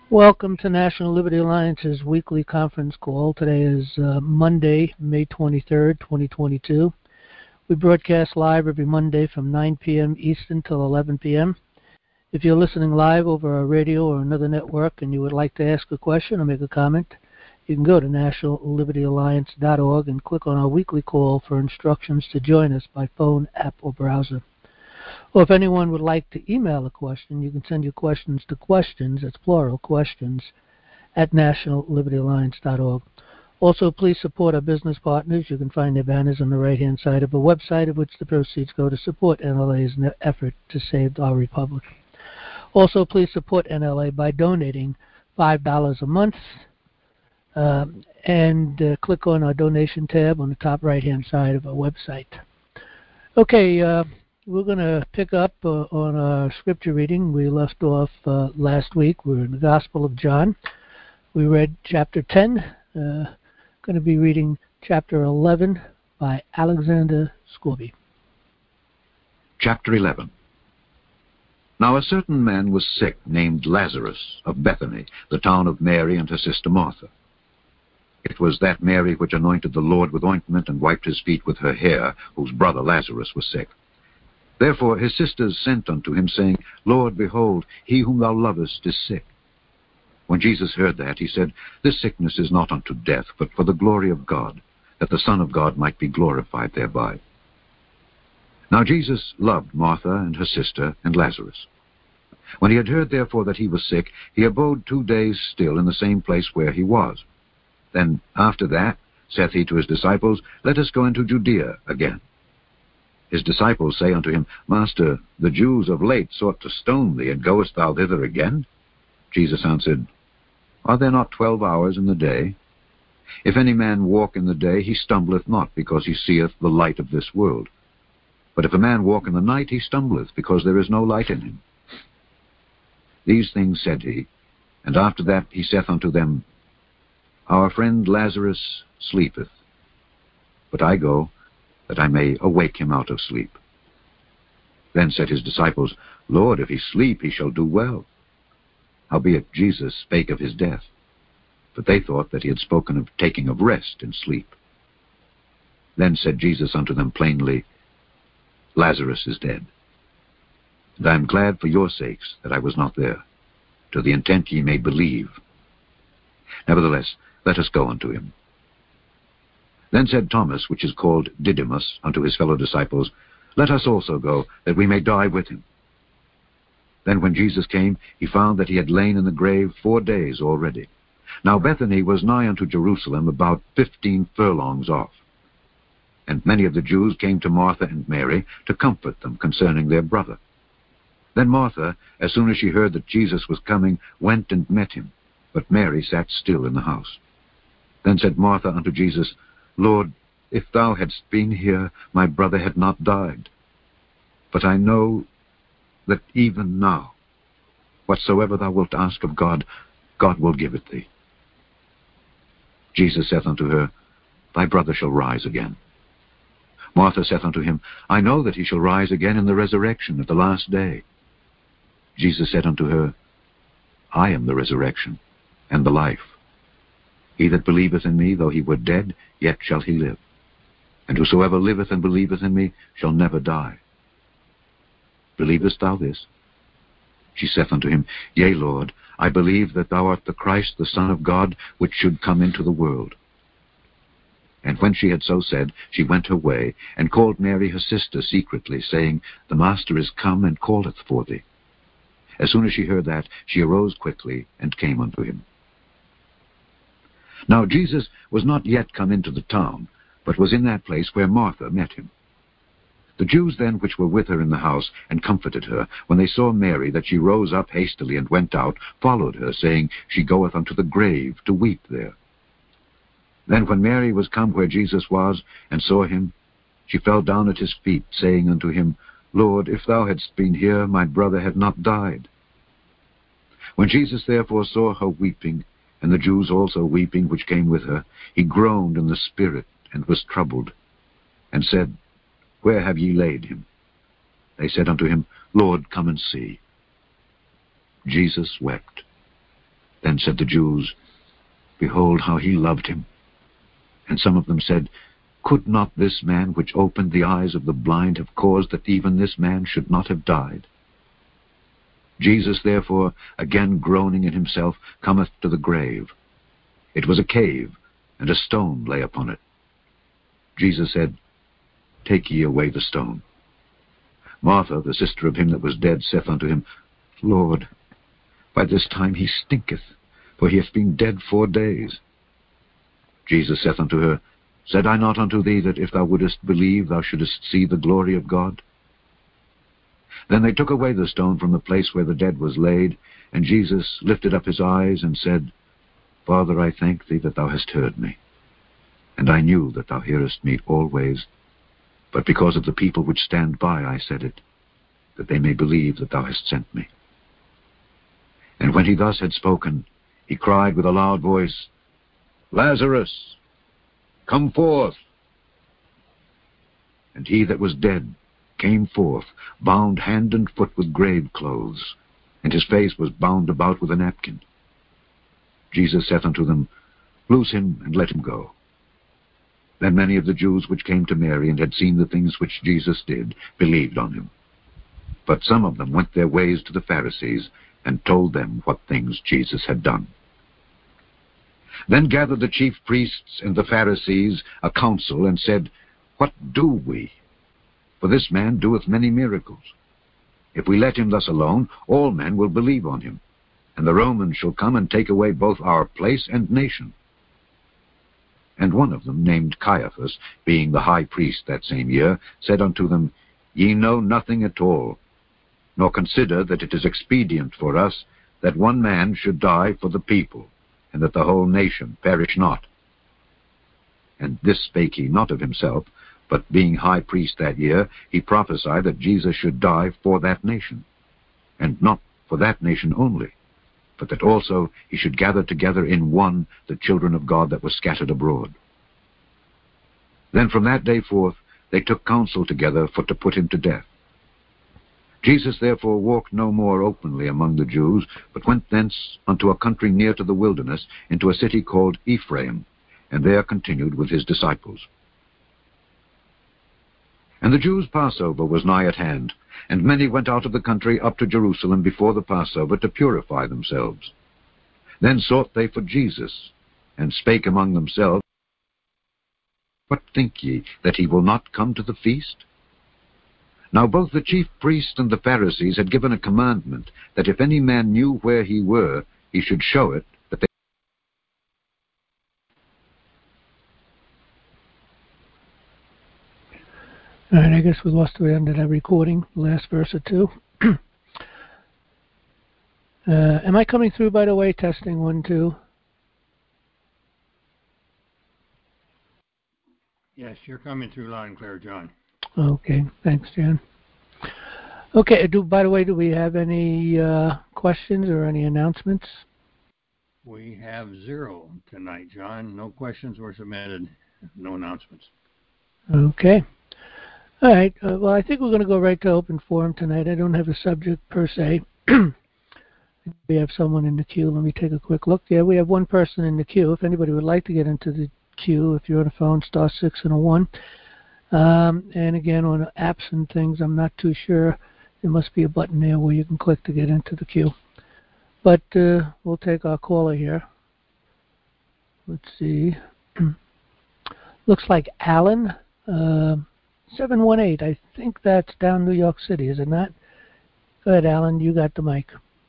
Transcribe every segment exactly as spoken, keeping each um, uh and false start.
Welcome to National Liberty Alliance's weekly conference call. Today is uh, Monday, May twenty-third, twenty twenty-two. We broadcast live every Monday from nine p.m. Eastern till eleven p.m. If you're listening live over our radio or another network and you would like to ask a question or make a comment, you can go to national liberty alliance dot org and click on our weekly call for instructions to join us by phone, app, or browser. Or if anyone would like to email a question, you can send your questions to questions, that's plural, questions, at national liberty alliance dot org. Also, please support our business partners. You can find their banners on the right-hand side of a website of which the proceeds go to support N L A's effort to save our republic. Also, please support N L A by donating five dollars a month um, and uh, click on our donation tab on the top right-hand side of our website. Okay, uh, we're going to pick up uh, on our scripture reading. We left off uh, last week. We're in the Gospel of John. We read chapter ten. Uh, going to be reading chapter eleven by Alexander Scorby. Chapter eleven. Now a certain man was sick, named Lazarus, of Bethany, the town of Mary and her sister Martha. It was that Mary which anointed the Lord with ointment and wiped his feet with her hair, whose brother Lazarus was sick. Therefore his sisters sent unto him, saying, Lord, behold, he whom thou lovest is sick. When Jesus heard that, he said, This sickness is not unto death, but for the glory of God, that the Son of God might be glorified thereby. Now Jesus loved Martha and her sister and Lazarus. When he had heard therefore that he was sick, he abode two days still in the same place where he was. Then after that saith he to his disciples, Let us go into Judea again. His disciples say unto him, Master, the Jews of late sought to stone thee, and goest thou thither again? Jesus answered, Are there not twelve hours in the day? If any man walk in the day, he stumbleth not, because he seeth the light of this world. But if a man walk in the night, he stumbleth, because there is no light in him. These things said he, and after that he saith unto them, Our friend Lazarus sleepeth, but I go, that I may awake him out of sleep. Then said his disciples, Lord, if he sleep, he shall do well. Howbeit Jesus spake of his death, but they thought that he had spoken of taking of rest and sleep. Then said Jesus unto them plainly, Lazarus is dead, and I am glad for your sakes that I was not there, to the intent ye may believe. Nevertheless, let us go unto him. Then said Thomas, which is called Didymus, unto his fellow disciples, Let us also go, that we may die with him. Then when Jesus came, he found that he had lain in the grave four days already. Now Bethany was nigh unto Jerusalem, about fifteen furlongs off. And many of the Jews came to Martha and Mary to comfort them concerning their brother. Then Martha, as soon as she heard that Jesus was coming, went and met him, but Mary sat still in the house. Then said Martha unto Jesus, Lord, if thou hadst been here, my brother had not died. But I know that even now, whatsoever thou wilt ask of God, God will give it thee. Jesus saith unto her, Thy brother shall rise again. Martha saith unto him, I know that he shall rise again in the resurrection at the last day. Jesus said unto her, I am the resurrection and the life. He that believeth in me, though he were dead, yet shall he live. And whosoever liveth and believeth in me shall never die. Believest thou this? She saith unto him, Yea, Lord, I believe that thou art the Christ, the Son of God, which should come into the world. And when she had so said, she went her way, and called Mary her sister secretly, saying, The Master is come, and calleth for thee. As soon as she heard that, she arose quickly, and came unto him. Now Jesus was not yet come into the town, but was in that place where Martha met him. The Jews then which were with her in the house, and comforted her, when they saw Mary, that she rose up hastily and went out, followed her, saying, She goeth unto the grave to weep there. Then when Mary was come where Jesus was, and saw him, she fell down at his feet, saying unto him, Lord, if thou hadst been here, my brother had not died. When Jesus therefore saw her weeping, and the Jews also weeping which came with her, he groaned in the spirit, and was troubled, and said, Where have ye laid him? They said unto him, Lord, come and see. Jesus wept. Then said the Jews, "Behold how he loved him." And some of them said, "Could not this man which opened the eyes of the blind have caused that even this man should not have died?" Jesus therefore, again groaning in himself, cometh to the grave. It was a cave, and a stone lay upon it. Jesus said, "Take ye away the stone." Martha, the sister of him that was dead, saith unto him, "Lord, by this time he stinketh, for he hath been dead four days." Jesus saith unto her, Said I not unto thee that if thou wouldest believe, thou shouldest see the glory of God? Then they took away the stone from the place where the dead was laid, and Jesus lifted up his eyes and said, Father, I thank thee that thou hast heard me. And I knew that thou hearest me always, but because of the people which stand by I said it, that they may believe that thou hast sent me. And when he thus had spoken, he cried with a loud voice, Lazarus, come forth. And he that was dead came forth, bound hand and foot with grave clothes, and his face was bound about with a napkin. Jesus saith unto them, Loose him, and let him go. Then many of the Jews which came to Mary, and had seen the things which Jesus did, believed on him. But some of them went their ways to the Pharisees, and told them what things Jesus had done. Then gathered the chief priests and the Pharisees a council, and said, What do we? For this man doeth many miracles. If we let him thus alone, all men will believe on him, and the Romans shall come and take away both our place and nation. And one of them, named Caiaphas, being the high priest that same year, said unto them, Ye know nothing at all, nor consider that it is expedient for us that one man should die for the people, and that the whole nation perish not. And this spake he not of himself, but being high priest that year, he prophesied that Jesus should die for that nation, and not for that nation only, but that also he should gather together in one the children of God that were scattered abroad. Then from that day forth they took counsel together for to put him to death. Jesus therefore walked no more openly among the Jews, but went thence unto a country near to the wilderness, into a city called Ephraim, and there continued with his disciples. And the Jews' Passover was nigh at hand, and many went out of the country up to Jerusalem before the Passover to purify themselves. Then sought they for Jesus, and spake among themselves, What think ye, that he will not come to the feast? Now both the chief priests and the Pharisees had given a commandment, that if any man knew where he were, he should show it, that they All right, I guess we lost the end of that recording, the last verse or two. uh, am I coming through, by the way? Testing one, two. Yes, you're coming through loud and clear, John. Okay, thanks, Jan. Okay, do, by the way, do we have any uh, questions or any announcements? We have zero tonight, John. No questions were submitted. No announcements. Okay. All right. Uh, well, I think we're going to go right to open forum tonight. I don't have a subject per se. We have someone in the queue. Let me take a quick look. Yeah, we have one person in the queue. If anybody would like to get into the queue, if you're on a phone, star six and a one. Um, and again, on apps and things, I'm not too sure. There must be a button there where you can click to get into the queue. But uh, we'll take our caller here. Let's see. Looks like Alan. Uh, seven one eight. I think that's down New York City, is it not? Go ahead, Alan. You got the mic.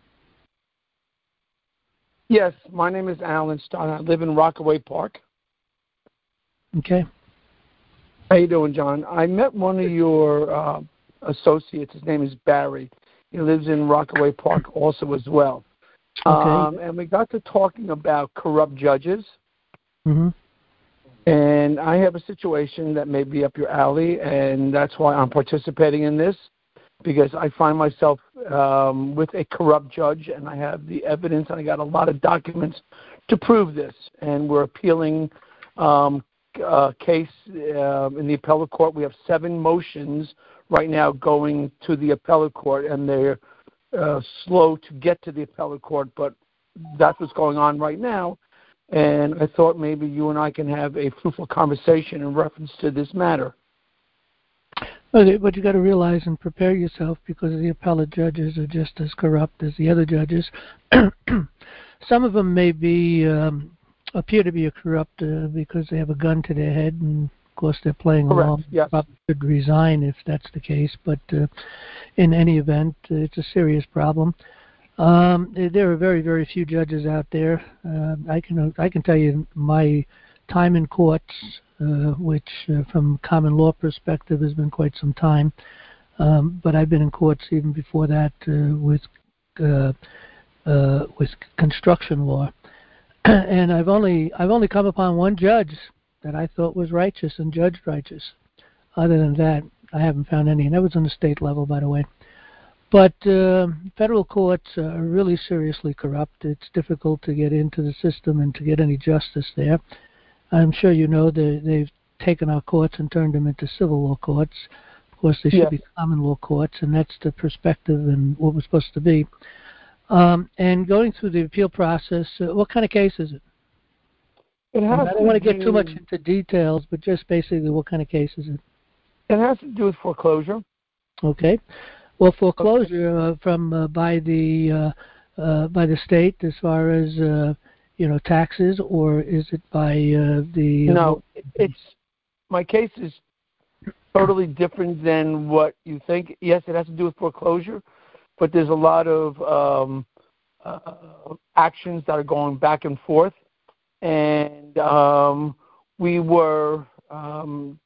Yes, my name is Alan Stein. I live in Rockaway Park. Okay. How you doing, John? I met one of your uh, associates. His name is Barry. He lives in Rockaway Park also as well. Okay. Um, and we got to talking about corrupt judges. Mm-hmm. And I have a situation that may be up your alley, and that's why I'm participating in this, because I find myself um, with a corrupt judge, and I have the evidence, and I got a lot of documents to prove this. And we're appealing um, a case uh, in the appellate court. We have seven motions right now going to the appellate court, and they're uh, slow to get to the appellate court, but that's what's going on right now. And I thought maybe you and I can have a fruitful conversation in reference to this matter. Okay, but you got to realize and prepare yourself, because the appellate judges are just as corrupt as the other judges. Some of them may be um, appear to be corrupt uh, because they have a gun to their head, and of course they're playing Correct, along. yes. Probably should resign if that's the case. But uh, in any event, uh, it's a serious problem. Um, there are very, very few judges out there. Uh, I can I can tell you my time in courts, uh, which uh, from common law perspective has been quite some time. Um, but I've been in courts even before that uh, with uh, uh, with construction law, and I've only I've only come upon one judge that I thought was righteous and judged righteous. Other than that, I haven't found any, and that was on the state level, by the way. But uh, federal courts are really seriously corrupt. It's difficult to get into the system and to get any justice there. I'm sure you know that they've taken our courts and turned them into civil law courts. Of course, they should Yes. be common law courts, and that's the perspective and what we're supposed to be. Um, and going through the appeal process, uh, what kind of case is it? It has I don't to want to get do- too much into details, but just basically what kind of case is it? It has to do with foreclosure. Okay. Well, foreclosure uh, from uh, by the uh, uh, by the state as far as uh, you know taxes, or is it by uh, the? No, it's my case is totally different than what you think. Yes, it has to do with foreclosure, but there's a lot of um, uh, actions that are going back and forth, and um, we were. Um,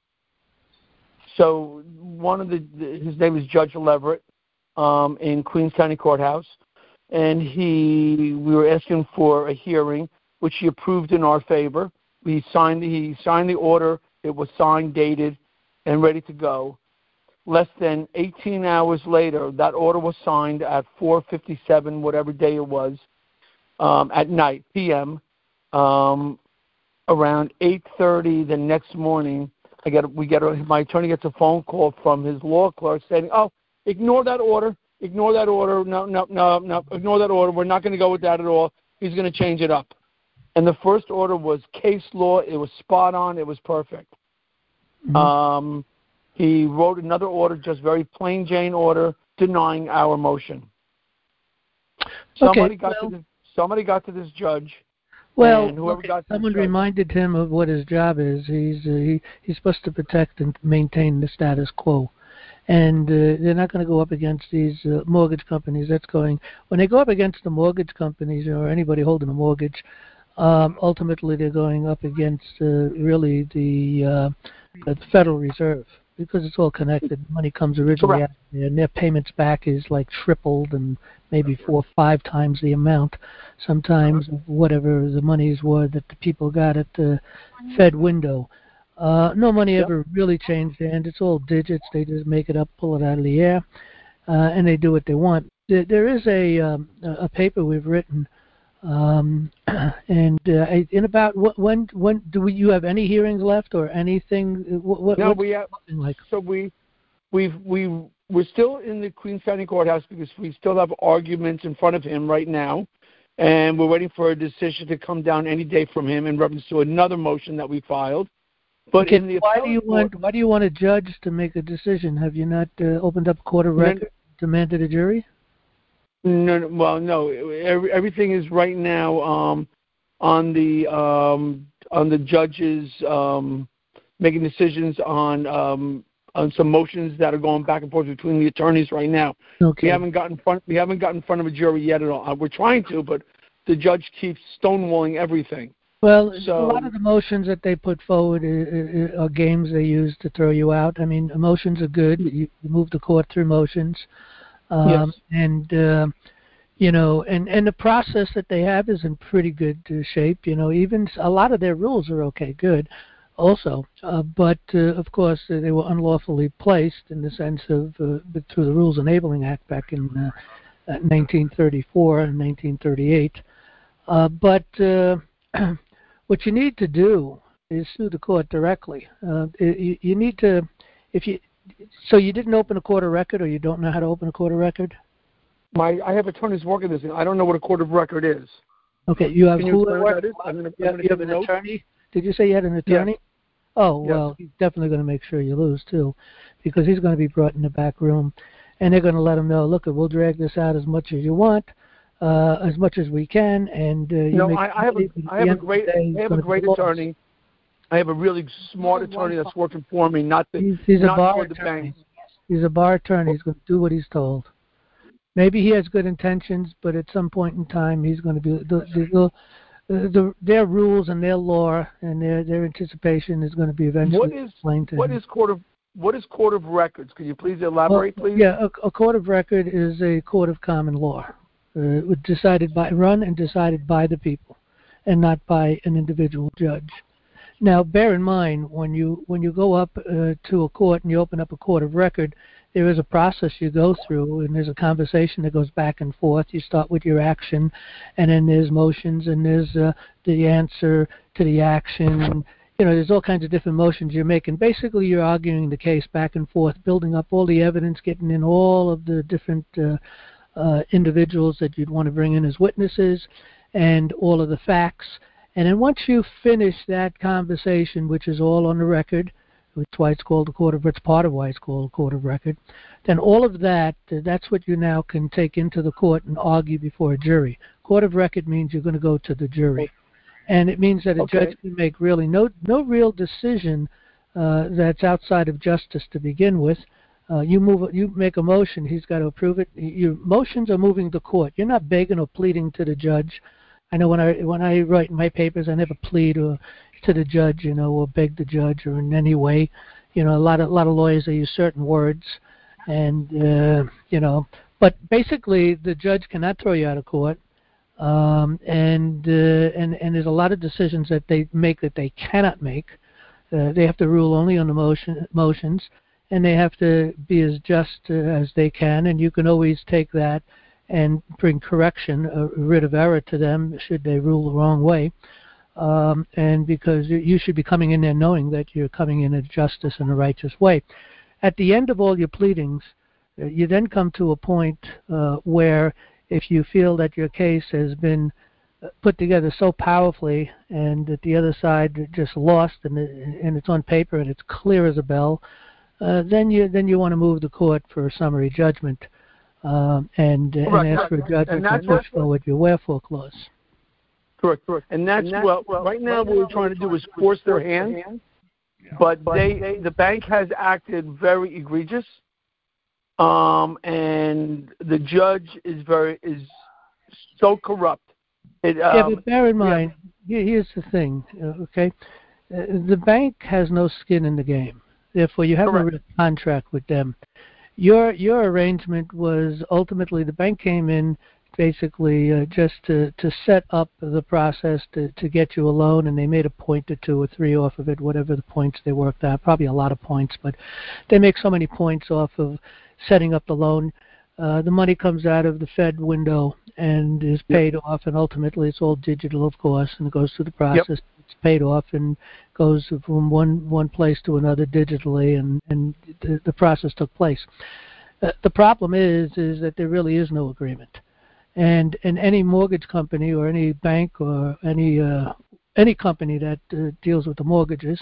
So one of the, his name is Judge Leverett um, in Queens County Courthouse, and he we were asking for a hearing, which he approved in our favor. We signed he signed the order. It was signed, dated, and ready to go. Less than eighteen hours later, that order was signed at four fifty-seven, whatever day it was, um, at night, P M. Um, around eight thirty the next morning. I get we get a, my attorney gets a phone call from his law clerk saying, "Oh, ignore that order, ignore that order, no, no, no, no, ignore that order. We're not going to go with that at all. He's going to change it up." And the first order was case law. It was spot on. It was perfect. Mm-hmm. Um, he wrote another order, just very plain Jane order, denying our motion. Somebody okay, got well, to this, somebody got to this judge. Well, and whoever okay, got to someone this judge, reminded him of what his job is. He's uh, he, he's supposed to protect and maintain the status quo, and uh, they're not going to go up against these uh, mortgage companies. That's going when they go up against the mortgage companies or anybody holding a mortgage. Um, ultimately, they're going up against uh, really the, uh, the Federal Reserve, because it's all connected. Money comes originally out there, and their payments back is like tripled and maybe four or five times the amount, sometimes of whatever the monies were that the people got at the Fed window. Uh, no money yep. ever really changed hands. It's all digits. They just make it up, pull it out of the air, uh, and they do what they want. There, there is a um, a paper we've written. Um, and uh, in about what, when when do we, you have any hearings left or anything? What, what, no, what's we have. Like? So we we've we we're still in the Queens County Courthouse because we still have arguments in front of him right now, and we're waiting for a decision to come down any day from him in reference to another motion that we filed. But okay, in the why do you court, want why do you want a judge to make a decision? Have you not uh, opened up court of record, no, demanded a jury? No, no, well, no. Every, everything is right now um, on the um, on the judges um, making decisions on um, on some motions that are going back and forth between the attorneys right now. Okay. We haven't gotten front. We haven't gotten in front of a jury yet at all. We're trying to, but the judge keeps stonewalling everything. Well, so, a lot of the motions that they put forward are, are games they use to throw you out. I mean, motions are good. You, you move the court through motions. Um, yes. And, uh, you know, and, and the process that they have is in pretty good uh, shape. You know, even a lot of their rules are okay, good also. Uh, but, uh, of course, uh, they were unlawfully placed in the sense of uh, through the Rules Enabling Act back in uh, nineteen thirty-four and nineteen thirty-eight. Uh, but uh, what you need to do is sue the court directly. Uh, you, you need to, if you, so you didn't open a court of record, or you don't know how to open a court of record? My, I have attorneys working this. I don't know what a court of record is. Okay, you have Can you who explain at what work? that is? I'm gonna, You I'm have, gonna you have take an a note. attorney? Did you say you had an attorney? Yes. Oh, Yes. well, he's definitely going to make sure you lose, too, because he's going to be brought in the back room, and they're going to let him know, look, we'll drag this out as much as you want, uh, as much as we can, and uh, you No, make I, I have a, I have a great, I have a great attorney. I have a really smart attorney that's working for me, not the, he's, he's not a bar for the attorney. bank. He's a bar attorney. He's going to do what he's told. Maybe he has good intentions, but at some point in time, he's going to be the the, the, the their rules and their law and their their anticipation is going to be eventually What is explained to what him. is court of what is court of records? Could you please elaborate, well, please? Yeah, a, a court of record is a court of common law, uh, decided by run and decided by the people, and not by an individual judge. Now, bear in mind when you when you go up uh, to a court and you open up a court of record, there is a process you go through, and there's a conversation that goes back and forth. You start with your action, and then there's motions, and there's uh, the answer to the action. And, you know, there's all kinds of different motions you're making. Basically, you're arguing the case back and forth, building up all the evidence, getting in all of the different uh, uh, individuals that you'd want to bring in as witnesses, and all of the facts. And then once you finish that conversation, which is all on the record, which is why it's called a court of, it's part of why it's called a court of record, then all of that, uh, that's what you now can take into the court and argue before a jury. Court of record means you're going to go to the jury. And it means that a Okay. judge can make really no no real decision uh, that's outside of justice to begin with. Uh, you move, you make a motion, he's got to approve it. Your motions are moving the court. You're not begging or pleading to the judge. I know when I when I write in my papers, I never plead or to the judge, you know, or beg the judge or in any way. You know, a lot of a lot of lawyers they use certain words, and uh, you know, but basically the judge cannot throw you out of court. Um, and uh, and and there's a lot of decisions that they make that they cannot make. Uh, they have to rule only on the motion motions, and they have to be as just uh, as they can. And you can always take that and bring correction, a writ of error to them should they rule the wrong way. Um, and because you should be coming in there knowing that you're coming in at justice in a righteous way. At the end of all your pleadings, uh, you then come to a point uh, where if you feel that your case has been put together so powerfully and that the other side just lost and, and it's on paper and it's clear as a bell, uh, then you then you want to move the court for a summary judgment um, and, and ask for a judgment to push forward your wherefore clause. Correct, correct. And that's, and that's well, well, right now what we're trying to do is force their hand, yeah. but, but they, they, the bank has acted very egregious. Um, and the judge is very is so corrupt. It, um, yeah, but bear in mind, yeah. here's the thing, okay? Uh, the bank has no skin in the game. Therefore, you have Correct. a contract with them. Your your arrangement was ultimately the bank came in basically uh, just to, to set up the process to, to get you a loan, and they made a point or two or three off of it, whatever the points they worked out, probably a lot of points, but they make so many points off of setting up the loan. Uh, the money comes out of the Fed window and is paid yep. off, and ultimately it's all digital, of course, and it goes through the process. Yep. It's paid off and goes from one, one place to another digitally, and, and the, the process took place. Uh, the problem is is that there really is no agreement. And and any mortgage company or any bank or any uh, any company that uh, deals with the mortgages,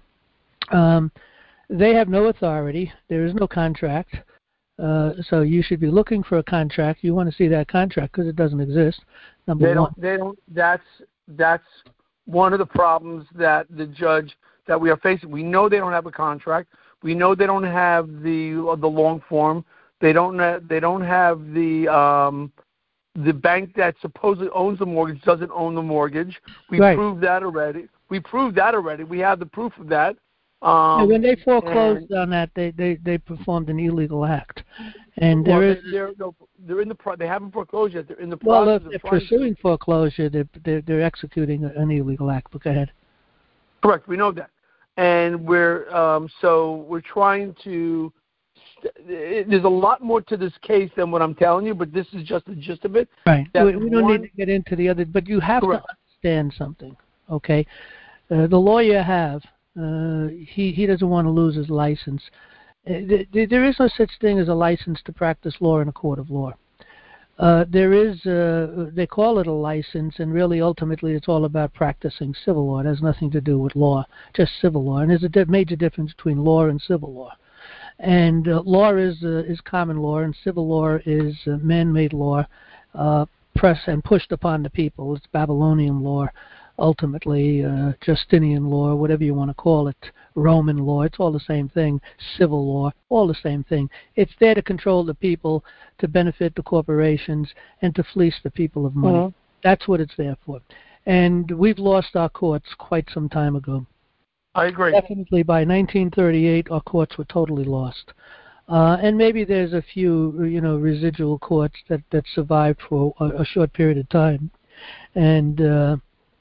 um, they have no authority. There is no contract. Uh, so you should be looking for a contract. You want to see that contract because it doesn't exist. Number they don't, one. They don't. That's that's one of the problems that the judge that we are facing. We know they don't have a contract. We know they don't have the the long form. They don't. They don't have the. Um, The bank that supposedly owns the mortgage doesn't own the mortgage. We right. proved that already. We proved that already. We have the proof of that. Um, yeah, when they foreclosed and, on that, they, they, they performed an illegal act. And well, there is they, they're, no, they're in the pro- they haven't foreclosed yet. They're in the well, process. Well, if they're they're pursuing to, foreclosure, they're, they're they're executing an illegal act. But go ahead. Correct. We know that, and we're um, so we're trying to. There's a lot more to this case than what I'm telling you, but this is just the gist of it. Right. We, we don't one, need to get into the other, but you have correct. to understand something, okay? Uh, the lawyer you have, uh, he, he doesn't want to lose his license. Uh, th- there is no such thing as a license to practice law in a court of law. Uh, there is, uh, they call it a license, and really, ultimately, it's all about practicing civil law. It has nothing to do with law, just civil law. And there's a di- major difference between law and civil law. And uh, law is uh, is common law, and civil law is uh, man-made law, uh, pressed and pushed upon the people. It's Babylonian law, ultimately, uh, Justinian law, whatever you want to call it, Roman law. It's all the same thing. Civil law, all the same thing. It's there to control the people, to benefit the corporations, and to fleece the people of money. Mm-hmm. That's what it's there for. And we've lost our courts quite some time ago. I agree. Definitely by nineteen thirty-eight, our courts were totally lost. Uh, and maybe there's a few, you know, residual courts that, that survived for a, a short period of time. And, uh,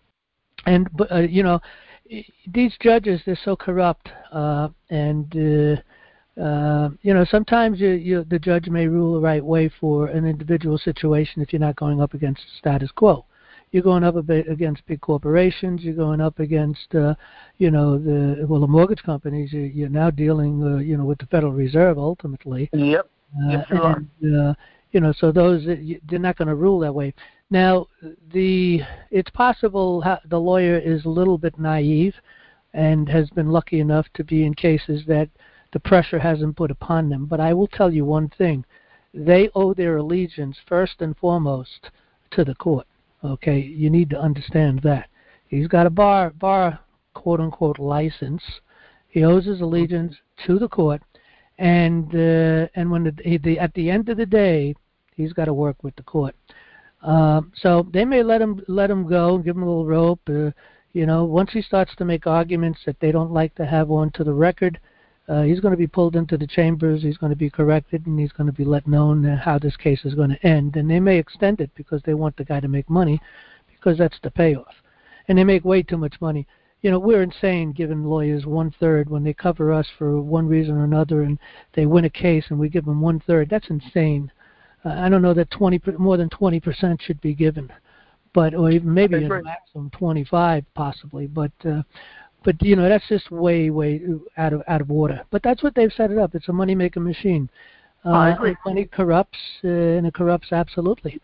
and uh, you know, these judges, they're so corrupt. Uh, and, uh, uh, you know, sometimes you, you, the judge may rule the right way for an individual situation if you're not going up against the status quo. You're going up a bit against big corporations. You're going up against, uh, you know, the well, the mortgage companies. You're, you're now dealing, uh, you know, with the Federal Reserve ultimately. Yep. Uh, yes, you and, are. Uh, you know, so those they're not going to rule that way. Now, the it's possible ha- the lawyer is a little bit naive, and has been lucky enough to be in cases that the pressure hasn't put upon them. But I will tell you one thing: they owe their allegiance first and foremost to the court. Okay, you need to understand that. He's got a bar, bar, quote-unquote, license. He owes his allegiance to the court, and uh, and when the, the at the end of the day, he's got to work with the court. Uh, so they may let him let him go, give him a little rope. Uh, you know, once he starts to make arguments that they don't like to have on to the record, uh, he's going to be pulled into the chambers. He's going to be corrected, and he's going to be let known how this case is going to end. And they may extend it because they want the guy to make money, because that's the payoff. And they make way too much money. You know, we're insane giving lawyers one-third when they cover us for one reason or another, and they win a case and we give them one-third. That's insane. Uh, I don't know that twenty more than twenty percent should be given, but or even maybe a maximum twenty-five possibly. But uh, But you know, that's just way, way out of out of order. But that's what they've set it up. It's a money-making machine. Uh, I agree. Money corrupts, uh, and it corrupts absolutely.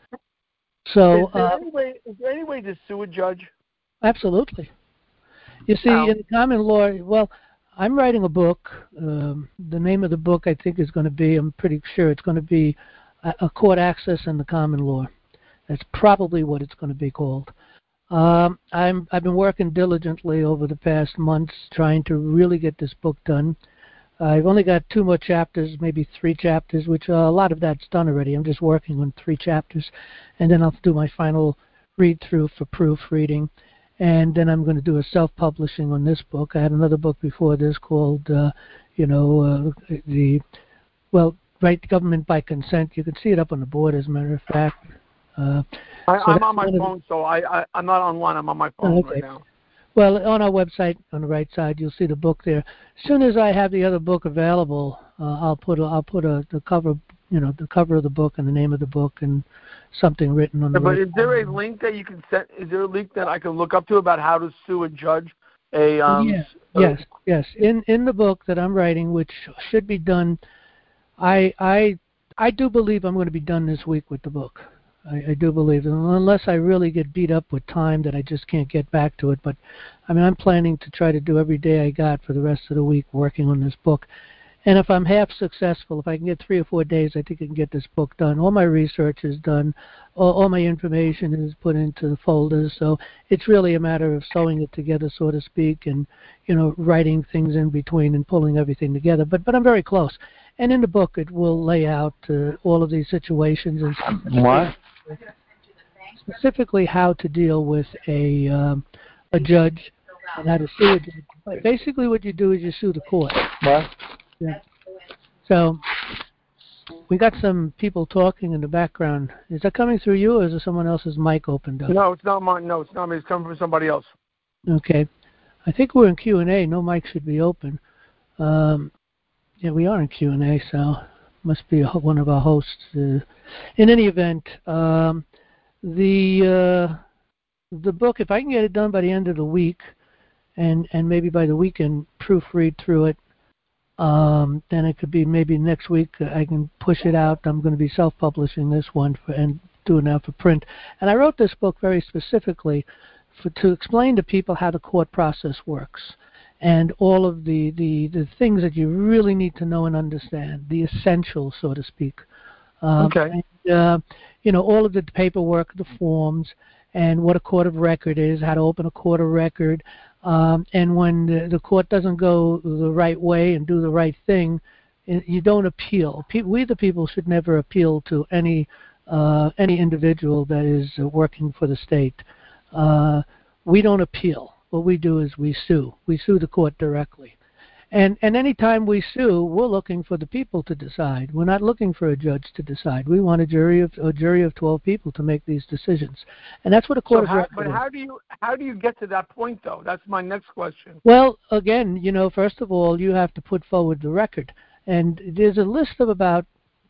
So, is there, uh, any way, is there any way to sue a judge? Absolutely. You see, How? in common law, well, I'm writing a book. Um, the name of the book, I think, is going to be, I'm pretty sure it's going to be a, a Court Access in the Common Law. That's probably what it's going to be called. Um, I'm, I've been working diligently over the past months trying to really get this book done. I've only got two more chapters, maybe three chapters, which uh, a lot of that's done already. I'm just working on three chapters, and then I'll do my final read-through for proofreading, and then I'm going to do a self-publishing on this book. I had another book before this called, uh, you know, uh, the, well, Right Government by Consent. You can see it up on the board, as a matter of fact. Uh, I, so I'm on my phone, the, so I, I, I'm not online. I'm on my phone okay. right now. Well, on our website, on the right side, you'll see the book there. As soon as I have the other book available, uh, I'll put a, I'll put a the cover, you know, the cover of the book and the name of the book and something written on the. Yeah, but right is there side. a link that you can send? Is there a link that I can look up to about how to sue a judge? A um. Yeah. A, yes. Yes. In in the book that I'm writing, which should be done, I I I do believe I'm going to be done this week with the book. I, I do believe it, unless I really get beat up with time that I just can't get back to it. But, I mean, I'm planning to try to do every day I got for the rest of the week working on this book. And if I'm half successful, if I can get three or four days, I think I can get this book done. All my research is done. All, all my information is put into the folders. So it's really a matter of sewing it together, so to speak, and, you know, writing things in between and pulling everything together. But, but I'm very close. And in the book, it will lay out uh, all of these situations and what? specifically how to deal with a um, a judge and how to sue a judge. But basically, what you do is you sue the court. What? Yeah. So we got some people talking in the background. Is that coming through you, or is there someone else's mic opened up? No, it's not mine. No, it's not me. It's coming from somebody else. Okay. I think we're in Q and A. No mic should be open. Um, yeah, we are in Q and A, so must be a, one of our hosts. Uh, in any event. Um, The uh, the book, if I can get it done by the end of the week, and, and maybe by the weekend proofread through it, Um, then it could be maybe next week uh, I can push it out. I'm going to be self-publishing this one for, and doing it for print. And I wrote this book very specifically for, to explain to people how the court process works and all of the, the, the things that you really need to know and understand, the essentials, so to speak. Um, okay. And, uh, you know, all of the paperwork, the forms, and what a court of record is, how to open a court of record. Um, and when the, the court doesn't go the right way and do the right thing, you don't appeal. Pe- we, the people, should never appeal to any uh, any individual that is uh, working for the state. Uh, we don't appeal. What we do is we sue. We sue the court directly. And and any time we sue, we're looking for the people to decide. We're not looking for a judge to decide. We want a jury of a jury of twelve people to make these decisions, and that's what a court So of how, record but is. how do you how do you get to that point though? That's my next question. Well, again, you know, first of all, you have to put forward the record, and there's a list of about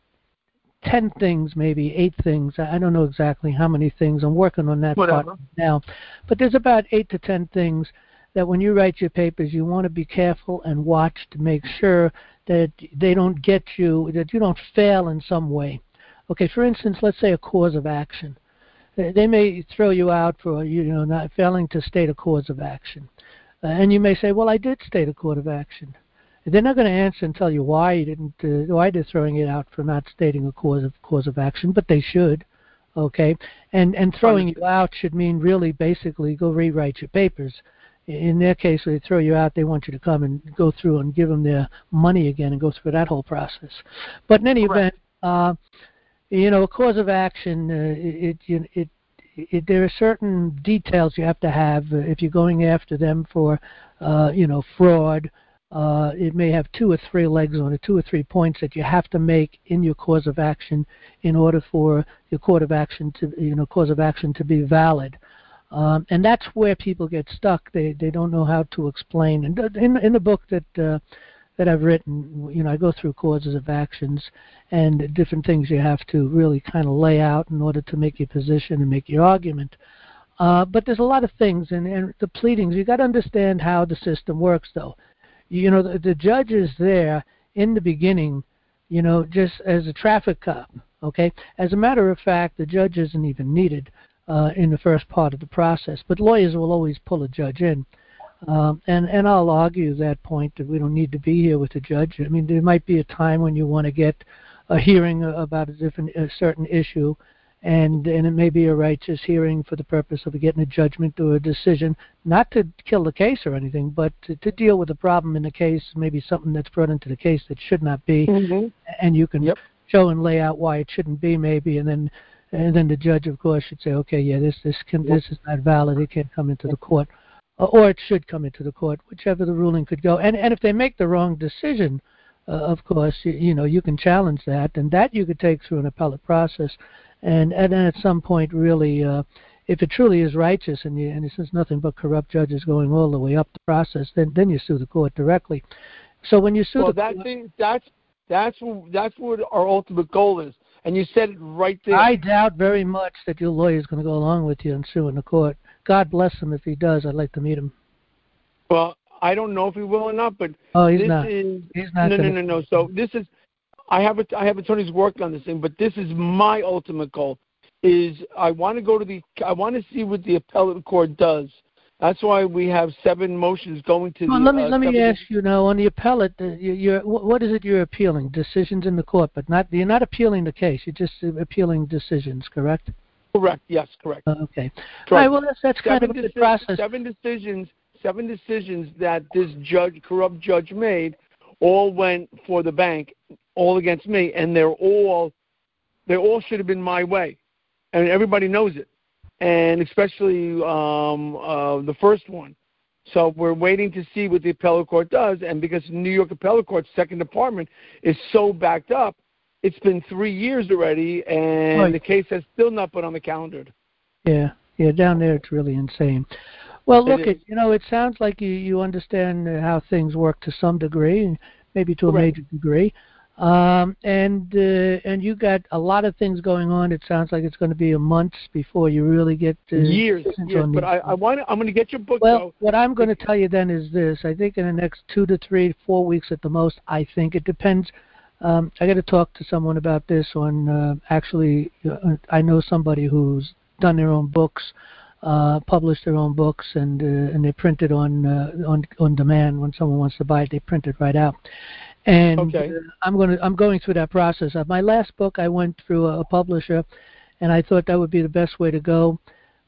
ten things, maybe eight things. I don't know exactly how many things. I'm working on that Whatever. part now, but there's about eight to ten things that when you write your papers, you want to be careful and watch to make sure that they don't get you, that you don't fail in some way. Okay, for instance, let's say a cause of action. They may throw you out for, you know, not failing to state a cause of action. Uh, and you may say, well, I did state a cause of action. They're not going to answer and tell you why you didn't, uh, why they're throwing it out for not stating a cause of cause of action, but they should. Okay, and and throwing you out should mean really basically go rewrite your papers. In their case, when they throw you out, they want you to come and go through and give them their money again and go through that whole process. But in any Correct. event, uh, you know, a cause of action, uh, it, it, it, it, there are certain details you have to have uh, if you're going after them for, uh, you know, fraud. Uh, it may have two or three legs on it, two or three points that you have to make in your cause of action in order for your court of action to, you know, cause of action to be valid. Um, and that's where people get stuck. They they don't know how to explain. And in in the book that uh, that I've written, you know, I go through causes of actions and different things you have to really kind of lay out in order to make your position and make your argument. Uh, but there's a lot of things, and, and the pleadings. You got to understand how the system works, though. You know, the, the judge is there in the beginning, you know, just as a traffic cop. Okay. As a matter of fact, the judge isn't even needed Uh, in the first part of the process. But lawyers will always pull a judge in. Um, and, and I'll argue that point that we don't need to be here with a judge. I mean, there might be a time when you want to get a hearing about a different, a certain issue, and, and it may be a righteous hearing for the purpose of getting a judgment or a decision, not to kill the case or anything, but to, to deal with a problem in the case, maybe something that's brought into the case that should not be, Mm-hmm. and you can Yep. show and lay out why it shouldn't be, maybe, and then And then the judge, of course, should say, okay, yeah, this this can this is not valid. It can't come into the court, or, or it should come into the court, whichever the ruling could go. And and if they make the wrong decision, uh, of course, you, you know, you can challenge that, and that you could take through an appellate process. And and then at some point, really, uh, if it truly is righteous, and you, and there's nothing but corrupt judges going all the way up the process, then then you sue the court directly. So when you sue Well, the that's court, that's that's that's what our ultimate goal is. And you said it right there. I doubt very much that your lawyer is going to go along with you and sue in the court. God bless him if he does. I'd like to meet him. Well, I don't know if he will or not, but Oh, he's this not. is He's not. no, no, gonna... no, no. So this is, I have a, I have attorneys working on this thing, but this is my ultimate goal. Is I want to go to the, I want to see what the appellate court does. That's why we have seven motions going to Well, the. let me uh, let me seven ask you now on the appellate. Uh, you, you're what is it you're appealing? Decisions in the court, but not you're not appealing the case. You're just appealing decisions, correct? Correct. Yes, correct. Uh, okay. Correct. All right. Well, that's that's seven kind of a good deci- process. Seven decisions. Seven decisions that this judge, corrupt judge, made, all went for the bank, all against me, and they're all, they all should have been my way, and everybody knows it, and especially um, uh, the first one. So we're waiting to see what the appellate court does, and because New York Appellate Court's second department is so backed up, it's been three years already, and Right. the case has still not been on the calendar. Yeah, yeah, down there it's really insane. Well, look, It it, you know, it sounds like you, you understand how things work to some degree, maybe to a Correct. major degree. Um, and uh, and you got a lot of things going on. It sounds like it's going to be a month before you really get uh, years. Years, but I, I want. I'm going to get your book. Well, though. what I'm going to tell you then is this: I think in the next two to three, four weeks at the most. I think it depends. Um, I got to talk to someone about this. On uh, actually, uh, I know somebody who's done their own books, uh, published their own books, and uh, and they print it on uh, on on demand. When someone wants to buy it, they print it right out. And okay. uh, I'm going to I'm going through that process. Uh, my last book, I went through a, a publisher, and I thought that would be the best way to go.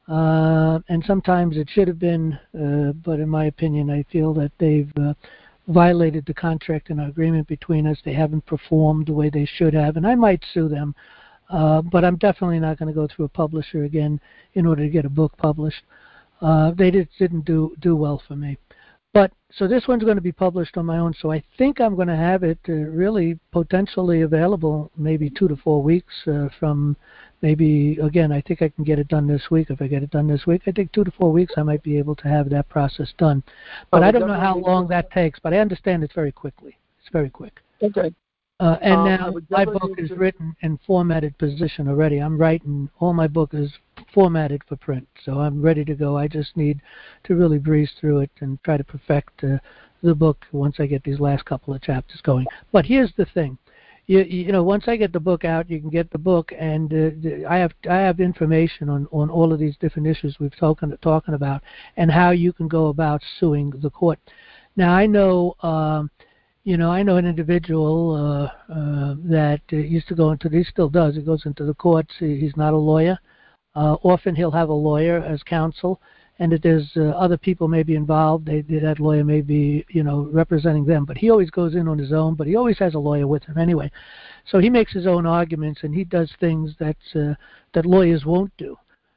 Uh, and sometimes it should have been, uh, but in my opinion, I feel that they've uh, violated the contract and agreement between us. They haven't performed the way they should have, and I might sue them. Uh, but I'm definitely not going to go through a publisher again in order to get a book published. Uh, they did, didn't do do well for me. But so this one's going to be published on my own. So I think I'm going to have it uh, really potentially available maybe two to four weeks uh, from maybe, again, I think I can get it done this week. If I get it done this week, I think two to four weeks I might be able to have that process done. But oh, I don't know how long that takes, but I understand it's very quickly. It's very quick. Okay. Uh, and um, now my book is written in formatted position already. I'm writing, all my book is formatted for print, so I'm ready to go. I just need to really breeze through it and try to perfect uh, the book once I get these last couple of chapters going. But here's the thing. You, you know, once I get the book out, you can get the book, and uh, I have I have information on, on all of these different issues we've talking talking about, and how you can go about suing the court. Now I know, um, you know, I know an individual uh, uh, that uh, used to go into, he still does. He goes into the courts. He, he's not a lawyer. Uh, often he'll have a lawyer as counsel, and if there's uh, other people may be involved, they, that lawyer may be, you know, representing them. But he always goes in on his own, but he always has a lawyer with him anyway. So he makes his own arguments, and he does things that's, uh, that lawyers won't do.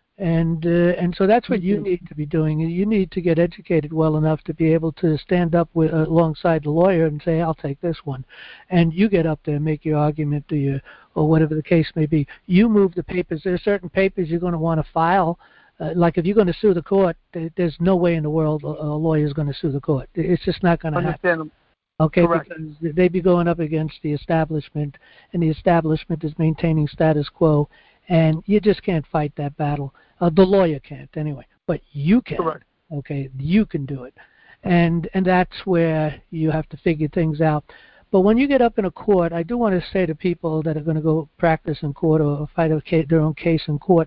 And uh, and so that's what you need to be doing. You need to get educated well enough to be able to stand up with, uh, alongside the lawyer and say, I'll take this one. And you get up there and make your argument, to you, or whatever the case may be. You move the papers. There are certain papers you're going to want to file. Uh, like if you're going to sue the court, there's no way in the world a, a lawyer is going to sue the court. It's just not going to happen. Okay, Correct. Because they'd be going up against the establishment, and the establishment is maintaining status quo, and you just can't fight that battle. Uh, the lawyer can't, anyway, but you can. Correct. Okay, you can do it, and and that's where you have to figure things out. But when you get up in a court, I do want to say to people that are going to go practice in court or fight a case, their own case in court,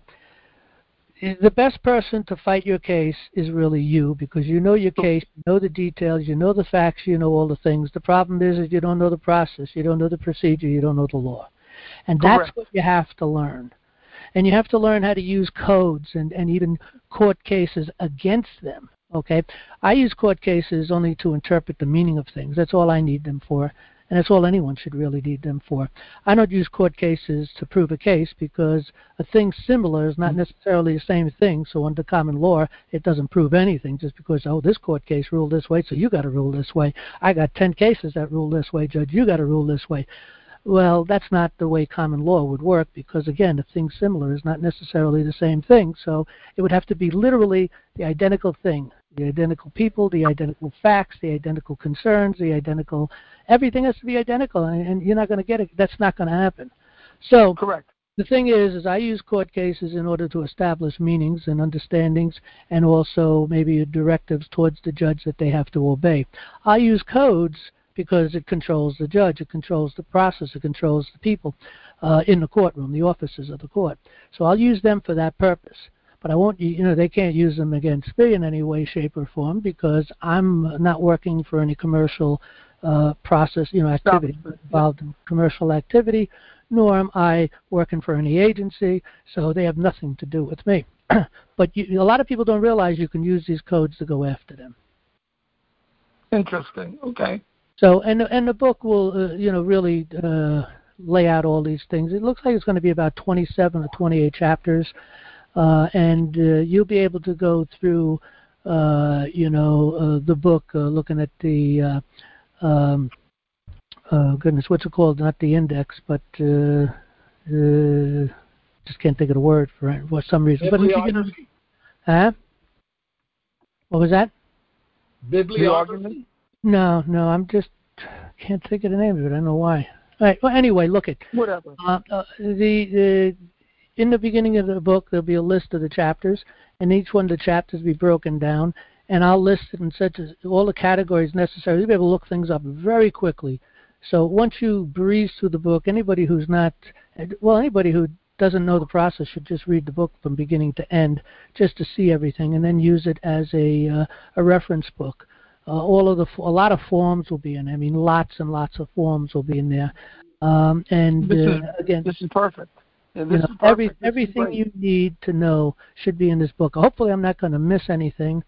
the best person to fight your case is really you, because you know your case, you know the details, you know the facts, you know all the things. The problem is that you don't know the process, you don't know the procedure, you don't know the law. And that's Correct. what you have to learn. And you have to learn how to use codes and, and even court cases against them. Okay? I use court cases only to interpret the meaning of things. That's all I need them for. And that's all anyone should really need them for. I don't use court cases to prove a case, because a thing similar is not necessarily the same thing. So under common law, it doesn't prove anything just because, oh, this court case ruled this way, so you got to rule this way. I got ten cases that rule this way, Judge. You got to rule this way. Well, that's not the way common law would work, because, again, a thing similar is not necessarily the same thing. So it would have to be literally the identical thing, the identical people, the identical facts, the identical concerns, the identical – everything has to be identical, and, and you're not going to get it. That's not going to happen. So Correct. The thing is, is I use court cases in order to establish meanings and understandings, and also maybe directives towards the judge that they have to obey. I use codes because it controls the judge, it controls the process, it controls the people uh, in the courtroom, the officers of the court. So I'll use them for that purpose. But I won't, you know, they can't use them against me in any way, shape, or form, because I'm not working for any commercial uh, process, you know, activity, involved in commercial activity, nor am I working for any agency, so they have nothing to do with me. But you, a lot of people don't realize you can use these codes to go after them. Interesting. Okay. So, and and the book will, uh, you know, really uh, lay out all these things. It looks like it's going to be about twenty-seven or twenty-eight chapters, uh, and uh, you'll be able to go through, uh, you know, uh, the book, uh, looking at the, uh, um, uh, goodness, what's it called? Not the index, but uh, uh, just can't think of the word for it for some reason. Bibliography. But huh? What was that? Bibliography. No, no, I'm just can't think of the name of it. I don't know why. All right. Well, anyway, look at Whatever. uh, uh, the the in the beginning of the book there'll be a list of the chapters, and each one of the chapters will be broken down, and I'll list it in such as all the categories necessary. You'll be able to look things up very quickly. So once you breeze through the book, anybody who's not well, anybody who doesn't know the process should just read the book from beginning to end, just to see everything, and then use it as a uh, a reference book. Uh, all of the a lot of forms will be in. I mean, lots and lots of forms will be in there. Um, and This uh, is again, this is perfect. And you this know, is perfect. every This everything is you need to know should be in this book. Hopefully, I'm not going to miss anything.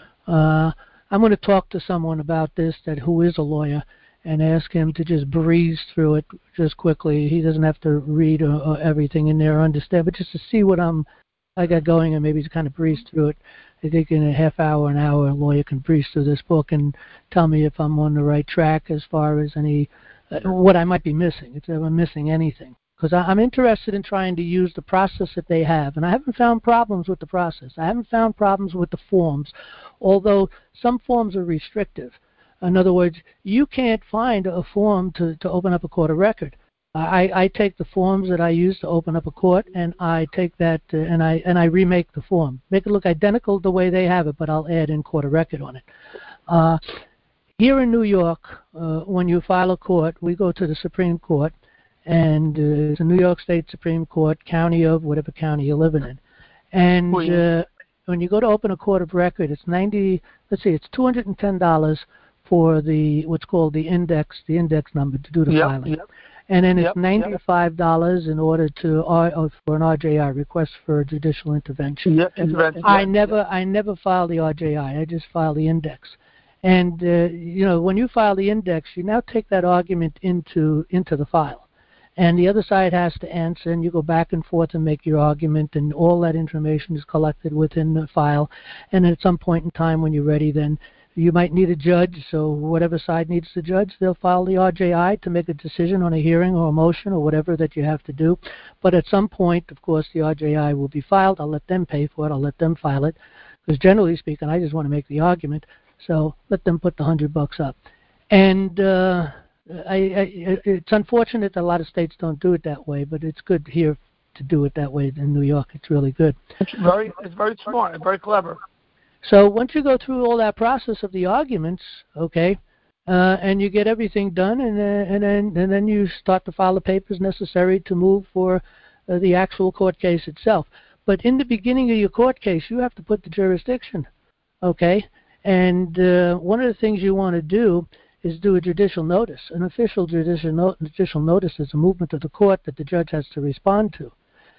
Uh, I'm going to talk to someone about this that who is a lawyer and ask him to just breeze through it just quickly. He doesn't have to read or, or everything in there or understand, but just to see what I'm I got going and maybe to kind of breeze through it. I think in a half hour, an hour, a lawyer can breeze through this book and tell me if I'm on the right track as far as any uh, what I might be missing, if I'm missing anything. Because I'm interested in trying to use the process that they have, and I haven't found problems with the process. I haven't found problems with the forms, although some forms are restrictive. In other words, you can't find a form to, to open up a court of record. I, I take the forms that I use to open up a court, and I take that uh, and I and I remake the form, make it look identical the way they have it, but I'll add in court of record on it. Uh, here in New York, uh, when you file a court, we go to the Supreme Court, and uh, it's a New York State Supreme Court, county of whatever county you're living in, and uh, when you go to open a court of record, it's ninety. Let's see, it's two hundred and ten dollars for the what's called the index, the index number to do the yep, filing. Yep. And then Yep, it's ninety-five dollars yep. in order to uh, for an R J I, request for judicial intervention. Yep, intervention. I Yep, never yep. I never file the R J I. I just file the index. And uh, you know, when you file the index, you now take that argument into into the file, and the other side has to answer, and you go back and forth and make your argument, and all that information is collected within the file. And at some point in time, when you're ready, then you might need a judge, so whatever side needs the judge, they'll file the R J I to make a decision on a hearing or a motion or whatever that you have to do. But at some point, of course, the R J I will be filed. I'll let them pay for it. I'll let them file it. Because generally speaking, I just want to make the argument. So let them put the hundred bucks up. And uh, I, I, it's unfortunate that a lot of states don't do it that way, but it's good here to do it that way in New York. It's really good. It's very, it's very smart and very clever. So once you go through all that process of the arguments, okay, uh, and you get everything done, and, uh, and then and then you start to file the papers necessary to move for uh, the actual court case itself. But in the beginning of your court case, you have to put the jurisdiction, okay? And uh, one of the things you want to do is do a judicial notice. An official judicial, no- judicial notice is a movement of the court that the judge has to respond to,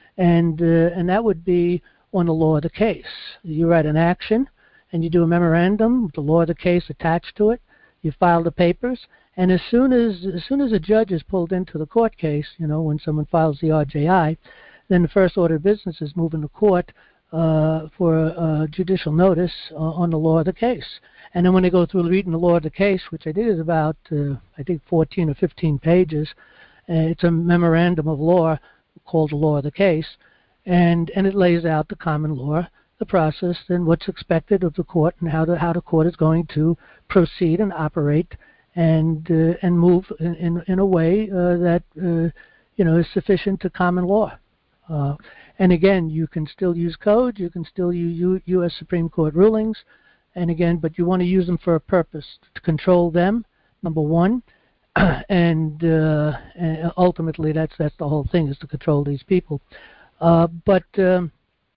and uh, and that would be on the law of the case. You write an action, and you do a memorandum with the law of the case attached to it. You file the papers, and as soon as as soon as a judge is pulled into the court case, you know, when someone files the R J I, then the first order of business is moving to court uh, for a, a judicial notice uh, on the law of the case. And then when they go through reading the law of the case, which I did is about, uh, I think, fourteen or fifteen pages, uh, it's a memorandum of law called the law of the case, and, and it lays out the common law, the process, and what's expected of the court, and how the how the court is going to proceed and operate and uh, and move in, in in a way uh, that uh, you know is sufficient to common law. Uh, and again, you can still use code, you can still use U S Supreme Court rulings, and again, but you want to use them for a purpose, to control them, number one, and, uh, and ultimately that's that's the whole thing, is to control these people. Uh, but um,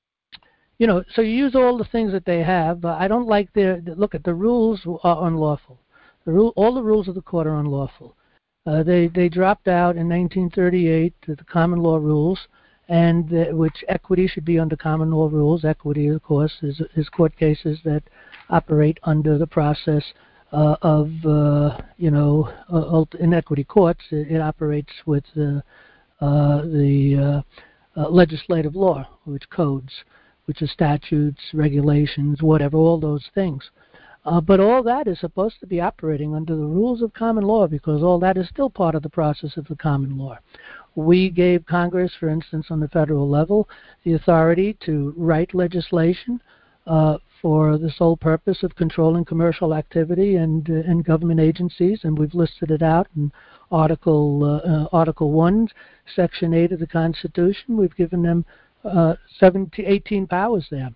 you know, so you use all the things that they have. Uh, I don't like their, look at the rules are unlawful. The rule, all the rules of the court are unlawful. Uh, they they dropped out in nineteen thirty-eight to the common law rules, and uh, which equity should be under common law rules. Equity, of course, is is court cases that operate under the process uh, of uh, you know uh, in equity courts. It, it operates with uh, uh, the uh, uh, legislative law, which codes, which are statutes, regulations, whatever, all those things. Uh, but all that is supposed to be operating under the rules of common law, because all that is still part of the process of the common law. We gave Congress, for instance, on the federal level, the authority to write legislation uh, for the sole purpose of controlling commercial activity and uh, and government agencies, and we've listed it out in Article uh, uh, Article One, Section Eight of the Constitution. We've given them uh, seventeen, eighteen powers there,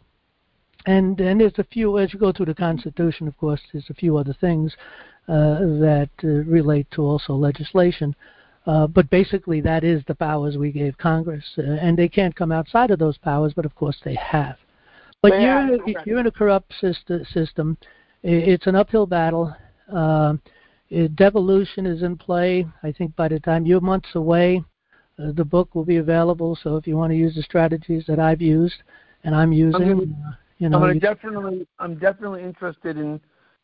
and and there's a few as you go through the Constitution. Of course, there's a few other things uh, that uh, relate to also legislation. Uh, but basically, that is the powers we gave Congress, uh, and they can't come outside of those powers. But of course, they have. But Yeah, you're correct. you're in a corrupt system. system. It's an uphill battle. Uh, it, devolution is in play. I think by the time you're months away, uh, the book will be available. So if you want to use the strategies that I've used and I'm using, I'm gonna, uh, you know, I'm gonna you, definitely, I'm definitely interested in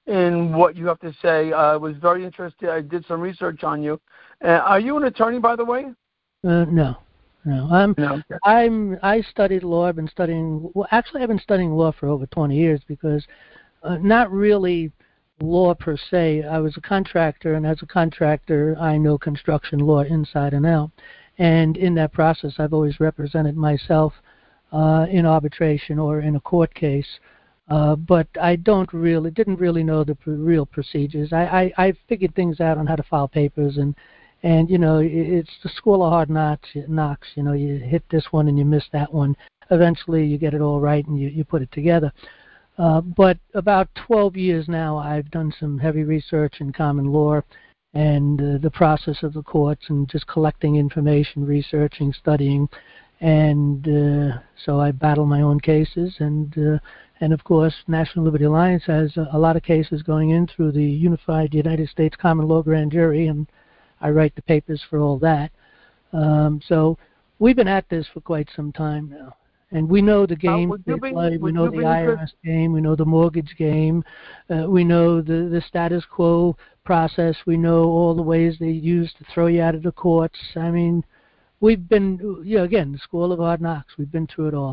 in what you have to say. I was very interested. I did some research on you. Uh, are you an attorney, by the way? uh, no. No, I'm. No. Okay. I'm. I studied law. I've been studying. Well, actually, I've been studying law for over twenty years because, uh, not really law per se. I was a contractor, and as a contractor, I know construction law inside and out. And in that process, I've always represented myself uh, in arbitration or in a court case. Uh, but I don't really, didn't really know the pr- real procedures. I, I, I figured things out on how to file papers and. And, you know, it's the school of hard knocks, knocks. You know, you hit this one and you miss that one. Eventually you get it all right and you, you put it together. Uh, but about twelve years now, I've done some heavy research in common law and uh, the process of the courts and just collecting information, researching, studying. And uh, so I battle my own cases. And, uh, and of course, National Liberty Alliance has a, a lot of cases going in through the Unified United States Common Law Grand Jury, and I write the papers for all that. Um, so we've been at this for quite some time now. And we know the game they be, play. We know the be I R S game. We know the mortgage game. Uh, we know the, the status quo process. We know all the ways they use to throw you out of the courts. I mean, we've been, you know, again, the school of hard knocks. We've been through it all.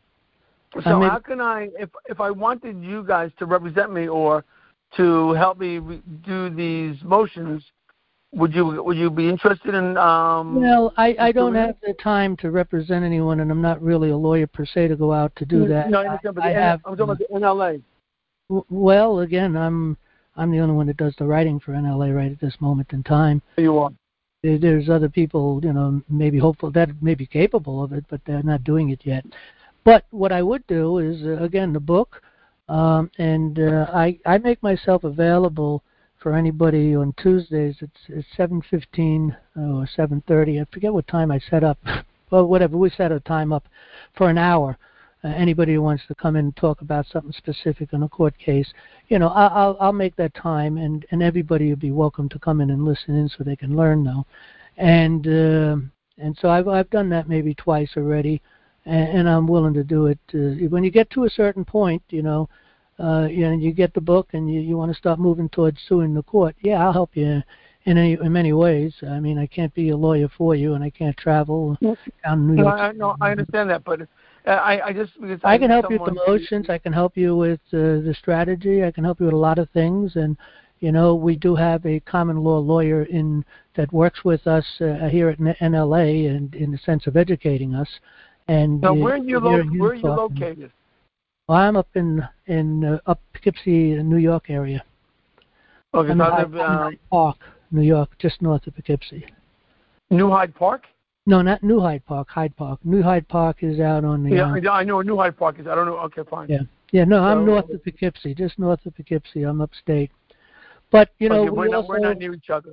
So I mean, how can I, if if I wanted you guys to represent me or to help me re- do these motions, Would you would you be interested in? Um, well, I, I don't have the time to represent anyone, and I'm not really a lawyer per se to go out to do that. No, I understand, but I, the, I have, I'm talking about the N L A. w- well, again, I'm I'm the only one that does the writing for N L A right at this moment in time. You are. There, there's other people, you know, maybe hopeful that may be capable of it, but they're not doing it yet. But what I would do is, uh, again, the book, um, and uh, I I make myself available for anybody on Tuesdays. It's, it's seven fifteen or seven thirty. I forget what time I set up. Well, whatever. We set a time up for an hour. Uh, anybody who wants to come in and talk about something specific in a court case, you know, I, I'll I'll make that time, and, and everybody will be welcome to come in and listen in so they can learn, though. And uh, and so I've I've done that maybe twice already, and, and I'm willing to do it. Uh, when you get to a certain point, you know. Uh, you know, you get the book and you, you want to start moving towards suing the court. Yeah, I'll help you in any in many ways. I mean, I can't be a lawyer for you, and I can't travel down New No, York. I, no, I understand that, but uh, I, I just because I can need help you with someone the motions. I can help you with uh, the strategy. I can help you with a lot of things. And you know, we do have a common law lawyer in that works with us uh, here at N L A, and in the sense of educating us. And Now, uh, where are you, lo- where are you talking. located? Well, I'm up in in uh, up Poughkeepsie, New York area. Okay, I'm so in I Hyde, live I'm in uh, Hyde Park, New York, just north of Poughkeepsie. New Hyde Park. No, not New Hyde Park. Hyde Park. New Hyde Park is out on the. Yeah, Uh, I know where New Hyde Park is. I don't know. Okay, fine. yeah, yeah. No, I'm So- north of Poughkeepsie, just north of Poughkeepsie. I'm upstate. But you know, Okay, we we're not also we're not near each other.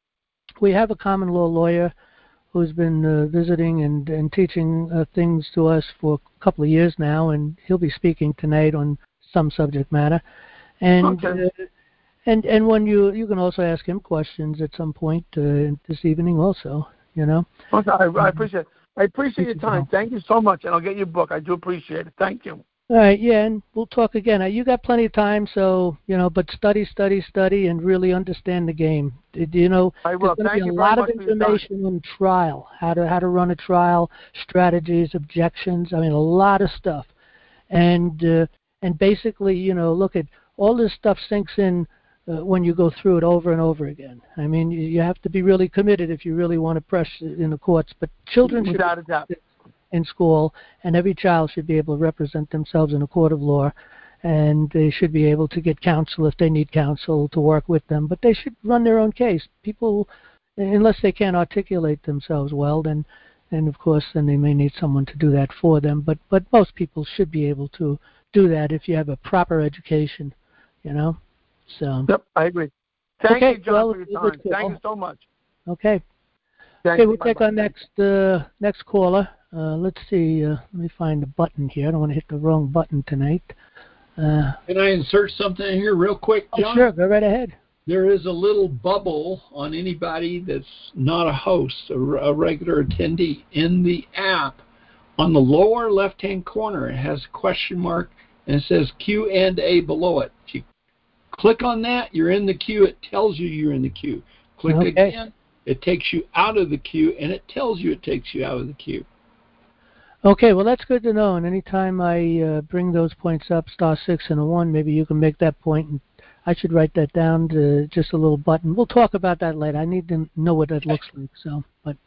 we have a common law lawyer who's been uh, visiting and, and teaching uh, things to us for a couple of years now, and he'll be speaking tonight on some subject matter. And Okay. uh, and and when you you can also ask him questions at some point uh, this evening, also. You know. Okay, I, I appreciate it. I appreciate your time. Thank you so much, and I'll get your book. I do appreciate it. Thank you. All right, yeah, and we'll talk again. Uh, You got plenty of time, so you know. But study, study, study, and really understand the game. Did you know? I will. There's going to Thank be you a very lot of much for your time. information on trial, how to how to run a trial, strategies, objections. I mean, a lot of stuff, and uh, and basically, you know, look at all this stuff sinks in uh, when you go through it over and over again. I mean, you, you have to be really committed if you really want to press it in the courts. But children should Without a doubt. in school, and every child should be able to represent themselves in a court of law. and they should be able to get counsel if they need counsel to work with them. But they should run their own case. People, unless they can't articulate themselves well, then, and of course, then they may need someone to do that for them. But but most people should be able to do that if you have a proper education, you know. So. Yep, I agree. Thank okay, you, John, well, for your time. Thank you so much. Okay. Thank okay, you. we'll Bye-bye. take our next uh, next caller. Uh, let's see. Uh, let me find the button here. I don't want to hit the wrong button tonight. Uh, Can I insert something in here real quick, John? Oh, sure. Go right ahead. There is a little bubble on anybody that's not a host, a, a regular attendee. In the app, on the lower left-hand corner, it has a question mark, and it says Q and A below it. If you click on that, you're in the queue. It tells you you're in the queue. Click okay. again, it takes you out of the queue, and it tells you it takes you out of the queue. Okay, well, that's good to know. And anytime I uh, bring those points up, star six and a one, maybe you can make that point, and I should write that down to just a little button. We'll talk about that later. I need to know what that looks like. So, but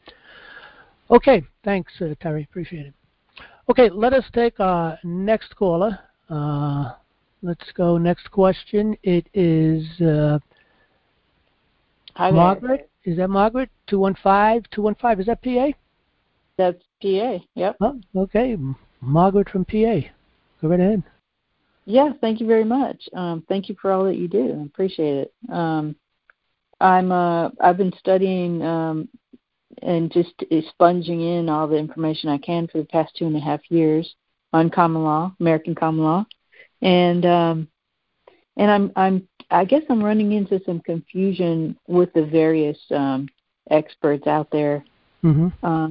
okay, thanks, uh, Terry. Appreciate it. Okay, let us take our next caller. Uh, let's go next question. It is uh, Hi there. Margaret. Is that Margaret? two one five, two one five. Is that P A? That's P A, yep. Oh, okay. Margaret from P A. Go right ahead. Yeah, thank you very much. Um, thank you for all that you do. I appreciate it. Um, I'm, uh, I've been studying um, and just sponging in all the information I can for the past two and a half years on common law, American common law. And um, and I'm, I'm, I guess I'm running into some confusion with the various um, experts out there. Mm-hmm. Um,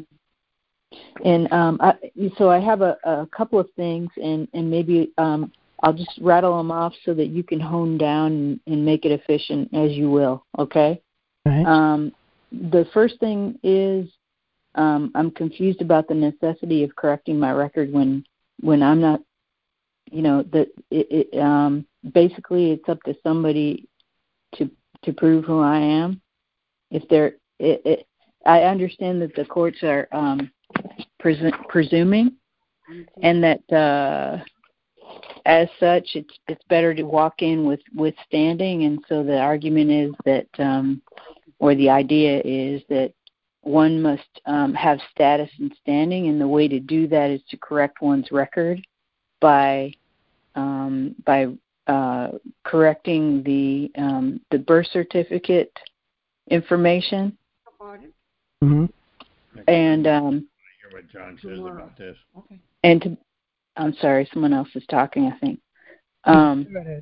And um, I, so I have a, a couple of things, and, and maybe um, I'll just rattle them off so that you can hone down and, and make it efficient as you will, okay? Right. Um, the first thing is um, I'm confused about the necessity of correcting my record when when I'm not, you know, that it, it, um, basically it's up to somebody to to prove who I am. If they're, it, it, I understand that the courts are um, presu- presuming, and that uh, as such, it's it's better to walk in with, with standing. And so the argument is that, um, or the idea is that one must um, have status and standing, and the way to do that is to correct one's record by um, by uh, correcting the um, the birth certificate information. Mm-hmm. And um, hear what John says about this. Okay. And to, I'm sorry, someone else is talking, I think. Um, Go ahead.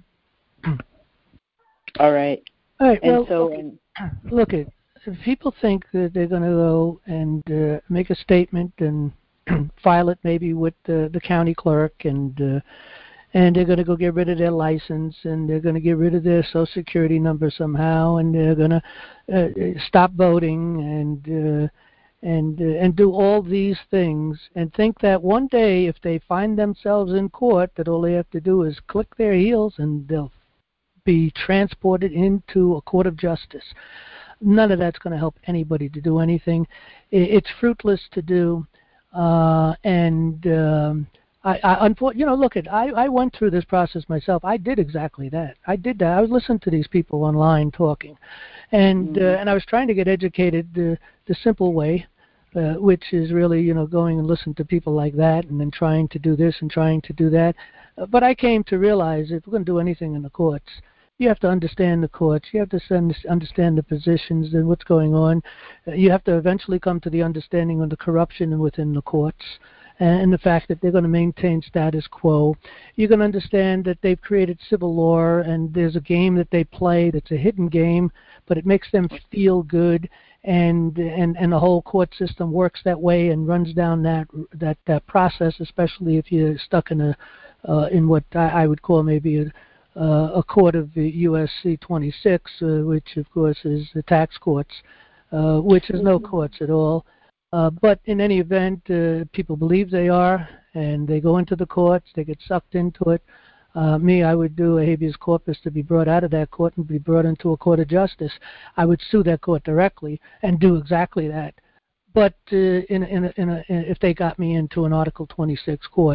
all right. All right. And Well, so, okay. Look, it, if people think that they're going to go and uh, make a statement and file it maybe with the, the county clerk, and uh, and they're going to go get rid of their license, and they're going to get rid of their social security number somehow, and they're going to uh, stop voting, and uh, and uh, and do all these things, and think that one day if they find themselves in court, that all they have to do is click their heels and they'll be transported into a court of justice. None of that's going to help anybody to do anything. It's fruitless to do, uh, and um, I, I, unfor- you know, look at I, I went through this process myself. I did exactly that. I did that. I was listening to these people online talking, and mm-hmm. uh, and I was trying to get educated the the simple way, uh, which is really, you know, going and listening to people like that, and then trying to do this and trying to do that. Uh, but I came to realize if we're going to do anything in the courts, you have to understand the courts. You have to send, understand the positions and what's going on. Uh, you have to eventually come to the understanding of the corruption within the courts and the fact that they're going to maintain status quo. You can understand that they've created civil law, and there's a game that they play that's a hidden game, but it makes them feel good, and and, and the whole court system works that way and runs down that that, that process, especially if you're stuck in a uh, in what I, I would call maybe a Uh, a court of the U S C twenty-six, uh, which of course is the tax courts, uh, which is no courts at all. Uh, but in any event, uh, people believe they are, and they go into the courts, they get sucked into it. Uh, me, I would do a habeas corpus to be brought out of that court and be brought into a court of justice. I would sue that court directly and do exactly that. But uh, in, in, a, in a, if they got me into an Article twenty-six court,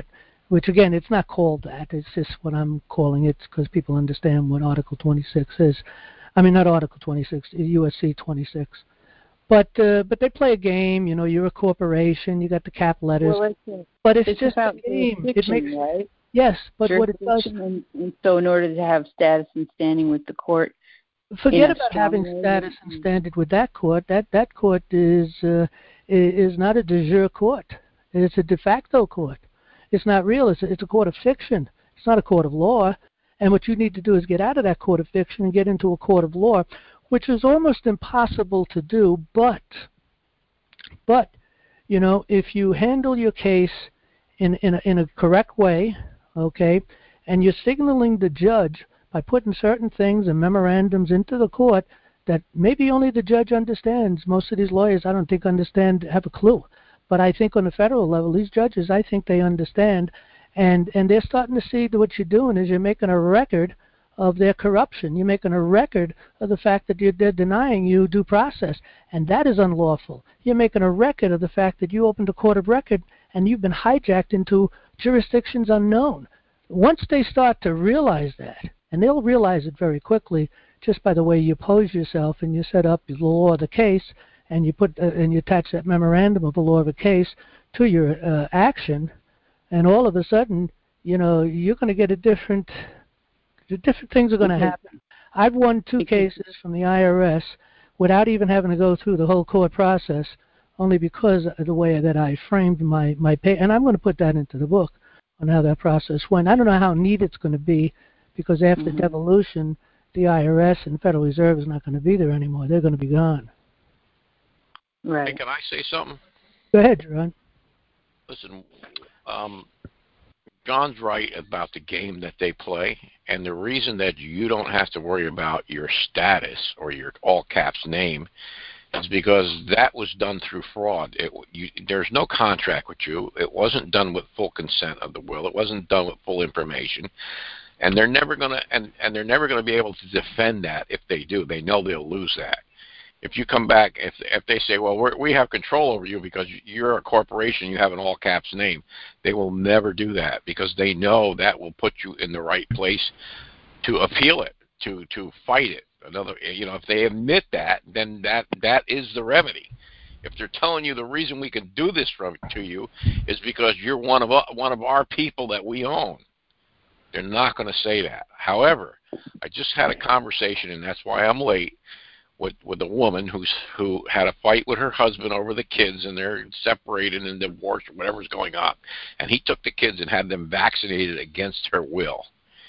which again, it's not called that. It's just what I'm calling it because people understand what Article twenty-six is. I mean, not Article twenty-six, U S C twenty-six. But uh, but they play a game. You know, you're a corporation. You got the cap letters. Well, it's, but it's, it's just about a game. It makes right? yes, but what it does. And, and so, in order to have status and standing with the court, forget about having status and standing with that court. That that court is uh, is not a de jure court. It's a de facto court. It's not real. It's a, it's a court of fiction. It's not a court of law. And what you need to do is get out of that court of fiction and get into a court of law, which is almost impossible to do. But, but, you know, if you handle your case in in a, in a correct way, okay, and you're signaling the judge by putting certain things and memorandums into the court that maybe only the judge understands. Most of these lawyers, I don't think, understand, have a clue. But I think on the federal level, these judges, I think they understand. And and they're starting to see that what you're doing is you're making a record of their corruption. You're making a record of the fact that you're, they're denying you due process. And that is unlawful. You're making a record of the fact that you opened a court of record and you've been hijacked into jurisdictions unknown. Once they start to realize that, and they'll realize it very quickly just by the way you pose yourself and you set up the law of the case and you put uh, and you attach that memorandum of the law of the case to your uh, action, and all of a sudden, you know, you're going to get a different, different things are going to happen. I've won two cases from the I R S without even having to go through the whole court process, only because of the way that I framed my my pay. And I'm going to put that into the book on how that process went. I don't know how neat it's going to be, because after mm-hmm. devolution, the I R S and Federal Reserve is not going to be there anymore. They're going to be gone. Right. Hey, can I say something? Go ahead, John. Listen, um, John's right about the game that they play, and the reason that you don't have to worry about your status or your all caps name is because that was done through fraud. It, you, there's no contract with you. It wasn't done with full consent of the will. It wasn't done with full information. And they're never gonna and, and they're never gonna be able to defend that if they do. They know they'll lose that. If you come back, if if they say, well, we're, we have control over you because you're a corporation, you have an all caps name, they will never do that because they know that will put you in the right place to appeal it, to to fight it. Another, you know, if they admit that, then that that is the remedy. If they're telling you the reason we can do this from to you is because you're one of one of our people that we own, they're not going to say that. However, I just had a conversation, and that's why I'm late, with with a woman who's who had a fight with her husband over the kids, and they're separated and divorced or whatever's going on, and he took the kids and had them vaccinated against her will.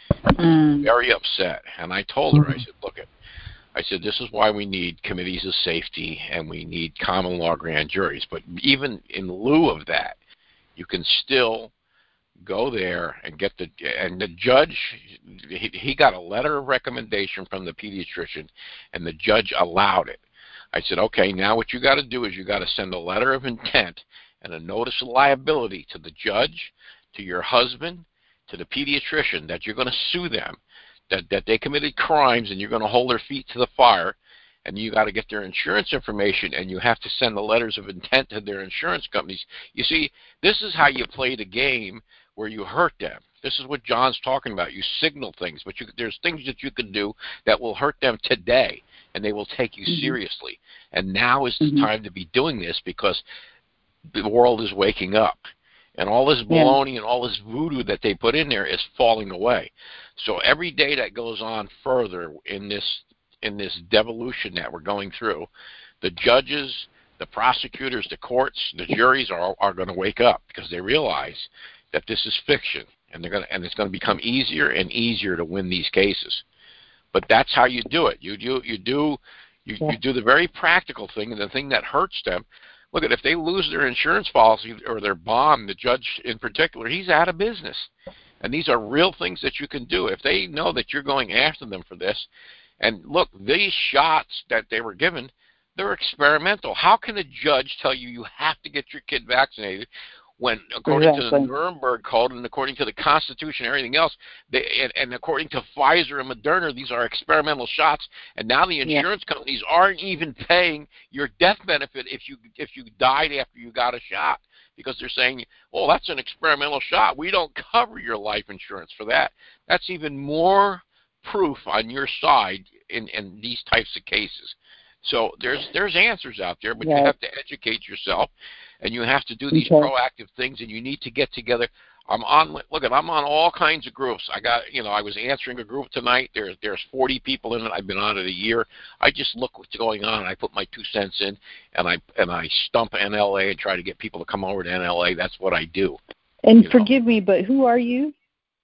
Mm. Very upset, and I told her, I said, look, it, I said, this is why we need committees of safety and we need common law grand juries. But even in lieu of that, you can still go there and get the and the judge. He, he got a letter of recommendation from the pediatrician, and the judge allowed it. I said, okay, now what you got to do is you got to send a letter of intent and a notice of liability to the judge, to your husband, to the pediatrician that you're going to sue them, that that they committed crimes, and you're going to hold their feet to the fire. And you got to get their insurance information, and you have to send the letters of intent to their insurance companies. You see, this is how you play the game where you hurt them. This is what John's talking about. You signal things, but you, there's things that you can do that will hurt them today, and they will take you mm-hmm. seriously. And now is the mm-hmm. time to be doing this because the world is waking up. And all this baloney yeah. and all this voodoo that they put in there is falling away. So every day that goes on further in this in this devolution that we're going through, the judges, the prosecutors, the courts, the juries are are going to wake up because they realize that this is fiction, and they're going to, and it's going to become easier and easier to win these cases. But that's how you do it. You do you do you, yeah. you do the very practical thing, and the thing that hurts them. Look at if they lose their insurance policy or their bond, the judge in particular, he's out of business. And these are real things that you can do if they know that you're going after them for this. And look, these shots that they were given, they're experimental. How can a judge tell you you have to get your kid vaccinated when, according exactly. to the Nuremberg Code and according to the Constitution and everything else, they, and, and according to Pfizer and Moderna, these are experimental shots, and now the insurance yeah. companies aren't even paying your death benefit if you if you died after you got a shot because they're saying, well, that's an experimental shot. We don't cover your life insurance for that. That's even more proof on your side in, in these types of cases. So there's there's answers out there, but right. you have to educate yourself, and you have to do these okay. proactive things, and you need to get together. I'm on. Look, I'm on all kinds of groups. I got, you know, I was answering a group tonight. There's there's forty people in it. I've been on it a year. I just look what's going on. I put my two cents in, and I and I stump N L A and try to get people to come over to N L A. That's what I do. And forgive know. me, but who are you?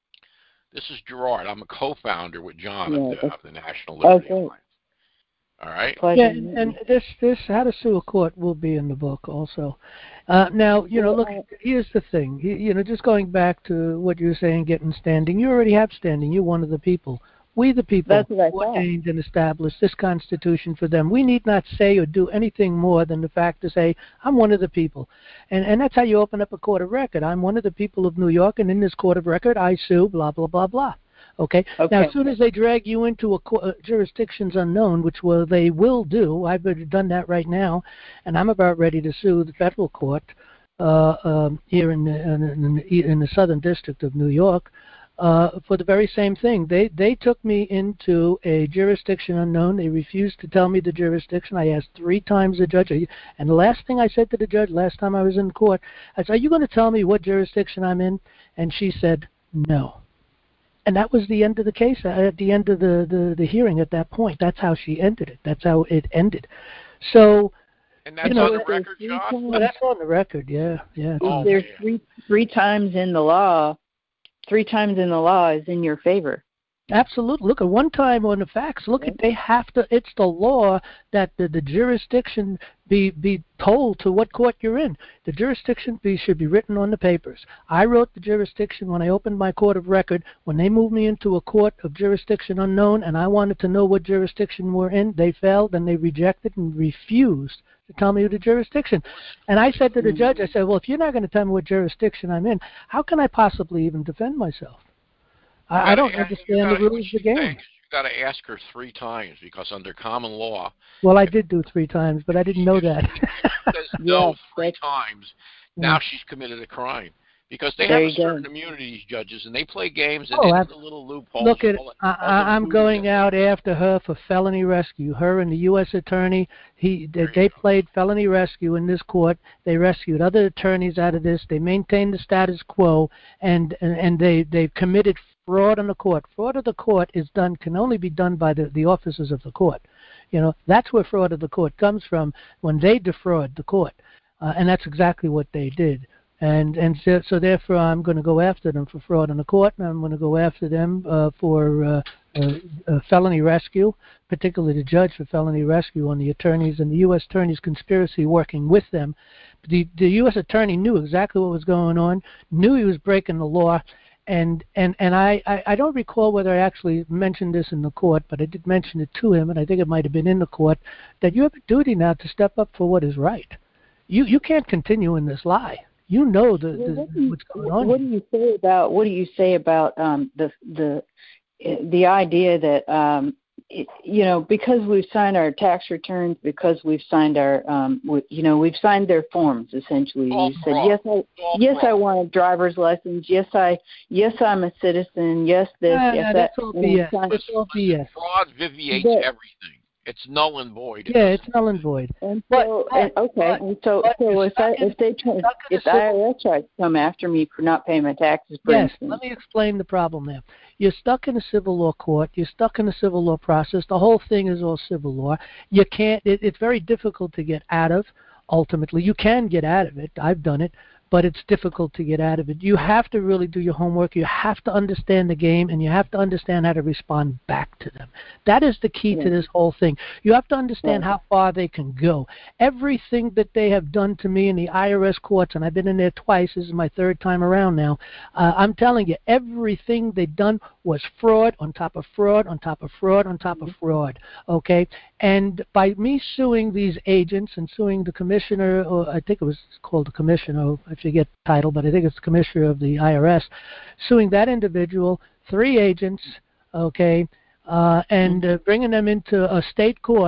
This is Gerard. I'm a co-founder with John yeah, of, the, of the National Liberty okay. Alliance. All right. Yeah, and, and this this how to sue a court will be in the book also. Uh, now, you know, look, here's the thing. You, you know, just going back to what you were saying, getting standing. You already have standing. You're one of the people. We, the people, ordained and established this Constitution for them. We need not say or do anything more than the fact to say, I'm one of the people. And and that's how you open up a court of record. I'm one of the people of New York, and in this court of record, I sue, blah, blah, blah, blah. Okay? okay. Now, as soon as they drag you into a co- uh, jurisdictions unknown, which will, they will do, I've done that right now, and I'm about ready to sue the federal court uh, um, here in the, in, the, in the Southern District of New York uh, for the very same thing. They they took me into a jurisdiction unknown. They refused to tell me the jurisdiction. I asked three times the judge, and the last thing I said to the judge last time I was in court, I said, are you going to tell me what jurisdiction I'm in? And she said, no. And that was the end of the case, at the end of the, the, the hearing at that point. That's how she ended it. That's how it ended. So, and that's you know, on the record, John? Well, that's on the record, yeah. yeah. Oh, there's three, three times in the law, three times in the law is in your favor. Absolutely. Look, at one time on the facts, look, at they have to, it's the law that the, the jurisdiction be be told to what court you're in. The jurisdiction be, should be written on the papers. I wrote the jurisdiction when I opened my court of record. When they moved me into a court of jurisdiction unknown and I wanted to know what jurisdiction we're in, they failed and they rejected and refused to tell me the jurisdiction. And I said to the judge, I said, well, if you're not going to tell me what jurisdiction I'm in, how can I possibly even defend myself? I, I don't ask, understand gotta, the rules of the game. You got to ask her three times because under common law. Well, I did do three times, but I didn't know that. Says no three times. Now yeah. she's committed a crime because they there have a certain go. immunity, these judges, and they play games and oh, they have the little loopholes. Look at all, I, all I'm going out after her for felony rescue. Her and the U S attorney, he they, they played felony rescue in this court. They rescued other attorneys out of this. They maintained the status quo, and and, and they they committed fraud on the court. Fraud of the court is done can only be done by the, the officers of the court. You know, that's where fraud of the court comes from, when they defraud the court. Uh, and that's exactly what they did. And and so, so therefore I'm going to go after them for fraud on the court, and I'm going to go after them uh, for uh, uh, uh, felony rescue, particularly the judge for felony rescue on the attorneys and the U S attorney's conspiracy working with them. The, the U S attorney knew exactly what was going on, knew he was breaking the law. And and and I, I, I don't recall whether I actually mentioned this in the court, but I did mention it to him, and I think it might have been in the court, that you have a duty now to step up for what is right. You you can't continue in this lie. You know the, well, the what you, what's going on. What do you say about what do you say about um, the the the idea that um, it, you know, because we've signed our tax returns, because we've signed our um, we, you know we've signed their forms essentially. All We said fraud. yes, I All yes fraud. I want a driver's license. Yes, I yes I'm a citizen. Yes, this. Uh, yes, that's that. all B S. Signed, That's all B S. Fraud vitiates but, everything. It's null and void. It yeah, it's doesn't- null and void. And But- so, but- and, okay, but- and so, but so you're if I, stuck in- if they try, stuck in if the a I civil- R S tries to come after me for not paying my taxes, for Yes, instance, let me explain the problem there. You're stuck in a civil law court. You're stuck in a civil law process. The whole thing is all civil law. You can't. It, it's very difficult to get out of. Ultimately, you can get out of it. I've done it, but it's difficult to get out of it. You have to really do your homework. You have to understand the game, and you have to understand how to respond back to them. That is the key yeah. to this whole thing. You have to understand right. how far they can go. Everything that they have done to me in the I R S courts, and I've been in there twice. This is my third time around now. Uh, I'm telling you, everything they've done was fraud on top of fraud on top of fraud on top of fraud. Okay, and by me suing these agents and suing the commissioner, or I think it was called the commissioner, I forget the title, but I think it's the commissioner of the I R S, suing that individual, three agents, okay, uh, and uh, bringing them into a state court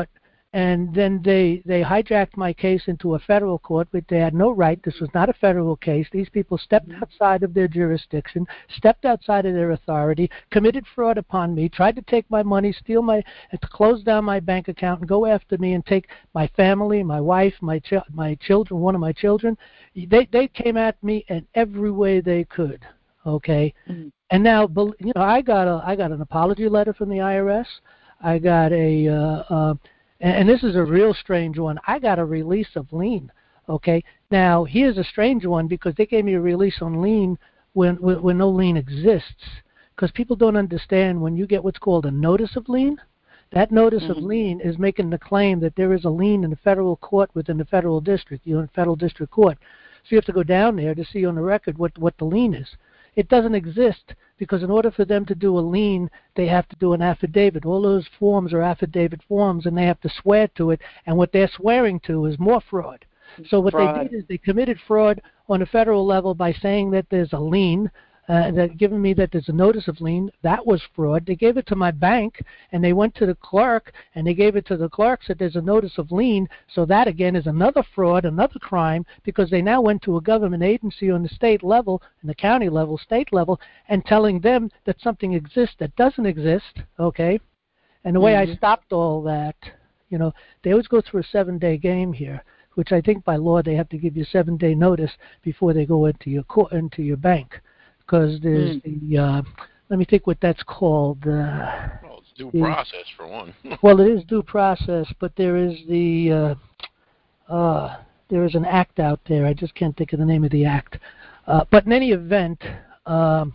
and then they they hijacked my case into a federal court, but they had no right. This was not a federal case. These people stepped outside of their jurisdiction, stepped outside of their authority, committed fraud upon me, tried to take my money, steal my, to close down my bank account, and go after me and take my family, my wife, my ch- my children, one of my children. They they came at me in every way they could. Okay, mm-hmm. And now you know I got a I got an apology letter from the I R S. I got a uh, uh, and this is a real strange one. I got a release of lien. Okay. Now here's a strange one because they gave me a release on lien when when, when no lien exists. Because people don't understand when you get what's called a notice of lien. That notice mm-hmm. of lien is making the claim that there is a lien in the federal court within the federal district, you know, federal district court. So you have to go down there to see on the record what what the lien is. It doesn't exist because in order for them to do a lien, they have to do an affidavit. All those forms are affidavit forms, and they have to swear to it. And what they're swearing to is more fraud. So what fraud. they did is they committed fraud on a federal level by saying that there's a lien, uh, that giving me that there's a notice of lien. That was fraud. They gave it to my bank, and they went to the clerk, and they gave it to the clerk, said there's a notice of lien. So that, again, is another fraud, another crime, because they now went to a government agency on the state level, and the county level, state level, and telling them that something exists that doesn't exist, okay? And the way mm-hmm. I stopped all that, you know, they always go through a seven-day game here, which I think by law they have to give you a seven-day notice before they go into your court, into your bank. Because there's mm. the, uh, let me think what that's called. Uh, well, it's due the, process for one. Well, it is due process, but there is the, uh, uh, there is an act out there. I just can't think of the name of the act. Uh, but in any event, um,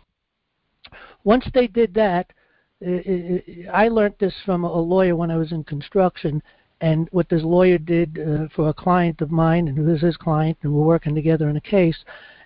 once they did that, it, it, I learned this from a lawyer when I was in construction. And what this lawyer did uh, for a client of mine, and who is his client, and we're working together in a case,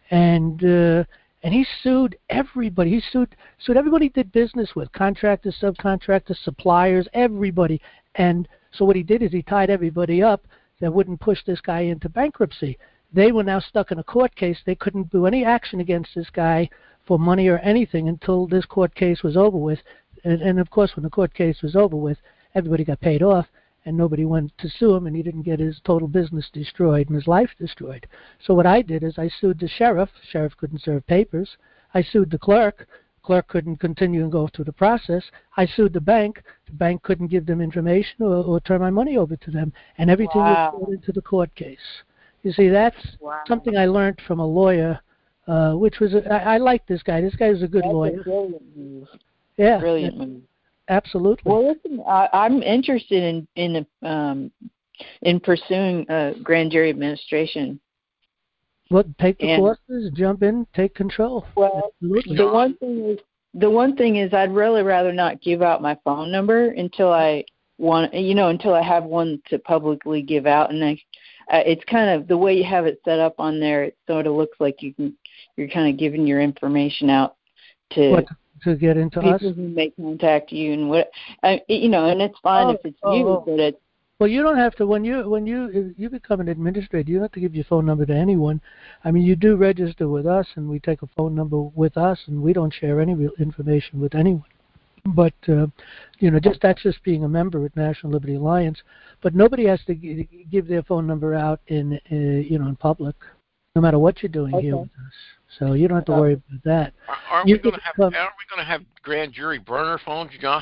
and uh, And he sued everybody. He sued sued everybody he did business with, contractors, subcontractors, suppliers, everybody. And so what he did is he tied everybody up that wouldn't push this guy into bankruptcy. They were now stuck in a court case. They couldn't do any action against this guy for money or anything until this court case was over with. And, and of course, when the court case was over with, everybody got paid off. And nobody went to sue him, and he didn't get his total business destroyed and his life destroyed. So what I did is I sued the sheriff. Sheriff couldn't serve papers. I sued the clerk. Clerk couldn't continue and go through the process. I sued the bank. The bank couldn't give them information or, or turn my money over to them. And everything wow. was put into the court case. You see, that's wow. something I learned from a lawyer, uh, which was, a, I, I like this guy. This guy is a good that's lawyer. A brilliant move. Yeah. Brilliant move. Absolutely. Well, listen, I, I'm interested in in um, in pursuing uh, grand jury administration. Well, take the and, courses, jump in, take control. Well, Absolutely. the one thing is, the one thing is, I'd really rather not give out my phone number until I want, you know, until I have one to publicly give out. And I, uh, it's kind of the way you have it set up on there. It sort of looks like you can, you're kind of giving your information out to. What? To get into people us? People who may contact you and what, I, you know, and it's fine oh, if it's oh, you, oh. but it's. Well, you don't have to, when you when you you become an administrator, you don't have to give your phone number to anyone. I mean, you do register with us, and we take a phone number with us, and we don't share any real information with anyone. But, uh, you know, just that's just being a member at National Liberty Alliance. But nobody has to g- give their phone number out in, uh, you know, in public, no matter what you're doing okay. here with us. So you don't have to worry about that. Aren't you we going to have? Aren't we going to have grand jury burner phones, John?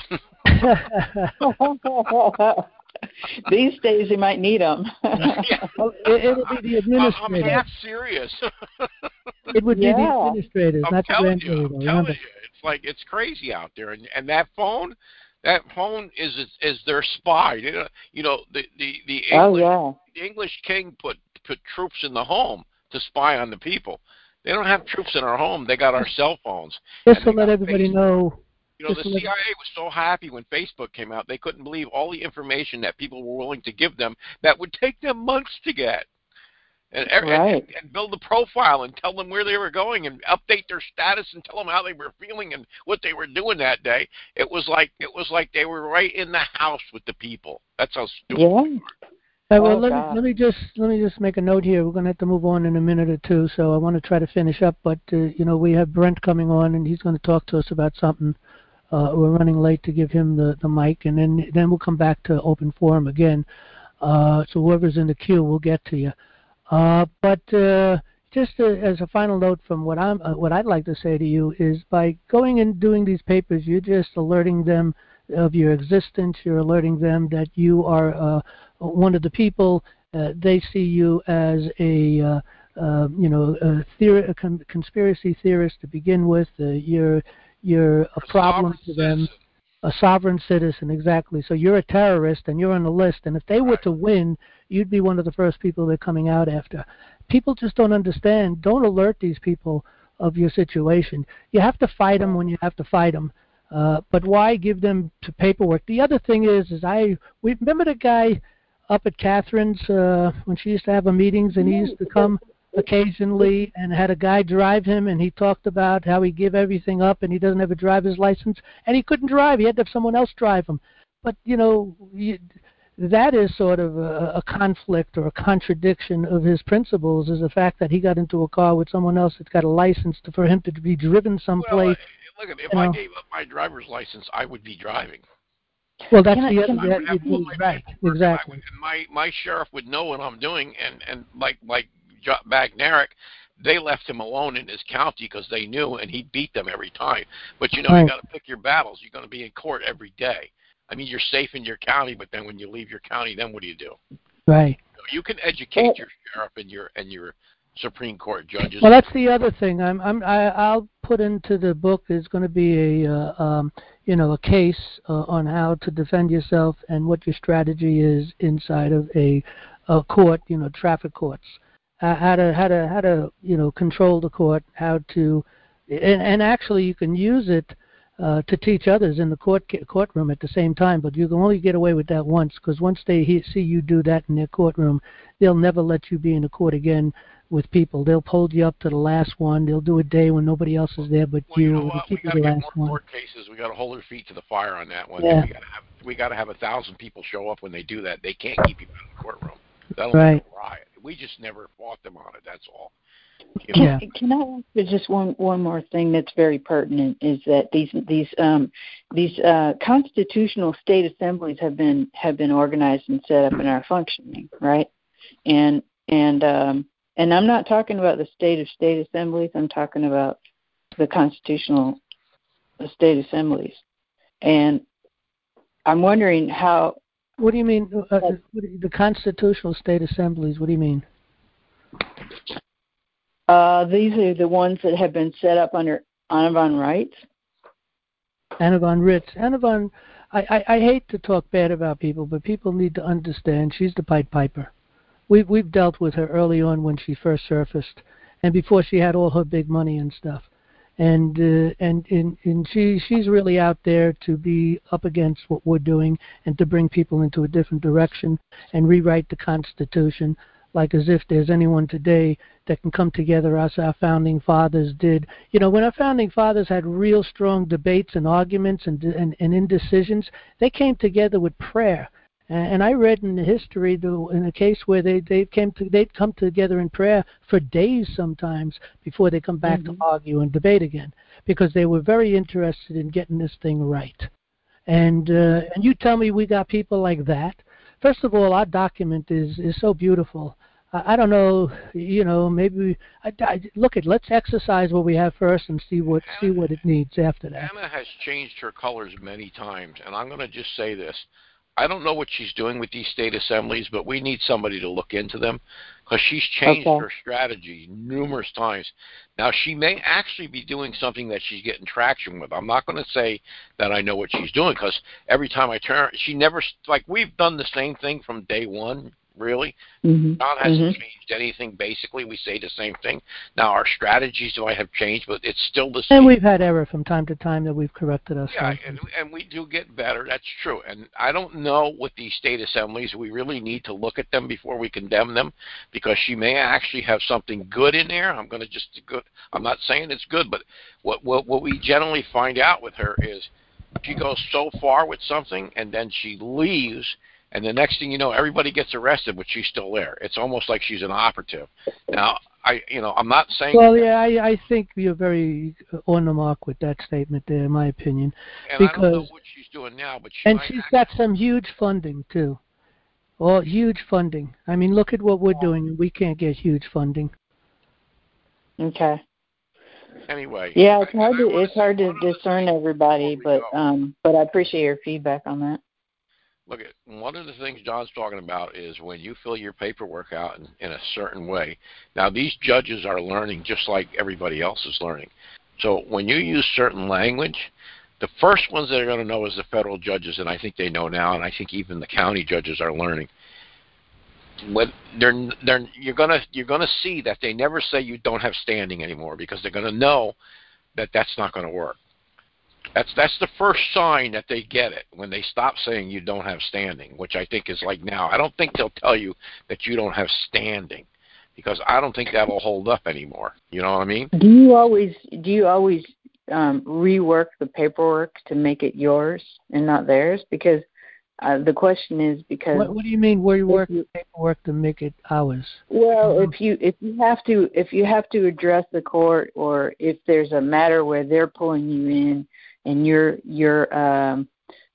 These days, you might need them. yeah. Well, it, it'll be the administrators. I'm half serious. It would yeah. be the administrators, I'm not the grand you, jury. I'm telling you, it's like it's crazy out there, and and that phone, that phone is is their spy. You know, you know the the the English, oh, yeah. the English king put put troops in the home to spy on the people. They don't have troops in our home. They got our cell phones. Just to let everybody Facebook. know. You know, the C I A was so happy when Facebook came out. They couldn't believe all the information that people were willing to give them that would take them months to get. And, right. and, and build a profile and tell them where they were going and update their status and tell them how they were feeling and what they were doing that day. It was like it was like they were right in the house with the people. That's how stupid yeah. they were. Right, well, oh, let God. me let me just let me just make a note here. We're going to have to move on in a minute or two, so I want to try to finish up. But uh, you know, we have Brent coming on, and he's going to talk to us about something uh, we're running late to give him the, the mic, and then then we'll come back to open forum again. Uh, so whoever's in the queue, we'll get to you. Uh, but uh, just uh, as a final note from what I'm, uh, what I'd like to say to you is, by going and doing these papers, you're just alerting them of your existence. You're alerting them that you are uh, one of the people. Uh, they see you as a uh, uh, you know a, theory, a con- conspiracy theorist to begin with. Uh, you're you're a, a problem to them. Citizen. A sovereign citizen, exactly. So you're a terrorist, and you're on the list. And if they were to win, you'd be one of the first people they're coming out after. People just don't understand. Don't alert these people of your situation. You have to fight them when you have to fight them. Uh, but why give them to paperwork? The other thing is, is I we remember the guy up at Catherine's uh, when she used to have her meetings, and he used to come occasionally and had a guy drive him, and he talked about how he give everything up and he doesn't have a driver's license, and he couldn't drive. He had to have someone else drive him. But, you know, you, that is sort of a, a conflict or a contradiction of his principles, is the fact that he got into a car with someone else that's got a license to, for him to be driven someplace. Well, look, if I know. gave up my driver's license, I would be driving. Well, that's the other that you do, right, exactly. And my, my sheriff would know what I'm doing, and, and like like Bagnerick, they left him alone in his county because they knew, and he beat them every time. But, you know, right. You got to pick your battles. You're going to be in court every day. I mean, you're safe in your county, but then when you leave your county, then what do you do? Right. You can educate your sheriff and your and your Supreme Court judges. Well, that's the other thing. I'm I'm I, I'll put into the book is going to be a uh, um, you know a case uh, on how to defend yourself and what your strategy is inside of a, a court. You know, traffic courts. Uh, how to how to how to you know control the court, how to, and, and actually you can use it uh, to teach others in the court courtroom at the same time. But you can only get away with that once, because once they he, see you do that in their courtroom, they'll never let you be in a court again with people. They'll hold you up to the last one. They'll do a day when nobody else is there but well, you. you know Keep we got to get more one. court cases. We got to hold their feet to the fire on that one. Yeah. We got to have we got to have a thousand people show up when they do that. They can't keep you in the courtroom. That'll right. be a riot. We just never fought them on it. That's all. Can, yeah. can I ask just one one more thing that's very pertinent, is that these these um, these uh, constitutional state assemblies have been have been organized and set up and are functioning, right? And and um, and I'm not talking about the state of state assemblies. I'm talking about the constitutional state assemblies, and I'm wondering how. What do you mean, uh, the constitutional state assemblies? What do you mean? Uh, these are the ones that have been set up under Anna von Reitz. Anna von Reitz. Anna von, I, I, I hate to talk bad about people, but people need to understand she's the Pied Piper. We've, we've dealt with her early on when she first surfaced, and before she had all her big money and stuff. And uh, and and, and she, she's really out there to be up against what we're doing and to bring people into a different direction and rewrite the Constitution, like as if there's anyone today that can come together as our founding fathers did. You know, when our founding fathers had real strong debates and arguments and and, and indecisions, they came together with prayer. And I read in the history, in a case where they, they came to, they'd come together in prayer for days sometimes before they come back mm-hmm. to argue and debate again, because they were very interested in getting this thing right. And uh, and you tell me we got people like that. First of all, our document is, is so beautiful. I, I don't know, you know, maybe I, I, look at let's exercise what we have first and see what Anna, see what it needs after that. Anna has changed her colors many times, and I'm going to just say this. I don't know what she's doing with these state assemblies, but we need somebody to look into them, because she's changed okay. her strategy numerous times. Now, she may actually be doing something that she's getting traction with. I'm not going to say that I know what she's doing, because every time I turn, she never, like, we've done the same thing from day one, really. Mm-hmm. John hasn't mm-hmm. changed anything. Basically, we say the same thing. Now, our strategies might have changed, but it's still the same. And we've had error from time to time that we've corrected ourselves. Yeah, and, and we do get better. That's true. And I don't know with these state assemblies. We really need to look at them before we condemn them, because she may actually have something good in there. I'm going to just good. I'm not saying it's good, but what what what we generally find out with her is she goes so far with something, and then she leaves. And the next thing you know, everybody gets arrested, but she's still there. It's almost like she's an operative. Now, I, you know, I'm not saying. Well, yeah, I, I think you're very on the mark with that statement there, in my opinion. And because, I don't know what she's doing now, but she and might she's actually, got some huge funding too. Well, huge funding. I mean, look at what we're doing, and we can't get huge funding. Okay. Anyway. Yeah, it's I, hard to it's say, hard to discern everybody, but go. um, but I appreciate your feedback on that. Look, at one of the things John's talking about is when you fill your paperwork out in, in a certain way. Now, these judges are learning just like everybody else is learning. So when you use certain language, the first ones that are going to know is the federal judges, and I think they know now, and I think even the county judges are learning. When they're, they're, you're gonna you're gonna see that they never say you don't have standing anymore, because they're gonna know that that's not going to work. That's that's the first sign that they get it, when they stop saying you don't have standing, which I think is like now. I don't think they'll tell you that you don't have standing, because I don't think that'll hold up anymore. You know what I mean? Do you always do you always um, rework the paperwork to make it yours and not theirs? Because uh, the question is because What, what do you mean rework you, the paperwork to make it ours? Well, if you if you have to if you have to address the court, or if there's a matter where they're pulling you in and you're you're um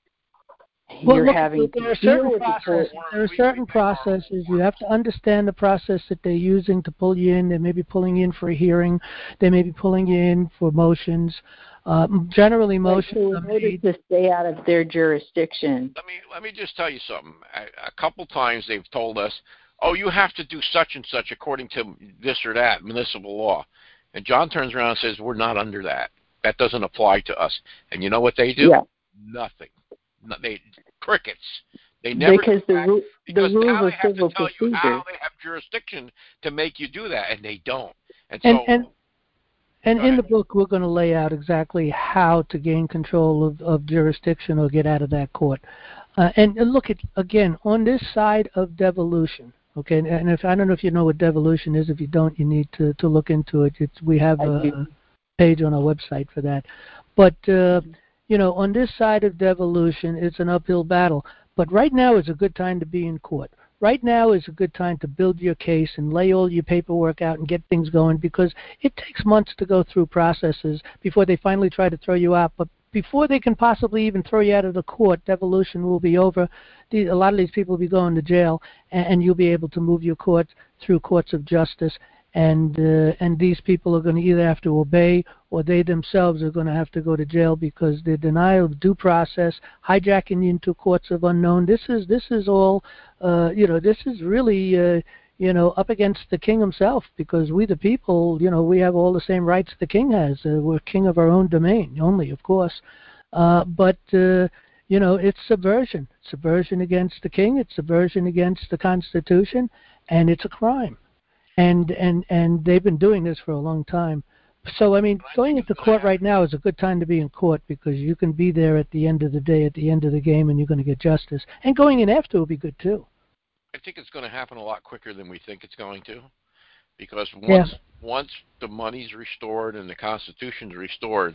well, you're look, having there are to deal certain with the court. processes. There are certain processes. You have to understand the process that they're using to pull you in. They may be pulling you in for a hearing. They may be pulling you in for motions. Uh, generally, motions so are in order made to stay out of their jurisdiction. Let me let me just tell you something. A, a couple times they've told us, "Oh, you have to do such and such according to this or that municipal law," and John turns around and says, "We're not under that. That doesn't apply to us." And you know what they do? Yeah. Nothing. No, they crickets. They never because the ru- because the rules now of they have civil to tell procedure. you how they have jurisdiction to make you do that, and they don't. And and so. and, and Go in ahead. the book, we're going to lay out exactly how to gain control of, of jurisdiction or get out of that court. Uh, and, and look at again on this side of devolution. Okay, and, and if I don't know if you know what devolution is. If you don't, you need to, to look into it. It's, we have a, a page on our website for that. But uh, you know, on this side of devolution, it's an uphill battle. But right now is a good time to be in court. Right now is a good time to build your case and lay all your paperwork out and get things going, because it takes months to go through processes before they finally try to throw you out. But before they can possibly even throw you out of the court, devolution will be over. The, a lot of these people will be going to jail, and, and you'll be able to move your court through courts of justice. And uh, and these people are going to either have to obey, or they themselves are going to have to go to jail because their denial of due process, hijacking into courts of unknown. This is this is all, uh, you know, this is really, uh, you know, up against the king himself, because we the people, you know, we have all the same rights the king has. Uh, we're king of our own domain, only, of course. Uh, but uh, you know, it's subversion, subversion against the king. It's subversion against the Constitution, and it's a crime. And, and and they've been doing this for a long time. So, I mean, going into court right now is a good time to be in court, because you can be there at the end of the day, at the end of the game, and you're going to get justice. And going in after will be good, too. I think it's going to happen a lot quicker than we think it's going to, because once Yeah. once the money's restored and the Constitution's restored,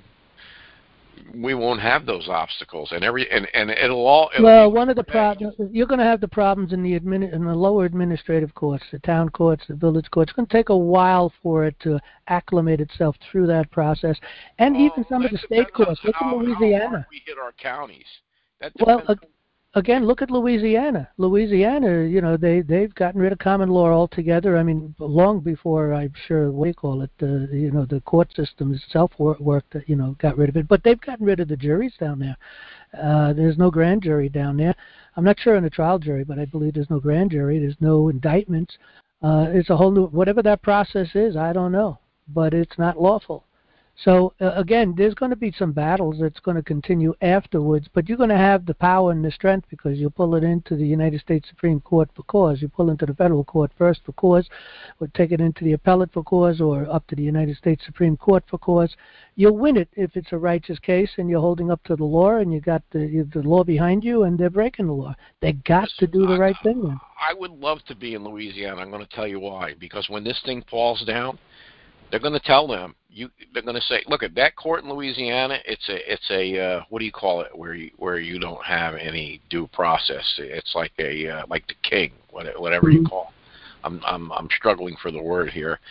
we won't have those obstacles, and every and, and it'll all. It'll Well, one of the problems, you're going to have the problems in the admin, in the lower administrative courts, the town courts, the village courts. It's going to take a while for it to acclimate itself through that process, and well, even some of the state courts. Look how, at Louisiana. How hard we hit our counties. That Well, uh, again, look at Louisiana. Louisiana, you know, they they've gotten rid of common law altogether. I mean, long before, I'm sure, what do you call it, the you know the court system itself worked, you know, got rid of it. But they've gotten rid of the juries down there. Uh, there's no grand jury down there. I'm not sure on the trial jury, but I believe there's no grand jury. There's no indictments. Uh, it's a whole new, whatever that process is, I don't know, but it's not lawful. So, uh, again, there's going to be some battles that's going to continue afterwards, but you're going to have the power and the strength, because you'll pull it into the United States Supreme Court for cause. You pull into the federal court first for cause, or take it into the appellate for cause, or up to the United States Supreme Court for cause. You'll win it if it's a righteous case and you're holding up to the law and you got the, you, the law behind you, and they're breaking the law. They got to do the right thing then. I would love to be in Louisiana. I'm going to tell you why. Because when this thing falls down, they're going to tell them. You, they're going to say, "Look at that court in Louisiana. It's a, it's a, uh, what do you call it? Where you, where you don't have any due process. It's like a, uh, like the king, whatever Mm-hmm. you call it. I'm, I'm, I'm struggling for the word here.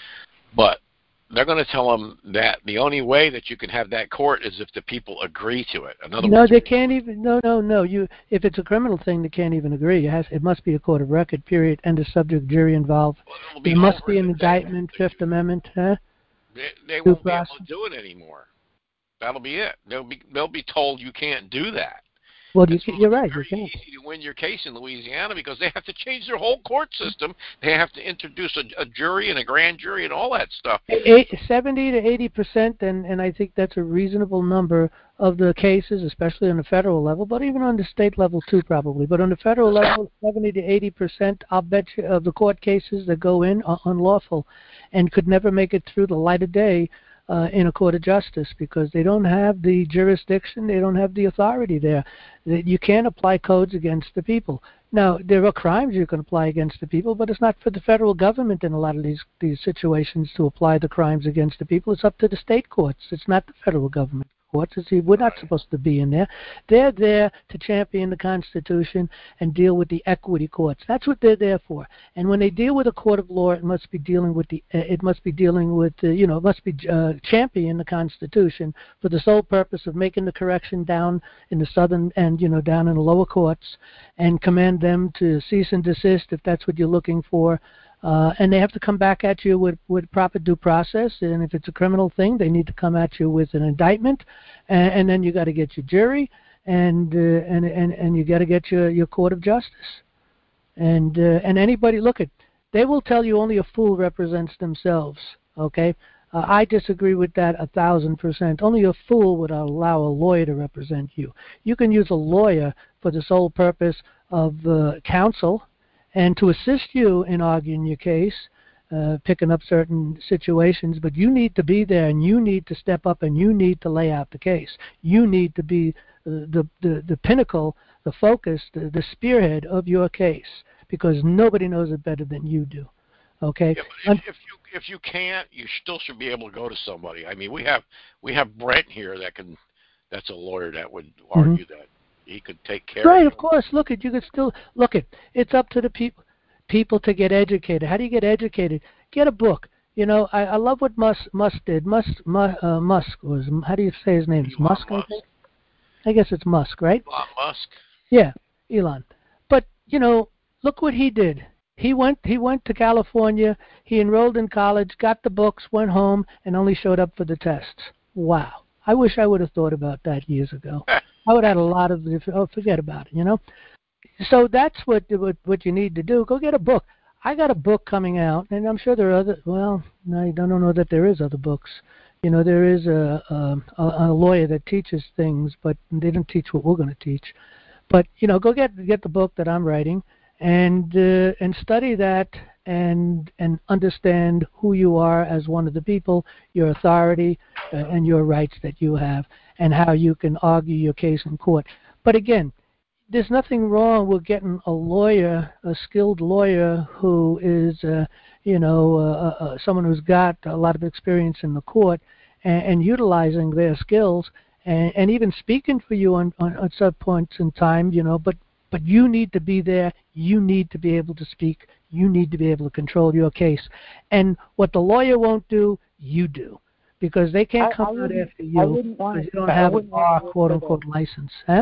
But they're going to tell them that the only way that you can have that court is if the people agree to it. In other no, words, they can't even. No, no, no. You, if it's a criminal thing, they can't even agree. It has. It must be a court of record. Period. End of subject. Jury involved. well, There must be an they, indictment. they, Fifth Amendment. Huh? They, they Due won't process. be able to do it anymore. That'll be it. They'll be they'll be told you can't do that. Well, you It's can, you're right. very You can't. easy to win your case in Louisiana because they have to change their whole court system. They have to introduce a, a jury and a grand jury and all that stuff. Eight, seventy to eighty percent, and and I think that's a reasonable number of the cases, especially on the federal level, but even on the state level too, probably. But on the federal level, seventy to eighty percent, I'll bet you, of the court cases that go in are unlawful, and could never make it through the light of day uh, in a court of justice because they don't have the jurisdiction, they don't have the authority there. You can't apply codes against the people. Now, there are crimes you can apply against the people, but it's not for the federal government in a lot of these, these situations to apply the crimes against the people. It's up to the state courts. It's not the federal government courts. It's, we're not supposed to be in there. They're there to champion the Constitution and deal with the equity courts. That's what they're there for. And when they deal with a court of law, it must be dealing with the. Uh, it must be dealing with. Uh, you know, it must be uh, champion the Constitution for the sole purpose of making the correction down in the southern and you know down in the lower courts, and command them to cease and desist if that's what you're looking for. Uh, and they have to come back at you with, with proper due process. And if it's a criminal thing, they need to come at you with an indictment. And, and then you got to get your jury, and uh, and and and you got to get your, your court of justice. And uh, and anybody, look at, they will tell you only a fool represents themselves. Okay, uh, I disagree with that a thousand percent. Only a fool would allow a lawyer to represent you. You can use a lawyer for the sole purpose of uh, counsel, and to assist you in arguing your case, uh, picking up certain situations, but you need to be there, and you need to step up, and you need to lay out the case. You need to be uh, the, the, the pinnacle, the focus, the, the spearhead of your case, because nobody knows it better than you do. Okay? Yeah, but if, if you if you can't, you still should be able to go to somebody. I mean, we have we have Brent here that can, that's a lawyer that would argue mm-hmm. that he could take care right, of you. Of course. Look, at you could still look at. It's up to the people, people to get educated. How do you get educated? Get a book. You know, I, I love what Musk, Musk did. Musk, Musk, uh, Musk was. How do you say his name? It's Musk, Musk, I think. I guess it's Musk, right? Elon Musk. Yeah, Elon. But you know, look what he did. He went. He went to California. He enrolled in college, got the books, went home, and only showed up for the tests. Wow. I wish I would have thought about that years ago. I would have had a lot of, oh, forget about it, you know. So that's what, what what you need to do. Go get a book. I got a book coming out, and I'm sure there are other, well, I don't know that there is other books. You know, there is a, a, a lawyer that teaches things, but they don't teach what we're going to teach. But, you know, go get get the book that I'm writing and uh, and study that and and understand who you are as one of the people, your authority, uh, and your rights that you have, and how you can argue your case in court. But again, there's nothing wrong with getting a lawyer, a skilled lawyer who is, uh, you know, uh, uh, someone who's got a lot of experience in the court, and, and utilizing their skills, and, and even speaking for you on, on, on some points in time, you know, but But you need to be there. You need to be able to speak. You need to be able to control your case. And what the lawyer won't do, you do. Because they can't I, come I out after you want, because you don't have a bar, quote-unquote, license. Huh?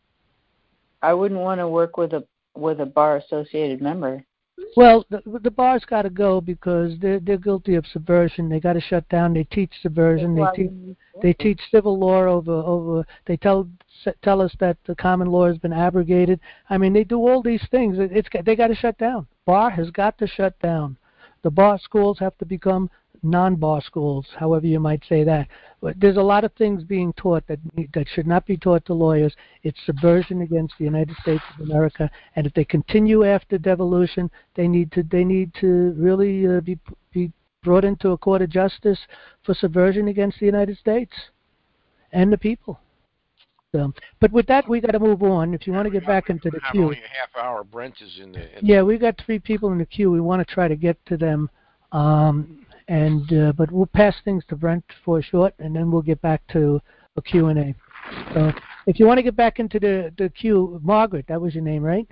I wouldn't want to work with a with a bar-associated member. Well, the, the bar's got to go because they're they're guilty of subversion. They got to shut down. They teach subversion. They teach they teach civil law over over. They tell tell us that the common law has been abrogated. I mean, they do all these things. It's they got to shut down. Bar has got to shut down. The bar schools have to become non-bar schools, however you might say that. But there's a lot of things being taught that that should not be taught to lawyers. It's subversion against the United States of America, and if they continue after devolution, they need to they need to really uh, be be brought into a court of justice for subversion against the United States and the people. So, but with that, we got to move on. If you want to get back into the queue, only a half hour. Brent is in the. In yeah, we got three people in the queue. We want to try to get to them. Um, And uh, but we'll pass things to Brent for a short, and then we'll get back to a Q and A. So if you want to get back into the, the queue, Margaret, that was your name, right?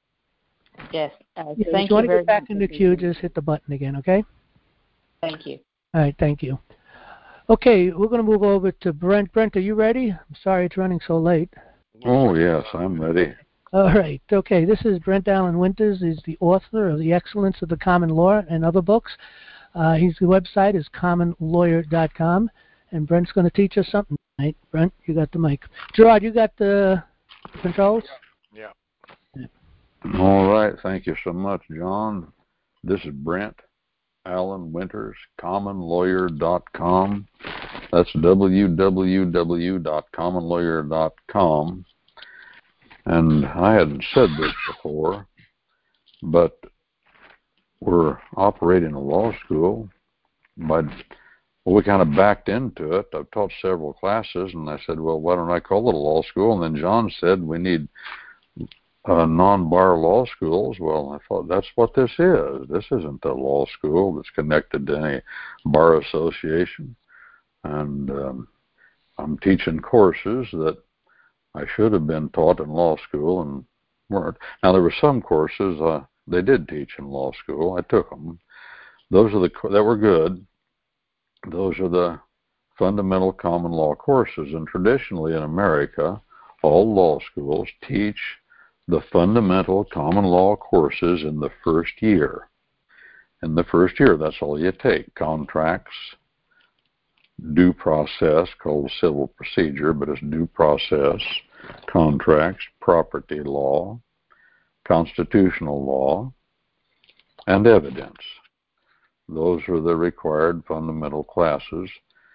Yes. Uh, yeah, thank if you want you to very get back much. in the queue, just hit the button again, okay? Thank you. All right, thank you. Okay, we're going to move over to Brent. Brent, are you ready? I'm sorry it's running so late. Oh, yes, I'm ready. All right, okay. This is Brent Allen Winters. He's the author of The Excellence of the Common Law and other books. Uh, his website is common lawyer dot com, and Brent's going to teach us something tonight. Brent, you got the mic. Gerard, you got the controls? Yeah. All right, thank you so much, John. This is Brent Allen Winters, common lawyer dot com. That's w w w dot common lawyer dot com. And I hadn't said this before, but we're operating a law school. But well, we kind of backed into it. I've taught several classes, and I said, well, why don't I call it a law school? And then John said we need uh, non-bar law schools. Well, I thought that's what this is. This isn't a law school that's connected to any bar association. And um, I'm teaching courses that I should have been taught in law school and weren't. Now, there were some courses uh, they did teach in law school. I took them. Those are the that were good. Those are the fundamental common law courses. And traditionally in America, all law schools teach the fundamental common law courses in the first year. In the first year, that's all you take. Contracts, due process, called civil procedure, but it's due process, contracts, property law, constitutional law, and evidence. Those are the required fundamental classes,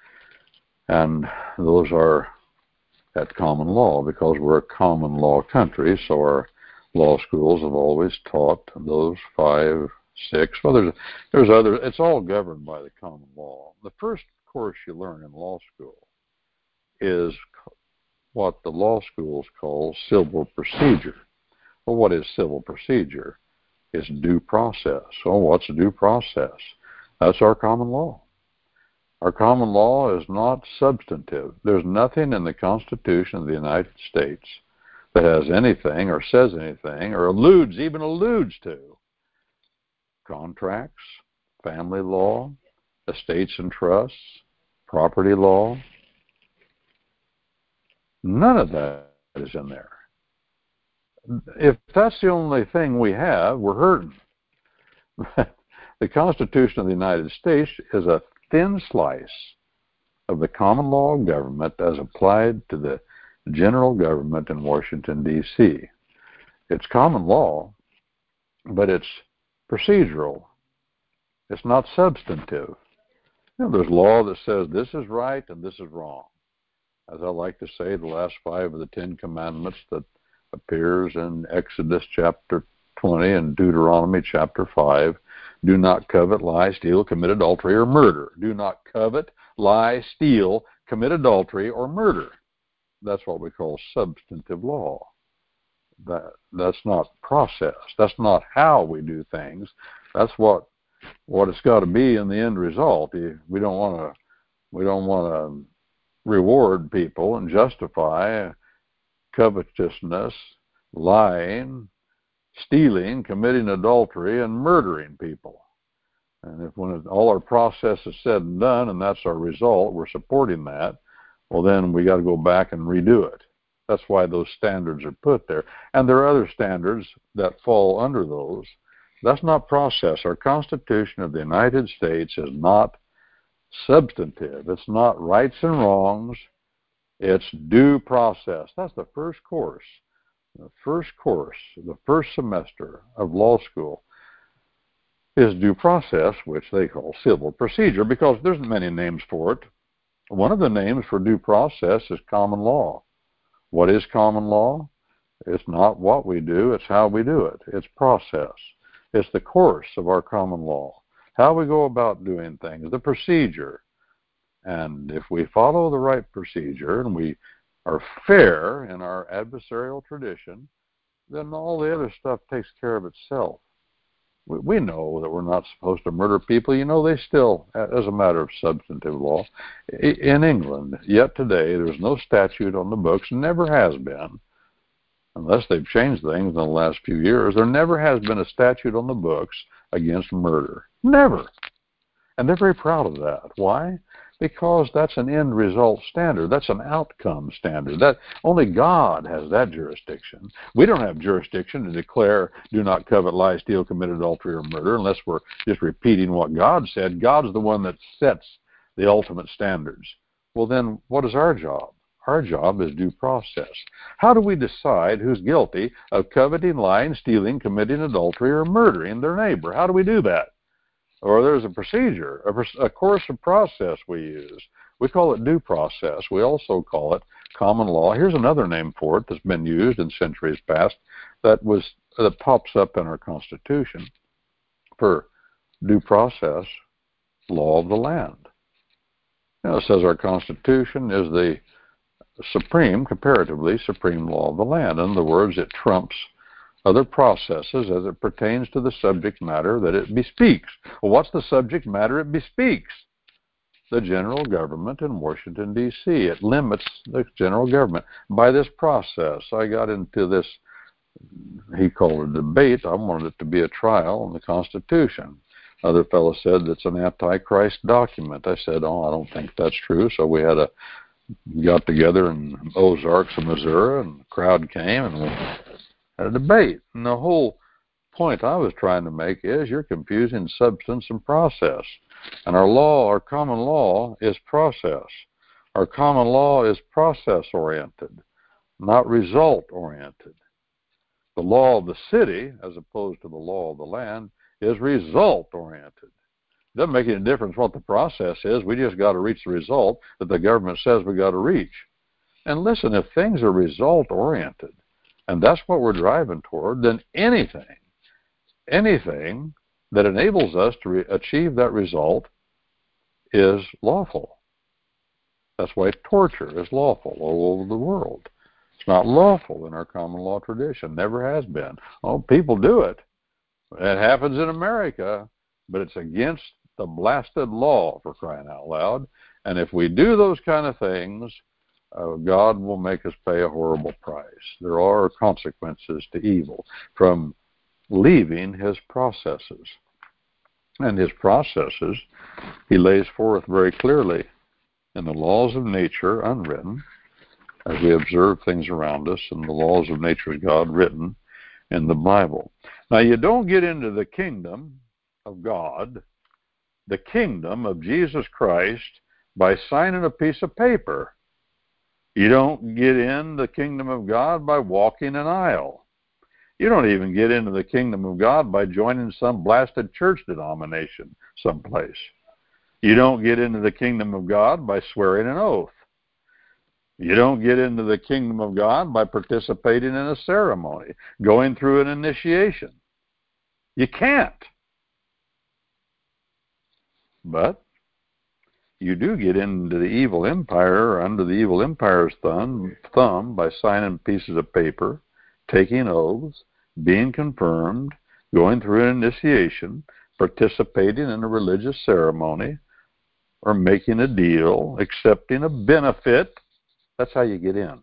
and those are at common law because we're a common law country, so our law schools have always taught those five, six, well, there's, there's other, it's all governed by the common law. The first course you learn in law school is what the law schools call civil procedure. Well, what is civil procedure? It's due process. So what's due process? That's our common law. Our common law is not substantive. There's nothing in the Constitution of the United States that has anything or says anything or alludes, even alludes to contracts, family law, estates and trusts, property law. None of that is in there. If that's the only thing we have, we're hurting. The Constitution of the United States is a thin slice of the common law of government as applied to the general government in Washington, D C It's common law, but it's procedural. It's not substantive. You know, there's law that says this is right and this is wrong. As I like to say, the last five of the Ten Commandments that appears in Exodus chapter twenty and Deuteronomy chapter five. Do not covet, lie, steal, commit adultery, or murder. Do not covet, lie, steal, commit adultery, or murder. That's what we call substantive law. That that's not process. That's not how we do things. That's what what it's got to be in the end result. We don't want to we don't want to reward people and justify covetousness, lying, stealing, committing adultery, and murdering people. And if when it, all our process is said and done, and that's our result, we're supporting that, well, then we got to go back and redo it. That's why those standards are put there. And there are other standards that fall under those. That's not process. Our Constitution of the United States is not substantive. It's not rights and wrongs. It's due process. That's the first course. The first course, the first semester of law school is due process, which they call civil procedure, because there's many names for it. One of the names for due process is common law. What is common law? It's not what we do, it's how we do it. It's process. It's the course of our common law, how we go about doing things, the procedure. And if we follow the right procedure and we are fair in our adversarial tradition, then all the other stuff takes care of itself. We, we know that we're not supposed to murder people. You know, they still, as a matter of substantive law, in England, yet today, there's no statute on the books, never has been, unless they've changed things in the last few years, there never has been a statute on the books against murder. Never. And they're very proud of that. Why? Because that's an end result standard. That's an outcome standard. That only God has that jurisdiction. We don't have jurisdiction to declare, do not covet, lie, steal, commit adultery, or murder, unless we're just repeating what God said. God's the one that sets the ultimate standards. Well, then what is our job? Our job is due process. How do we decide who's guilty of coveting, lying, stealing, committing adultery, or murdering their neighbor? How do we do that? Or there's a procedure, a, a course of process we use. We call it due process. We also call it common law. Here's another name for it that's been used in centuries past that was that pops up in our Constitution for due process, law of the land. You know, it says our Constitution is the supreme, comparatively supreme law of the land. In other words, it trumps other processes as it pertains to the subject matter that it bespeaks. Well, what's the subject matter it bespeaks? The general government in Washington, D C It limits the general government. By this process, I got into this, he called it a debate. I wanted it to be a trial on the Constitution. Other fellow said it's an antichrist document. I said, oh, I don't think that's true. So we had a got together in Ozarks of Missouri, and the crowd came, and we had a debate. And the whole point I was trying to make is you're confusing substance and process. And our law, our common law, is process. Our common law is process-oriented, not result-oriented. The law of the city, as opposed to the law of the land, is result-oriented. It doesn't make any difference what the process is. We just got to reach the result that the government says we got to reach. And listen, if things are result-oriented, and that's what we're driving toward, then anything, anything that enables us to re- achieve that result is lawful. That's why torture is lawful all over the world. It's not lawful in our common law tradition. Never has been. Oh, people do it. It happens in America, but it's against the blasted law, for crying out loud. And if we do those kind of things, uh, God will make us pay a horrible price. There are consequences to evil from leaving his processes. And his processes, he lays forth very clearly in the laws of nature, unwritten, as we observe things around us, and the laws of nature of God written in the Bible. Now, you don't get into the kingdom of God, the kingdom of Jesus Christ, by signing a piece of paper. You don't get in the kingdom of God by walking an aisle. You don't even get into the kingdom of God by joining some blasted church denomination someplace. You don't get into the kingdom of God by swearing an oath. You don't get into the kingdom of God by participating in a ceremony, going through an initiation. You can't. But you do get into the evil empire, or under the evil empire's thumb, thumb by signing pieces of paper, taking oaths, being confirmed, going through an initiation, participating in a religious ceremony, or making a deal, accepting a benefit. That's how you get in.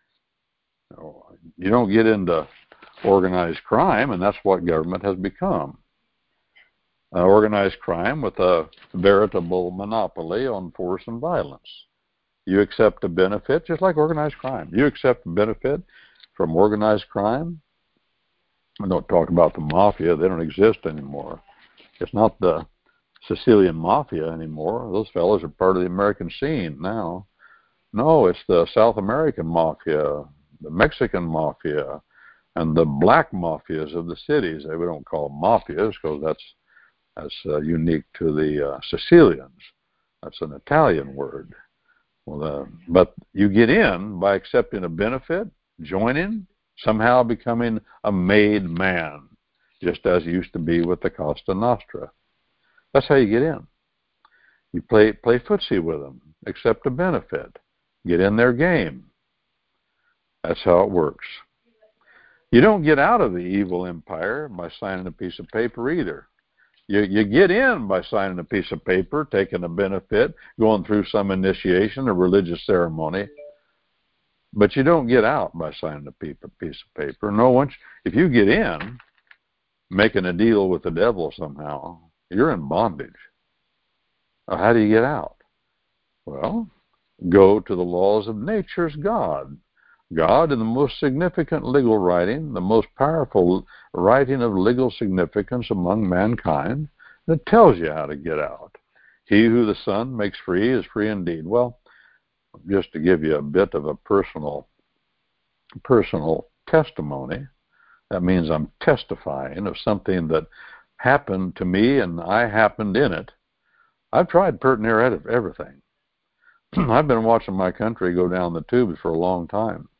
You don't get into organized crime, and that's what government has become. Uh, organized crime with a veritable monopoly on force and violence. You accept a benefit, just like organized crime. You accept a benefit from organized crime. I don't talk about the mafia. They don't exist anymore. It's not the Sicilian mafia anymore. Those fellows are part of the American scene now. No, it's the South American mafia, the Mexican mafia, and the black mafias of the cities. We don't call them mafias because that's that's uh, unique to the uh, Sicilians. That's an Italian word. Well, uh, but you get in by accepting a benefit, joining, somehow becoming a made man, just as it used to be with the Costa Nostra. That's how you get in. You play play footsie with them, accept a benefit, get in their game. That's how it works. You don't get out of the evil empire by signing a piece of paper either. You, you get in by signing a piece of paper, taking a benefit, going through some initiation, a religious ceremony. But you don't get out by signing a piece of paper. No, once if you get in, making a deal with the devil somehow, you're in bondage. Uh, how do you get out? Well, go to the laws of nature's God. God, in the most significant legal writing, the most powerful writing of legal significance among mankind, that tells you how to get out. He who the Son makes free is free indeed. Well, just to give you a bit of a personal personal testimony, that means I'm testifying of something that happened to me and I happened in it. I've tried pert near everything. I've been watching my country go down the tubes for a long time.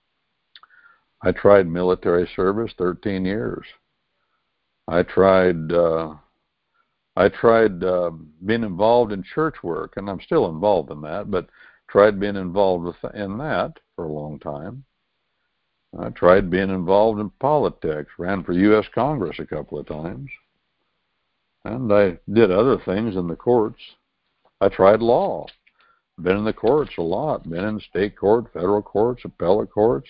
I tried military service, thirteen years. I tried uh, I tried uh, being involved in church work, and I'm still involved in that, but tried being involved with, in that for a long time. I tried being involved in politics, ran for U S Congress a couple of times, and I did other things in the courts. I tried law, been in the courts a lot, been in state court, federal courts, appellate courts,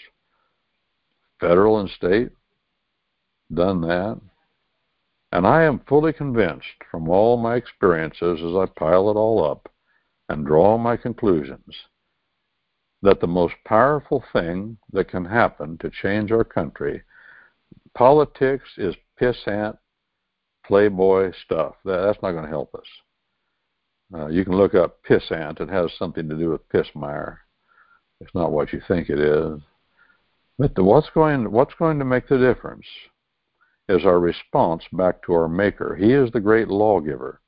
federal and state, done that. And I am fully convinced from all my experiences as I pile it all up and draw my conclusions that the most powerful thing that can happen to change our country, politics is pissant, playboy stuff. That, that's not going to help us. Uh, you can look up pissant. It has something to do with pissmire. It's not what you think it is. But the, what's going what's going to make the difference is our response back to our Maker. He is the great lawgiver.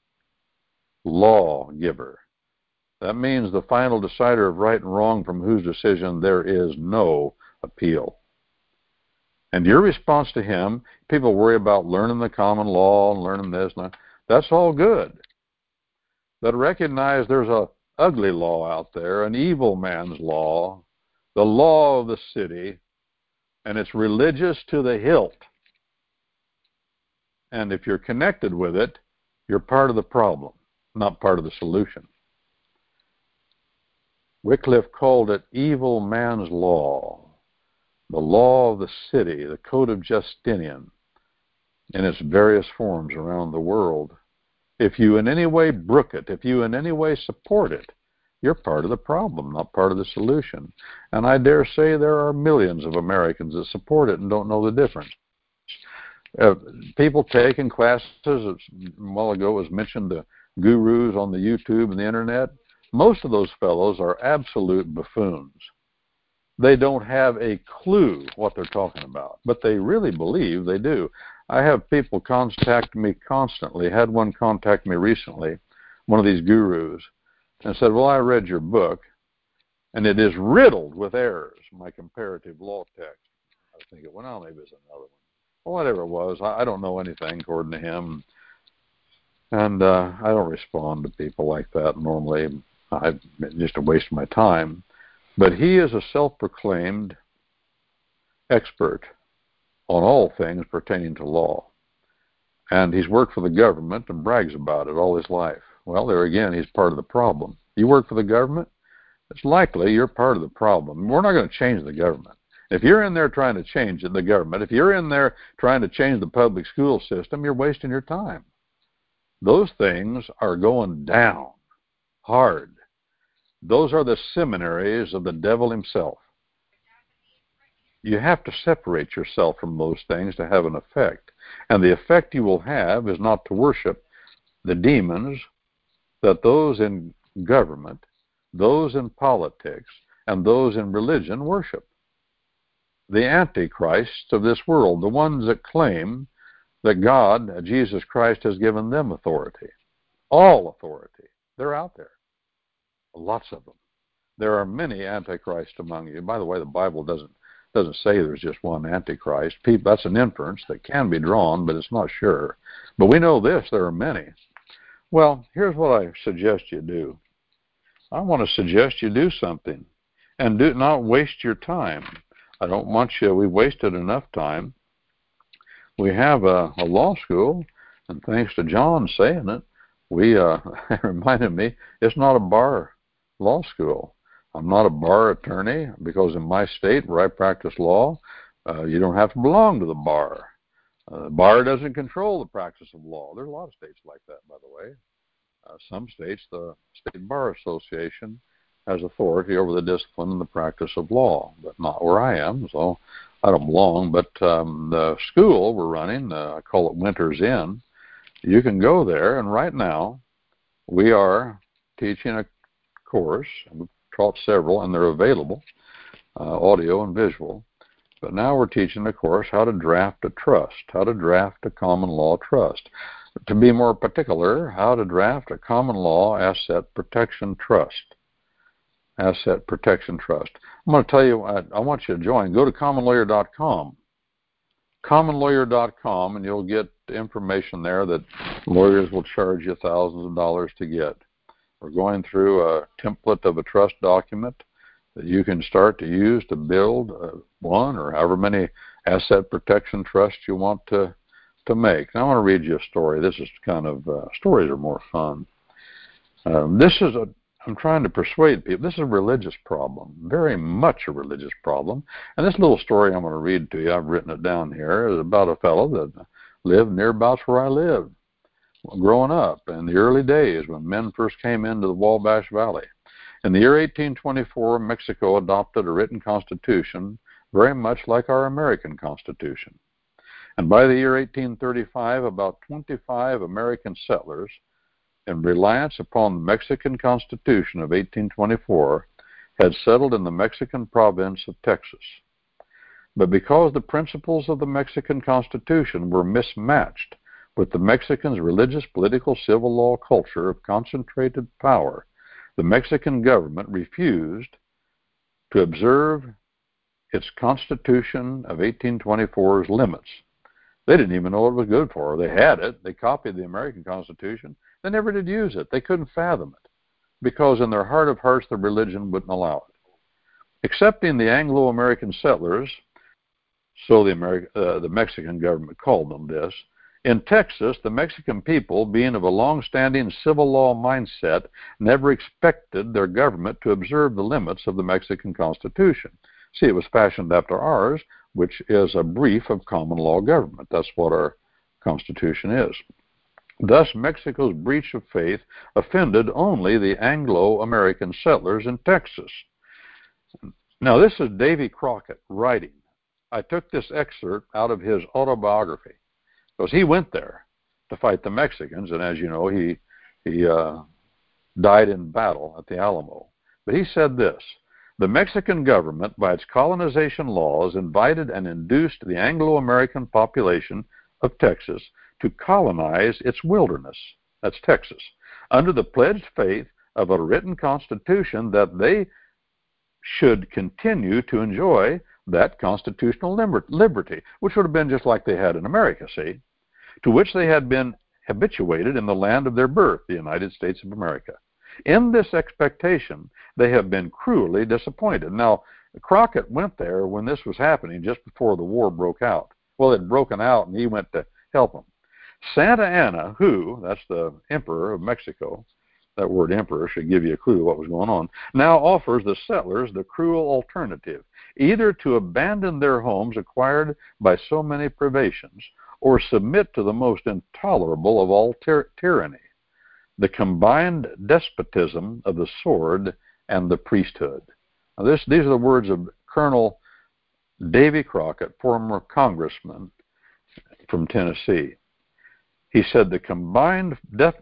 Lawgiver. That means the final decider of right and wrong, from whose decision there is no appeal. And your response to him, people worry about learning the common law and learning this and that. That's all good. But recognize there's a ugly law out there, an evil man's law, the law of the city, and it's religious to the hilt. And if you're connected with it, you're part of the problem, not part of the solution. Wycliffe called it evil man's law, the law of the city, the code of Justinian, in its various forms around the world. If you in any way brook it, if you in any way support it, you're part of the problem, not part of the solution. And I dare say there are millions of Americans that support it and don't know the difference. Uh, people taking classes, a while ago it was mentioned, the gurus on the YouTube and the internet, most of those fellows are absolute buffoons. They don't have a clue what they're talking about, but they really believe they do. I have people contact me constantly. I had one contact me recently, one of these gurus, and said, well, I read your book, and it is riddled with errors, my comparative law text. I was thinking, well, no, maybe it's another one. Well, whatever it was, I, I don't know anything, according to him. And uh, I don't respond to people like that normally. I just a waste of my time. But he is a self-proclaimed expert on all things pertaining to law. And he's worked for the government and brags about it all his life. Well, there again, he's part of the problem. You work for the government, it's likely you're part of the problem. We're not going to change the government. If you're in there trying to change the government, if you're in there trying to change the public school system, you're wasting your time. Those things are going down hard. Those are the seminaries of the devil himself. You have to separate yourself from those things to have an effect. And the effect you will have is not to worship the demons that those in government, those in politics, and those in religion worship. The antichrists of this world, the ones that claim that God, Jesus Christ, has given them authority. All authority. They're out there. Lots of them. There are many antichrists among you. By the way, the Bible doesn't doesn't say there's just one antichrist. People, that's an inference that can be drawn, but it's not sure. But we know this, there are many. Well, here's what I suggest you do. I want to suggest you do something and do not waste your time. I don't want you, we've wasted enough time. We have a, a law school, and thanks to John saying it, we uh, it reminded me, it's not a bar law school. I'm not a bar attorney because in my state where I practice law, uh, you don't have to belong to the bar. Uh, the bar doesn't control the practice of law. There are a lot of states like that, by the way. Uh, some states, the State Bar Association has authority over the discipline and the practice of law, but not where I am, so I don't belong. But um, the school we're running, uh, I call it Winter's Inn, you can go there, and right now we are teaching a course, and we've taught several, and they're available, uh, audio and visual. But now we're teaching a course how to draft a trust, how to draft a common law trust. To be more particular, how to draft a common law asset protection trust. Asset protection trust. I'm going to tell you, I, I want you to join. Go to common lawyer dot com. common lawyer dot com, and you'll get information there that lawyers will charge you thousands of dollars to get. We're going through a template of a trust document that you can start to use to build uh, one or however many asset protection trusts you want to, to make. Now I want to read you a story. This is kind of, uh, stories are more fun. Um, this is a, I'm trying to persuade people, this is a religious problem, very much a religious problem. And this little story I'm going to read to you, I've written it down here, is about a fellow that lived nearabouts where I lived growing up in the early days when men first came into the Wabash Valley. In the year eighteen twenty-four, Mexico adopted a written constitution very much like our American Constitution. And by the year eighteen thirty-five, about twenty-five American settlers, in reliance upon the Mexican Constitution of eighteen twenty-four, had settled in the Mexican province of Texas. But because the principles of the Mexican Constitution were mismatched with the Mexicans' religious, political, civil law culture of concentrated power, the Mexican government refused to observe its Constitution of eighteen twenty-four's limits. They didn't even know what it was good for. They had it. They copied the American Constitution. They never did use it. They couldn't fathom it because in their heart of hearts the religion wouldn't allow it. Excepting the Anglo-American settlers, so the, Ameri- uh, the Mexican government called them this, in Texas, the Mexican people, being of a long-standing civil law mindset, never expected their government to observe the limits of the Mexican Constitution. See, it was fashioned after ours, which is a brief of common law government. That's what our Constitution is. Thus, Mexico's breach of faith offended only the Anglo-American settlers in Texas. Now, this is Davy Crockett writing. I took this excerpt out of his autobiography because he went there to fight the Mexicans, and as you know, he, he uh, died in battle at the Alamo. But he said this: the Mexican government, by its colonization laws, invited and induced the Anglo-American population of Texas to colonize its wilderness, that's Texas, under the pledged faith of a written constitution that they should continue to enjoy that constitutional liberty, which would have been just like they had in America, see, to which they had been habituated in the land of their birth, the United States of America. In this expectation, they have been cruelly disappointed. Now, Crockett went there when this was happening, just before the war broke out. Well, it had broken out, and he went to help them. Santa Anna, who, that's the emperor of Mexico, that word emperor should give you a clue what was going on, now offers the settlers the cruel alternative, either to abandon their homes acquired by so many privations, or submit to the most intolerable of all tyr- tyranny, the combined despotism of the sword and the priesthood. Now this, these are the words of Colonel Davy Crockett, former congressman from Tennessee. He said the combined de-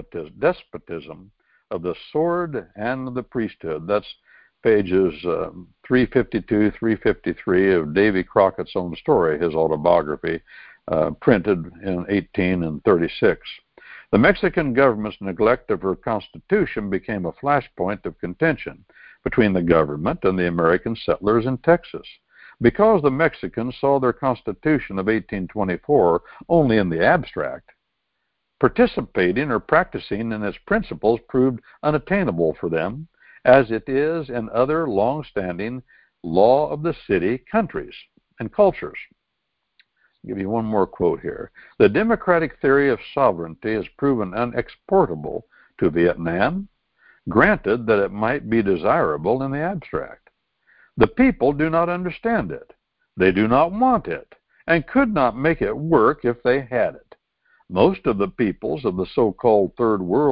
despotism of the sword and the priesthood. That's pages um, three fifty-two, three fifty-three of Davy Crockett's own story, his autobiography, uh, printed in eighteen thirty-six. The Mexican government's neglect of her constitution became a flashpoint of contention between the government and the American settlers in Texas. Because the Mexicans saw their Constitution of eighteen twenty-four only in the abstract, participating or practicing in its principles proved unattainable for them, as it is in other long-standing law of the city countries and cultures. I'll give you one more quote here. The democratic theory of sovereignty has proven unexportable to Vietnam, granted that it might be desirable in the abstract. The people do not understand it. They do not want it, and could not make it work if they had it. Most of the peoples of the so-called Third World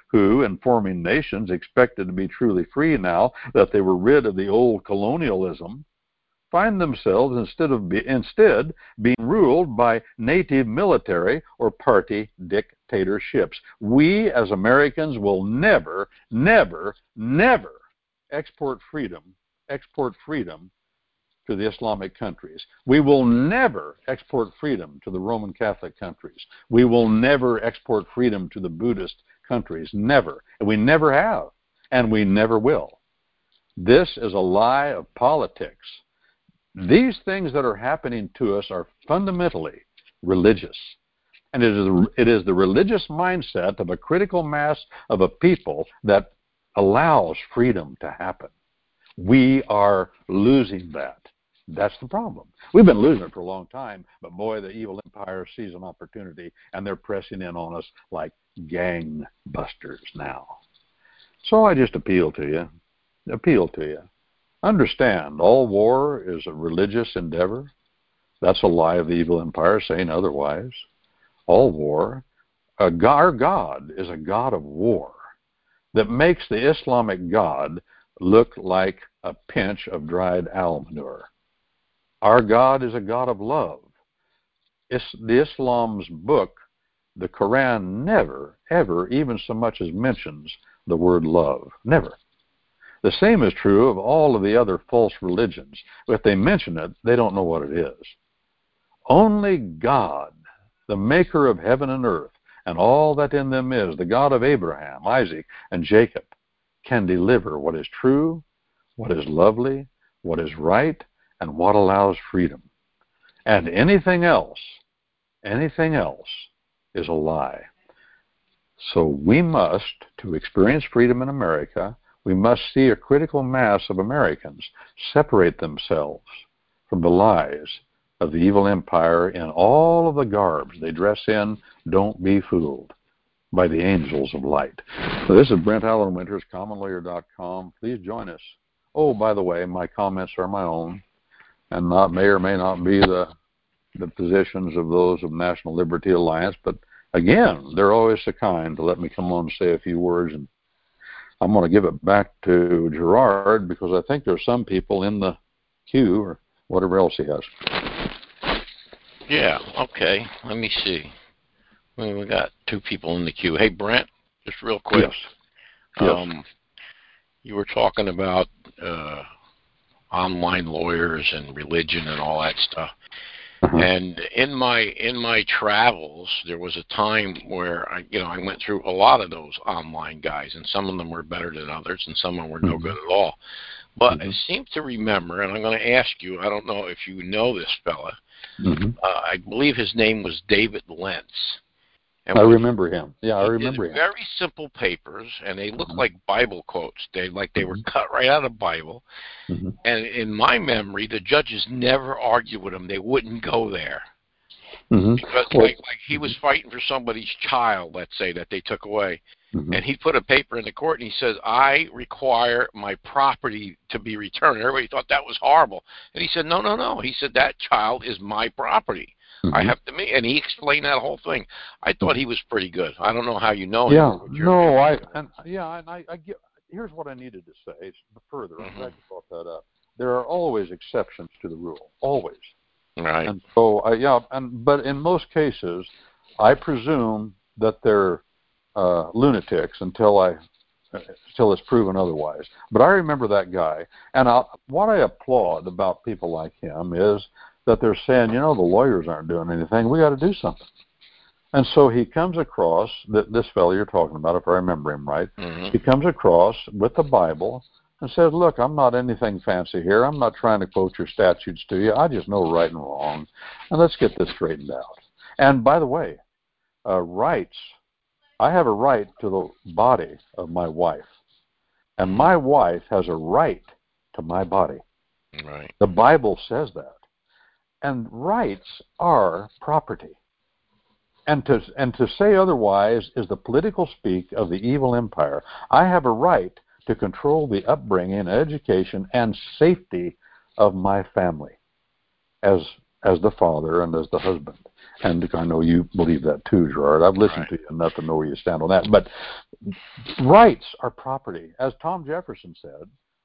who, in forming nations, expected to be truly free now that they were rid of the old colonialism, find themselves instead of be, instead being ruled by native military or party dictatorships. We as Americans will never, never, never export freedom, export freedom to the Islamic countries. We will never export freedom to the Roman Catholic countries. We will never export freedom to the Buddhist countries. Never. And we never have. And we never will. This is a lie of politics. These things that are happening to us are fundamentally religious. And it is, it is the religious mindset of a critical mass of a people that allows freedom to happen. We are losing that. That's the problem. We've been losing it for a long time, but boy, the evil empire sees an opportunity, and they're pressing in on us like gangbusters now. So I just appeal to you, appeal to you. Understand, all war is a religious endeavor. That's a lie of the evil empire saying otherwise. All war, uh, our God is a God of war that makes the Islamic God look like a pinch of dried owl manure. Our God is a God of love. It's, the Islam's book, the Quran, never, ever even so much as mentions the word love. Never. The same is true of all of the other false religions. If they mention it, they don't know what it is. Only God, the maker of heaven and earth, and all that in them is, the God of Abraham, Isaac, and Jacob, can deliver what is true, what is lovely, what is right, and what allows freedom. And anything else, anything else is a lie. So we must, to experience freedom in America, we must see a critical mass of Americans separate themselves from the lies of the evil empire in all of the garbs they dress in. Don't be fooled by the angels of light. So this is Brent Allen Winters, common lawyer dot com. Please join us. Oh, by the way, my comments are my own, and not may or may not be the the positions of those of National Liberty Alliance. But again, they're always so kind to let me come on and say a few words, and I'm going to give it back to Gerard because I think there's some people in the queue or whatever else he has. Yeah, okay. Let me see. Well, we got two people in the queue. Hey, Brent, just real quick. Yes. Yes. Um, you were talking about uh, online lawyers and religion and all that stuff. Uh-huh. And in my in my travels, there was a time where I, you know, I went through a lot of those online guys, and some of them were better than others, and some of them were no mm-hmm. good at all. But mm-hmm. I seem to remember, and I'm going to ask you, I don't know if you know this fella. Mm-hmm. Uh, I believe his name was David Lentz. And I remember him. Yeah, I he remember did him. Very simple papers, and they looked mm-hmm. like Bible quotes. They like they mm-hmm. were cut right out of the Bible. Mm-hmm. And in my memory, the judges never argued with him. They wouldn't go there. Mm-hmm. Because well, like, like he was fighting for somebody's child, let's say, that they took away. Mm-hmm. And he put a paper in the court, and he says, I require my property to be returned. Everybody thought that was horrible. And he said, no, no, no. He said, that child is my property. Mm-hmm. I have to meet, and he explained that whole thing. I thought he was pretty good. I don't know how you know yeah, him. Yeah, no, I, and yeah, and I, I get, here's what I needed to say further. I'm mm-hmm. glad you brought that up. There are always exceptions to the rule, always. Right. And so, uh, yeah, and but in most cases, I presume that they're uh, lunatics until I, until it's proven otherwise. But I remember that guy, and I, what I applaud about people like him is that they're saying, you know, the lawyers aren't doing anything. We got to do something. And so he comes across, that this fellow you're talking about, if I remember him right, mm-hmm. he comes across with the Bible and says, look, I'm not anything fancy here. I'm not trying to quote your statutes to you. I just know right and wrong. And let's get this straightened out. And by the way, uh, rights, I have a right to the body of my wife. And my wife has a right to my body. Right. The Bible says that. And rights are property. And to and to say otherwise is the political speak of the evil empire. I have a right to control the upbringing, education, and safety of my family as as the father and as the husband. And I know you believe that too, Gerard. I've listened Right. to you enough to know where you stand on that. But rights are property. As Tom Jefferson said,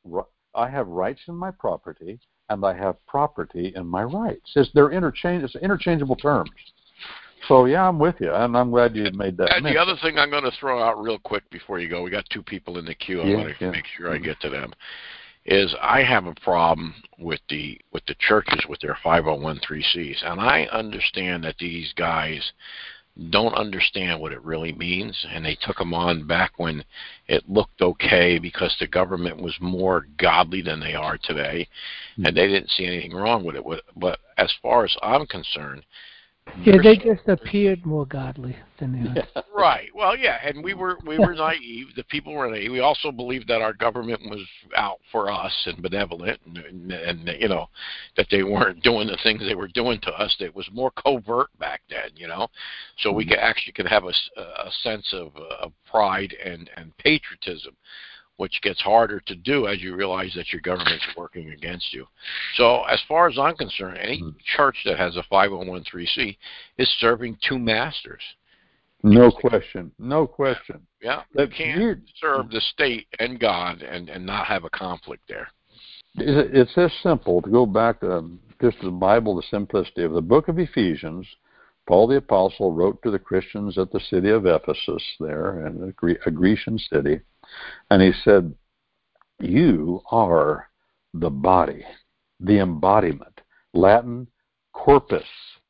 I have rights in my property, and I have property in my rights. It's, they're interchange, it's interchangeable terms. So, yeah, I'm with you, and I'm glad you made that And mention. the other thing I'm going to throw out real quick before you go, we got two people in the queue. I Yeah, want to yeah. make sure I get to them. Is I have a problem with the with the churches with their five oh one c threes, and I understand that these guys don't understand what it really means, and they took them on back when it looked okay because the government was more godly than they are today, mm-hmm. and they didn't see anything wrong with it. But as far as I'm concerned, yeah, they just appeared more godly than they are. Right. Well, yeah, and we were we were naive. The people were naive. We also believed that our government was out for us and benevolent, and, and, and you know that they weren't doing the things they were doing to us. It was more covert back then, you know, so we could actually could have a, a sense of, of pride and and patriotism, which gets harder to do as you realize that your government's working against you. So as far as I'm concerned, any church that has a five oh one c three is serving two masters. No question. No question. Yeah, you can't you, serve the state and God and, and not have a conflict there. It's this simple. To go back to just the Bible, the simplicity of the book of Ephesians, Paul the Apostle wrote to the Christians at the city of Ephesus there, in a Grecian city, and he said, you are the body, the embodiment, Latin corpus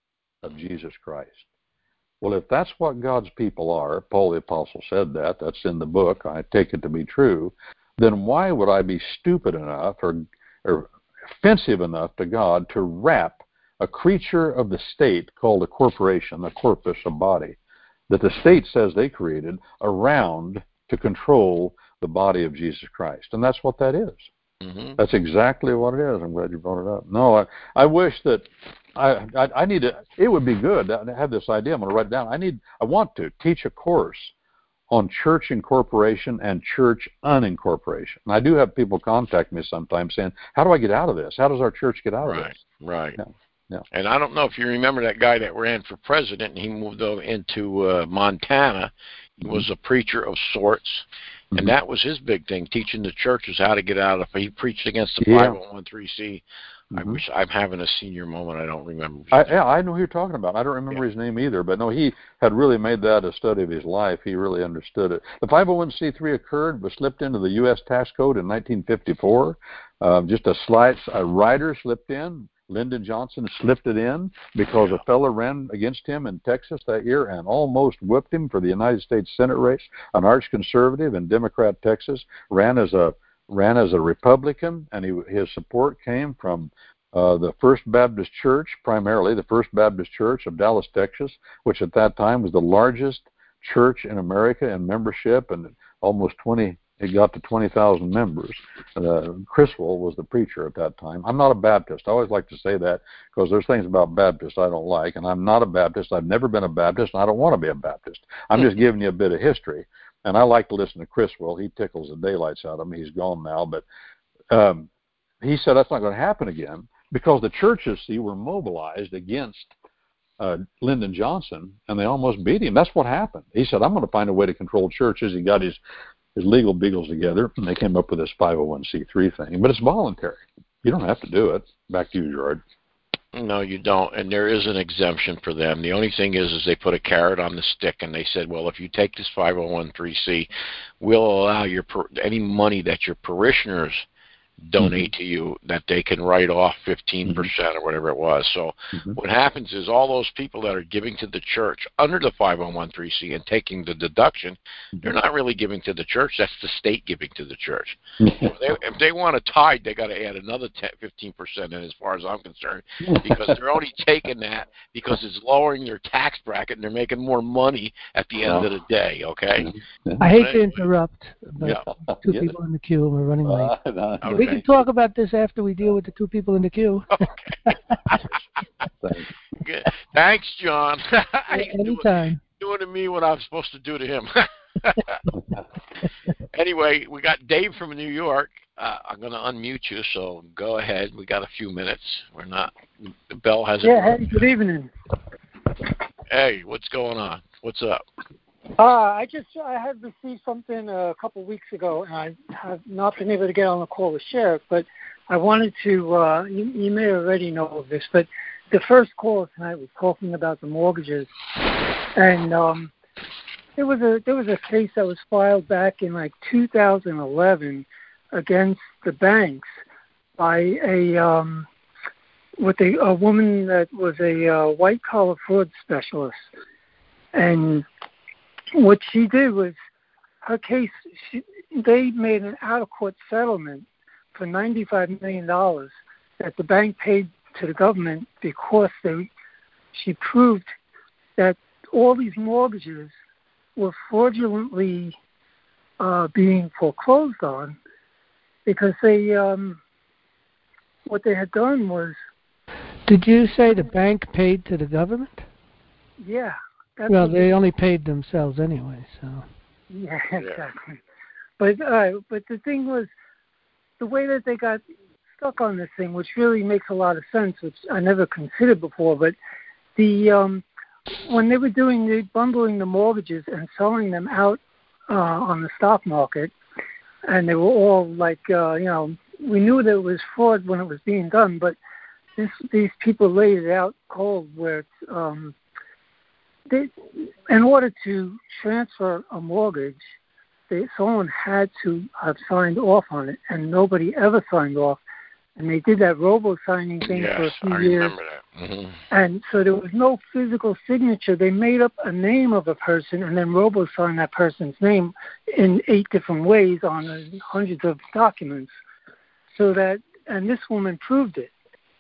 of Jesus Christ. Well, if that's what God's people are, Paul the Apostle said that, that's in the book, I take it to be true, then why would I be stupid enough or, or offensive enough to God to wrap a creature of the state called a corporation, a corpus, a body, that the state says they created around to control the body of Jesus Christ? And that's what that is. Mm-hmm. That's exactly what it is. I'm glad you brought it up. No, I, I wish that I, I I need to. It would be good to have this idea. I'm going to write it down. I need. I want to teach a course on church incorporation and church unincorporation. And I do have people contact me sometimes saying, "How do I get out of this? How does our church get out right, of this?" Right. Right. Yeah. Yeah. And I don't know if you remember that guy that ran for president, and he moved over into uh, Montana. He was a preacher of sorts, mm-hmm. and that was his big thing, teaching the churches how to get out of it. He preached against the yeah. five oh one c three. Mm-hmm. I wish I'm having a senior moment. I don't remember. I, yeah, I know who you're talking about. I don't remember yeah. his name either, but no, he had really made that a study of his life. He really understood it. The five oh one c three occurred, was slipped into the U S tax code in nineteen fifty-four. Uh, just a slight, a rider slipped in. Lyndon Johnson slipped it in because yeah. a fellow ran against him in Texas that year and almost whipped him for the United States Senate race. An arch conservative in Democrat Texas ran as a ran as a Republican, and he, his support came from uh, the First Baptist Church, primarily the First Baptist Church of Dallas, Texas, which at that time was the largest church in America in membership, and almost twenty. It got to twenty thousand members. Uh, Criswell was the preacher at that time. I'm not a Baptist. I always like to say that because there's things about Baptists I don't like, and I'm not a Baptist. I've never been a Baptist, and I don't want to be a Baptist. I'm just giving you a bit of history, and I like to listen to Criswell. He tickles the daylights out of me. He's gone now, but um, he said that's not going to happen again because the churches, see, were mobilized against uh, Lyndon Johnson, and they almost beat him. That's what happened. He said, I'm going to find a way to control churches. He got his his legal beagles together, and they came up with this five oh one c three thing. But it's voluntary. You don't have to do it. Back to you, Gerard. No, you don't, and there is an exemption for them. The only thing is, is they put a carrot on the stick, and they said, well, if you take this five oh one c, we'll allow your any money that your parishioners donate mm-hmm. to you, that they can write off fifteen percent mm-hmm. or whatever it was. So mm-hmm. what happens is all those people that are giving to the church under the five oh one c and taking the deduction, mm-hmm. they're not really giving to the church. That's the state giving to the church. if, they, if they want a tithe, they got to add another ten, fifteen percent in, as far as I'm concerned, because they're only taking that because it's lowering their tax bracket and they're making more money at the end of the day, okay? I hate to interrupt, but yeah. two people in the queue and we're running late. Uh, no, okay. We can talk about this after we deal with the two people in the queue. Okay. Good. Thanks, John. Anytime. Doing to me what I'm supposed to do to him. Anyway, we got Dave from New York. Uh, I'm going to unmute you, so go ahead. We got a few minutes. We're not. The bell hasn't. Yeah. Hey, good evening. Hey, what's going on? What's up? Uh, I just I had received something a couple of weeks ago, and I have not been able to get on the call with Sheriff, but I wanted to, uh, you, you may already know of this, but the first call tonight was talking about the mortgages, and um, there was a there was a case that was filed back in like two thousand eleven against the banks by a um, with a, a woman that was a uh, white collar fraud specialist, and what she did was her case. She, they made an out of court settlement for ninety-five million dollars that the bank paid to the government because they she proved that all these mortgages were fraudulently uh, being foreclosed on because they um, what they had done was. Did you say the bank paid to the government? Yeah. That's well, they only paid themselves anyway, so. Yeah, exactly. But uh, but the thing was, the way that they got stuck on this thing, which really makes a lot of sense, which I never considered before, but the um, when they were doing the bundling the mortgages and selling them out uh, on the stock market, and they were all like, uh, you know, we knew that it was fraud when it was being done, but this, these people laid it out cold where it's, um, they, in order to transfer a mortgage, they, someone had to have signed off on it, and nobody ever signed off. And they did that robo-signing thing yes, for a few I years. remember that. Mm-hmm. And so there was no physical signature. They made up a name of a person and then robo-signed that person's name in eight different ways on uh, hundreds of documents. So that, and this woman proved it.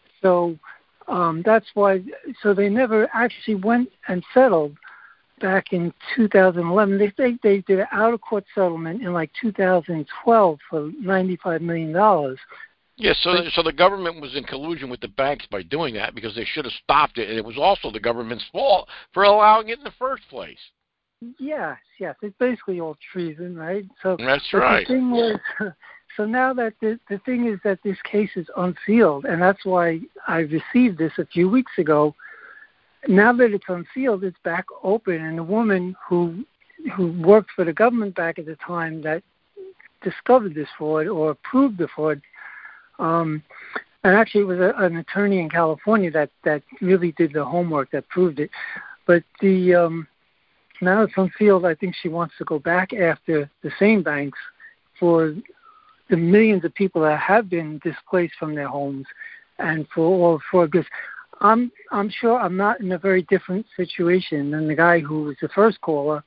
So um, that's why, so they never actually went and settled back in two thousand eleven. They think they did an out-of-court settlement in like two thousand twelve for ninety-five million dollars. Yes, yeah, so but, so the government was in collusion with the banks by doing that because they should have stopped it, and it was also the government's fault for allowing it in the first place. Yes, yes, it's basically all treason, right? So that's right. The thing was, so now that the the thing is that this case is unsealed, and that's why I received this a few weeks ago. Now that it's unsealed, it's back open, and the woman who who worked for the government back at the time that discovered this fraud or approved the fraud. Um, and actually, it was a, an attorney in California that, that really did the homework that proved it. But the um, now it's unsealed. I think she wants to go back after the same banks for the millions of people that have been displaced from their homes, and for all for because I'm I'm sure I'm not in a very different situation than the guy who was the first caller.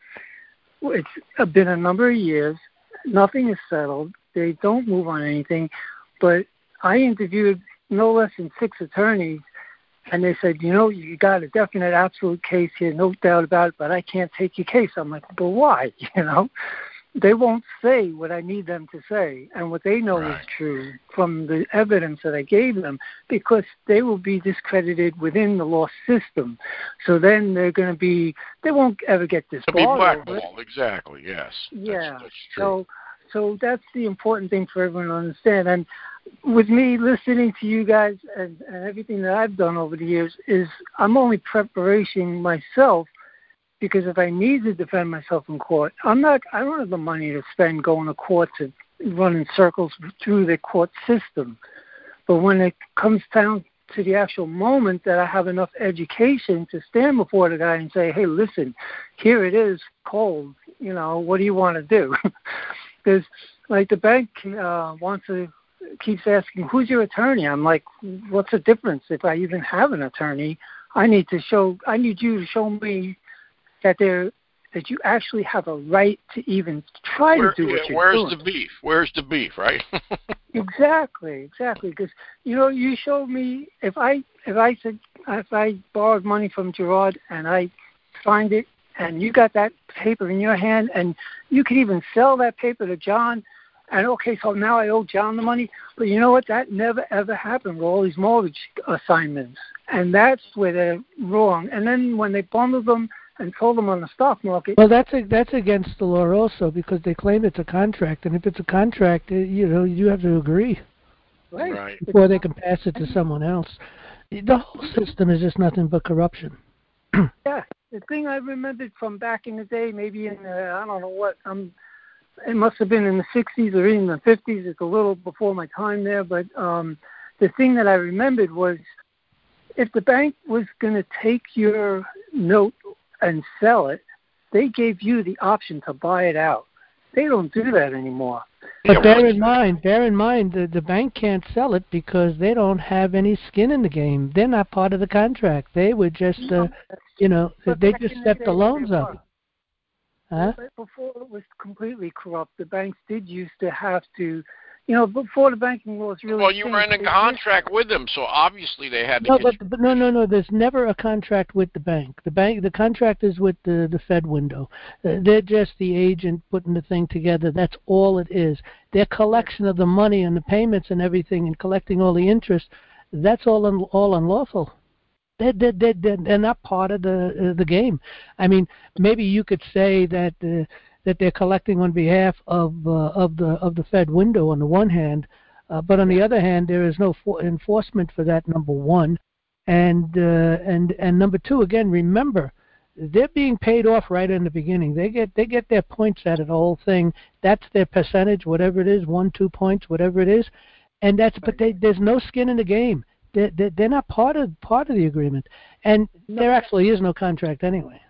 It's been a number of years. Nothing is settled. They don't move on anything, but I interviewed no less than six attorneys, and they said, you know, you got a definite, absolute case here, no doubt about it, but I can't take your case. I'm like, but why? You know, they won't say what I need them to say, and what they know right. is true from the evidence that I gave them, because they will be discredited within the law system. So then they're going to be, they won't ever get this. They'll be blackballed, exactly, yes. Yeah, that's, that's true. So, so that's the important thing for everyone to understand. And with me listening to you guys and, and everything that I've done over the years is I'm only preparation myself, because if I need to defend myself in court, I'm not, I don't have the money to spend going to court to run in circles through the court system. But when it comes down to the actual moment that I have enough education to stand before the guy and say, hey, listen, here it is, cold, you know, what do you want to do? Because like the bank uh, wants to, keeps asking, who's your attorney? I'm like, what's the difference? If I even have an attorney, I need to show, I need you to show me that there, that you actually have a right to even try Where, to do what yeah, you're where's doing. Where's the beef? Where's the beef, right? Exactly, exactly. Because, you know, you showed me, if I, if I said, if I borrowed money from Gerard and I signed it, and you got that paper in your hand, and you could even sell that paper to John, and okay, so now I owe John the money. But you know what? That never, ever happened with all these mortgage assignments. And that's where they're wrong. And then when they bundled them and sold them on the stock market. Well, that's a, that's against the law also, because they claim it's a contract. And if it's a contract, you know, you have to agree. Right. right. Before they can pass it to someone else. The whole system is just nothing but corruption. Yeah, the thing I remembered from back in the day, maybe in the, I don't know what, um, it must have been in the sixties or even the fifties. It's a little before my time there, but um, the thing that I remembered was if the bank was going to take your note and sell it, they gave you the option to buy it out. They don't do that anymore. But bear in mind, bear in mind, the, the bank can't sell it because they don't have any skin in the game. They're not part of the contract. They were just, uh, you know, But they back just in the set day, the loans they up. were. Huh? But before it was completely corrupt, the banks did used to have to, you know, before the banking laws really Well, you changed, were in a they contract with them, so obviously they had to. No, Get but, but no, no, no. There's never a contract with the bank. The bank, the contract is with the the Fed window. Uh, they're just the agent putting the thing together. That's all it is. Their collection of the money and the payments and everything, and collecting all the interest. That's all un, all unlawful. They're, they're, they're, they're not part of the uh, the game. I mean, maybe you could say that uh, that they're collecting on behalf of uh, of the of the Fed window on the one hand, uh, but on the other hand, there is no for enforcement for that. Number one, and uh, and and number two, again, remember, they're being paid off right in the beginning. They get they get their points out of the whole thing. That's their percentage, whatever it is, one, two points, whatever it is, and that's. But they, there's no skin in the game. They're, they're not part of part of the agreement, and there actually is no contract anyway.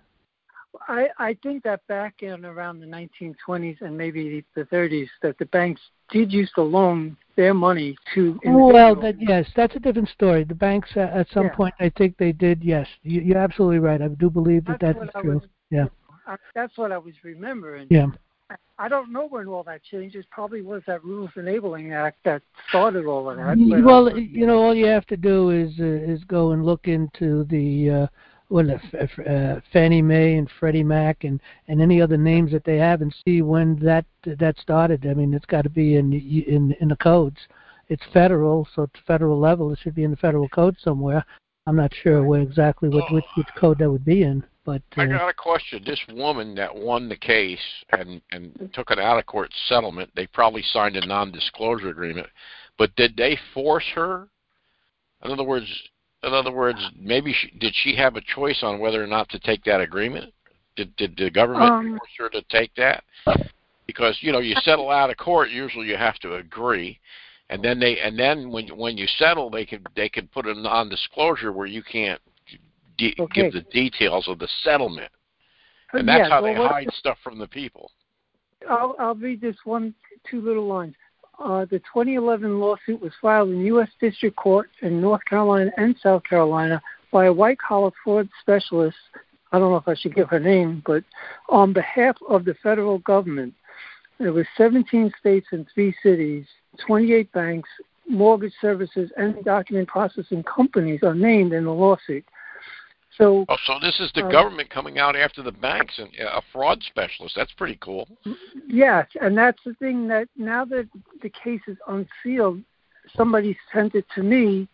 I, I think that back in around the nineteen twenties and maybe the thirties, that the banks did used to loan their money to individuals. Well, that, yes, that's a different story. The banks, uh, at some Yeah. point, I think they did. Yes, you, you're absolutely right. I do believe that That's that what is I true. was- Yeah, I, that's what I was remembering. yeah. I don't know when all that changed. It probably was that Rules Enabling Act that started all of that. But, Well, uh, you know, all you have to do is uh, is go and look into the uh, what uh, F- uh, Fannie Mae and Freddie Mac and, and any other names that they have and see when that that started. I mean, it's got to be in in in the codes. It's federal, so it's federal level. It should be in the federal code somewhere. I'm not sure where exactly what which, which code that would be in, but uh, I got a question. This woman that won the case and, and took an out-of-court settlement, they probably signed a non-disclosure agreement, but did they force her? In other words, in other words, maybe she, did she have a choice on whether or not to take that agreement? Did did the government Um, force her to take that? Because you know, you settle out of court, usually you have to agree, and then they and then when when you settle, they could they could put a non-disclosure where you can't de- Okay. give the details of the settlement, and that's yeah, how well, they what- hide stuff from the people. I'll, I'll read this one, two little lines. Uh, the twenty eleven lawsuit was filed in U S District Court in North Carolina and South Carolina by a white-collar fraud specialist. I don't know if I should give her name, but on behalf of the federal government. There were seventeen states and three cities, twenty-eight banks, mortgage services, and document processing companies are named in the lawsuit. So, Oh, so this is the uh, government coming out after the banks and uh, a fraud specialist. That's pretty cool. yes, and that's the thing that now that the case is unsealed, somebody sent it to me,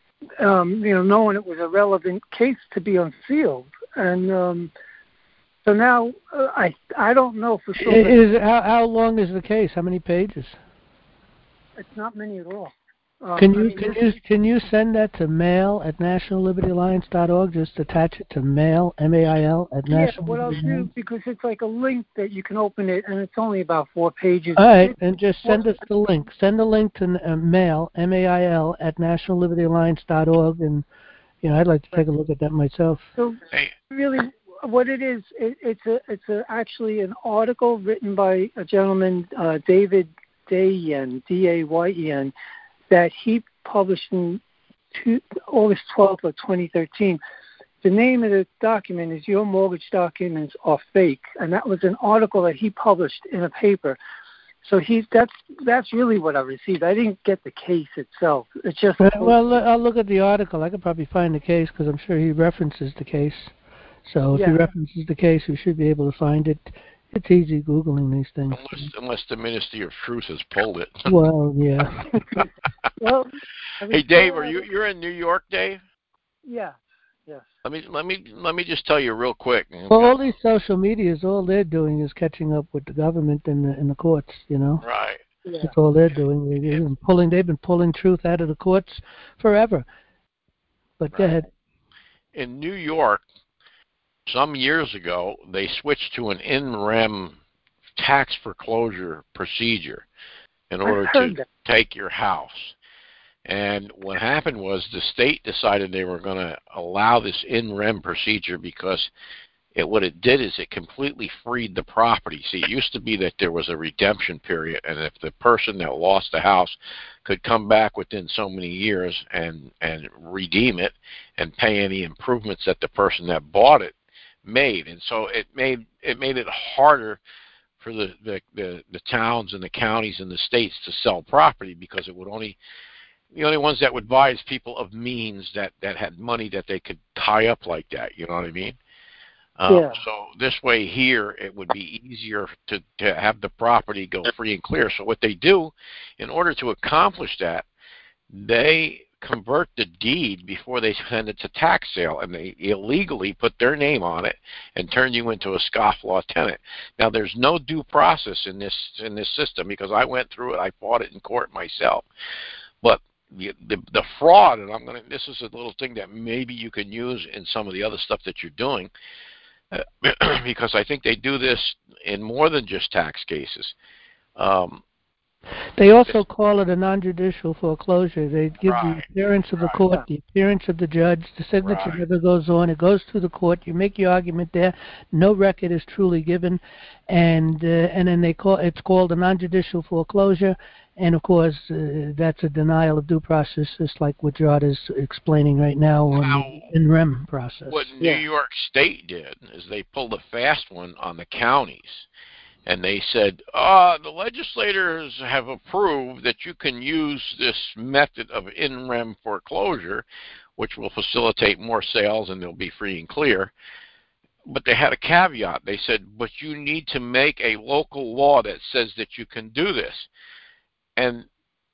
um, you know, knowing it was a relevant case to be unsealed. And um, so now uh, I I don't know for sure. but is how how long is the case? How many pages? It's not many at all. Um, Can I you mean, can this- you can you send that to mail at national liberty alliance dot org? Just attach it to mail, M A I L, at Yeah, National what I'll Liberty do, Alliance. because it's like a link that you can open it, and it's only about four pages. All right, It- and just send us the link. Send the link to uh, mail, M A I L, at national liberty alliance dot org, and you know I'd like to take a look at that myself. So Hey, really, what it is, it, it's a it's a, actually an article written by a gentleman, uh, David Dayen, D A Y E N, that he published in two, August twelfth of twenty thirteen. The name of the document is Your Mortgage Documents Are Fake, and that was an article that he published in a paper. So he that's that's really what I received. I didn't get the case itself. It's just Well, well, I'll look at the article. I could probably find the case because I'm sure he references the case. So if Yeah. he references the case, we should be able to find it. It's easy Googling these things. unless unless the Ministry of Truth has pulled it. Well, yeah. well. I was Hey, Dave, told- are you you're in New York, Dave? Yeah. Yes. Let me let me let me just tell you real quick. Well, all these social medias, all they're doing is catching up with the government and the, and the courts. You know, Right. Yeah. that's all they're doing. They've been pulling. They've been pulling truth out of the courts forever. But go Right. ahead. In New York, some years ago, they switched to an in rem tax foreclosure procedure in order to that. take your house. And what happened was the state decided they were going to allow this in rem procedure because it, what it did is it completely freed the property. See, it used to be that there was a redemption period, and if the person that lost the house could come back within so many years and, and redeem it and pay any improvements that the person that bought it made. And so it made it made it harder for the, the, the, the towns and the counties and the states to sell property, because it would only the only ones that would buy is people of means that, that had money that they could tie up like that. You know what I mean? Um, Yeah. So this way here, it would be easier to, to have the property go free and clear. So what they do, in order to accomplish that, they convert the deed before they send it to tax sale, and they illegally put their name on it and turn you into a scofflaw tenant. Now, there's no due process in this in this system, because I went through it. I fought it in court myself. But The, the the fraud, and I'm gonna. This is a little thing that maybe you can use in some of the other stuff that you're doing, uh, because I think they do this in more than just tax cases. Um, They also call it a non-judicial foreclosure. They give right, the appearance of the right. court, the appearance of the judge. The signature Right. never goes on. It goes to the court. You make your argument there. No record is truly given, and uh, and then they call it's called a non-judicial foreclosure. And of course, uh, that's a denial of due process, just like what Jod is explaining right now on Now, the in rem process. what New Yeah. York State did is they pulled a fast one on the counties. And they said, uh, the legislators have approved that you can use this method of in rem foreclosure, which will facilitate more sales and they'll be free and clear. But they had a caveat. They said, but you need to make a local law that says that you can do this. And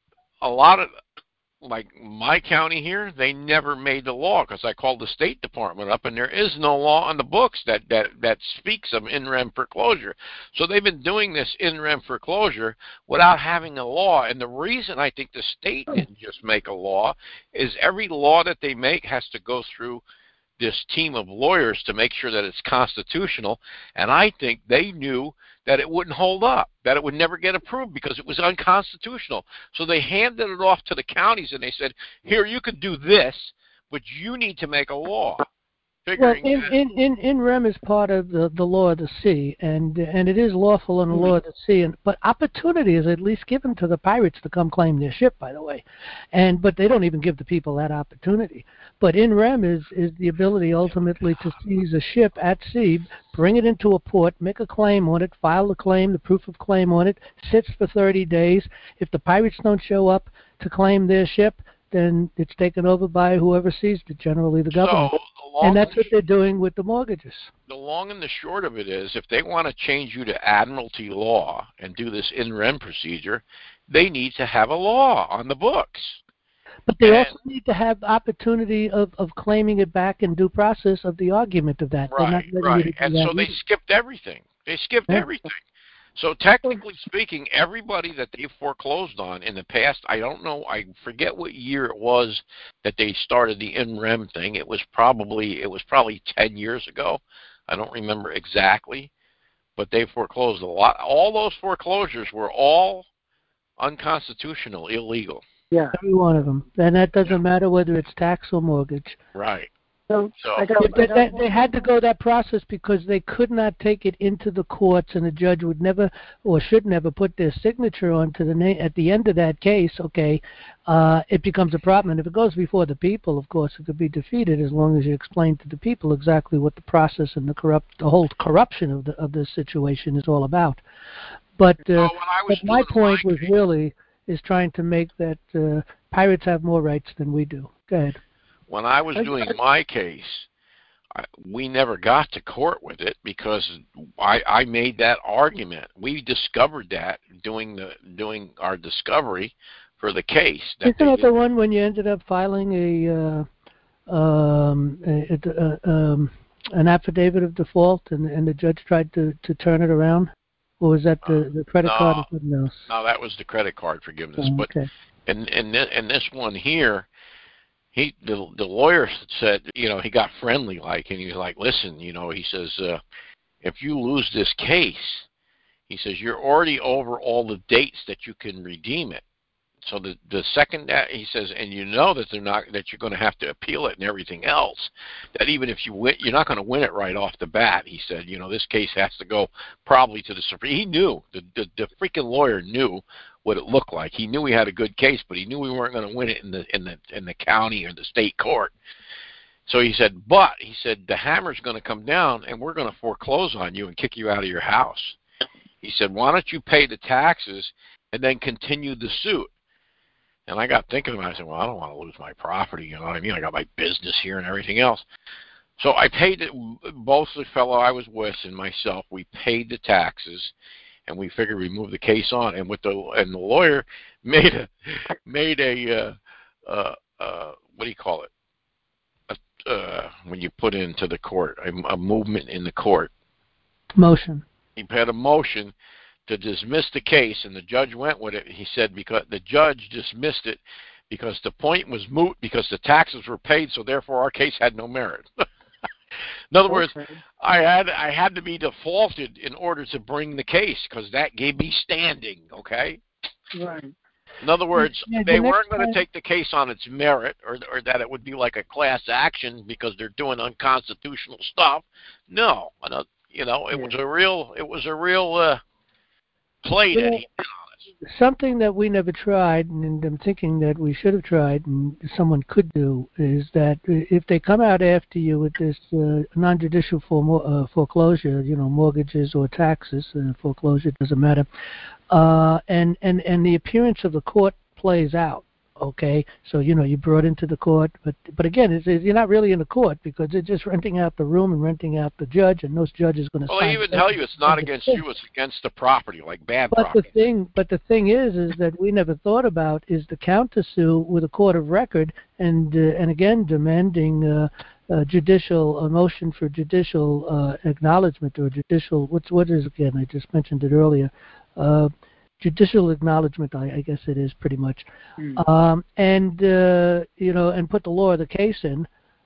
a lot of, like my county here, they never made the law, because I called the State Department up, and there is no law on the books that, that, that speaks of in rem foreclosure. So they've been doing this in rem foreclosure without having a law. And the reason I think the state didn't just make a law is every law that they make has to go through this team of lawyers to make sure that it's constitutional. And I think they knew that it wouldn't hold up, that it would never get approved because it was unconstitutional. So they handed it off to the counties, and they said, here, you can do this, but you need to make a law. Well, Figuring in, that, in, in, in rem is part of the, the law of the sea, and and it is lawful in the law of the sea. And but opportunity is at least given to the pirates to come claim their ship, by the way, and but they don't even give the people that opportunity. But in rem is is the ability ultimately to seize a ship at sea, bring it into a port, make a claim on it, file the claim, the proof of claim on it, sits for thirty days. If the pirates don't show up to claim their ship, then it's taken over by whoever seized it, generally the government. so the long And that's and what they're doing with the mortgages. the long and the short of it is, if they want to change you to admiralty law and do this in rem procedure, they need to have a law on the books. But they And- also need to have the opportunity of, of claiming it back in due process of the argument of that. They're not Right, letting you right. to do And that so they either. skipped everything. They skipped Yeah. everything. So technically speaking, everybody that they foreclosed on in the past, I don't know, I forget what year it was that they started the in rem thing. It was probably it was probably ten years ago. I don't remember exactly, but they foreclosed a lot. All those foreclosures were all unconstitutional, illegal. Yeah. Every one of them. And that doesn't Yeah. matter whether it's tax or mortgage. Right. So So I got, They, I got they, they had to go that process because they could not take it into the courts, and the judge would never or should never put their signature onto the name at the end of that case. Okay, uh, it becomes a problem, and if it goes before the people, of course, it could be defeated as long as you explain to the people exactly what the process and the corrupt, the whole corruption of the of this situation is all about. But uh, So when I was but my doing point my was case- really is trying to make that uh, pirates have more rights than we do. Go ahead. when I was doing my case, I, we never got to court with it because I, I made that argument. We discovered that doing the doing our discovery for the case. That Isn't they that the didn't- one when you ended up filing a, uh, um, a, a, a um, an affidavit of default, and, and the judge tried to, to turn it around? Or was that the, the credit no, card or something else? No, that was the credit card forgiveness. Oh, but okay. in in this, in this one here, he the the lawyer said, you know, he got friendly like, and he was like, listen, you know, he says, uh, if you lose this case, he says you're already over all the dates that you can redeem it. So the the second that he says, and you know that they're not that you're going to have to appeal it and everything else. That even if you win, you're not going to win it right off the bat. He said, you know, this case has to go probably to the Supreme. He knew the the, the freaking lawyer knew what it looked like. He knew he had a good case, but he knew we weren't going to win it in the in the in the county or the state court. So he said, but he said the hammer's going to come down, and we're going to foreclose on you and kick you out of your house. He said, why don't you pay the taxes and then continue the suit? And I got thinking about it. I said, well, I don't want to lose my property. You know what I mean? I got my business here and everything else. So I paid it. Both the fellow I was with and myself, we paid the taxes, and we figured we'd move the case on. And with the and the lawyer made a made a uh, uh, uh, what do you call it? A, uh, when you put into the court a, a movement in the court. Motion. He had a motion to dismiss the case, and the judge went with it. He said because the judge dismissed it because the point was moot because the taxes were paid, so therefore our case had no merit. In other words, I had I had to be defaulted in order to bring the case because that gave me standing. Okay. Right. In other words, yeah, they the weren't going time... to take the case on its merit, or or that it would be like a class action because they're doing unconstitutional stuff. No, you know, it yeah. was a real it was a real. Uh, Play that he did on us. Something that we never tried, and I'm thinking that we should have tried, and someone could do, is that if they come out after you with this uh, non-judicial for, uh, foreclosure, you know, mortgages or taxes, uh, foreclosure doesn't matter, uh, and and and the appearance of the court plays out. Okay, so you know you brought into the court, but but again, it's, it's, you're not really in the court because they're just renting out the room and renting out the judge, and those judges going to. Well, they even tell you it's not against you; it's against the property, like bad but property. But the thing, but the thing is, is that we never thought about is the countersue with a court of record, and uh, and again demanding uh, uh, judicial a motion for judicial uh, acknowledgement or judicial what's what is again? I just mentioned it earlier. Uh, Judicial acknowledgement, I, I guess it is pretty much, mm. um, and uh, you know, and put the law of the case in.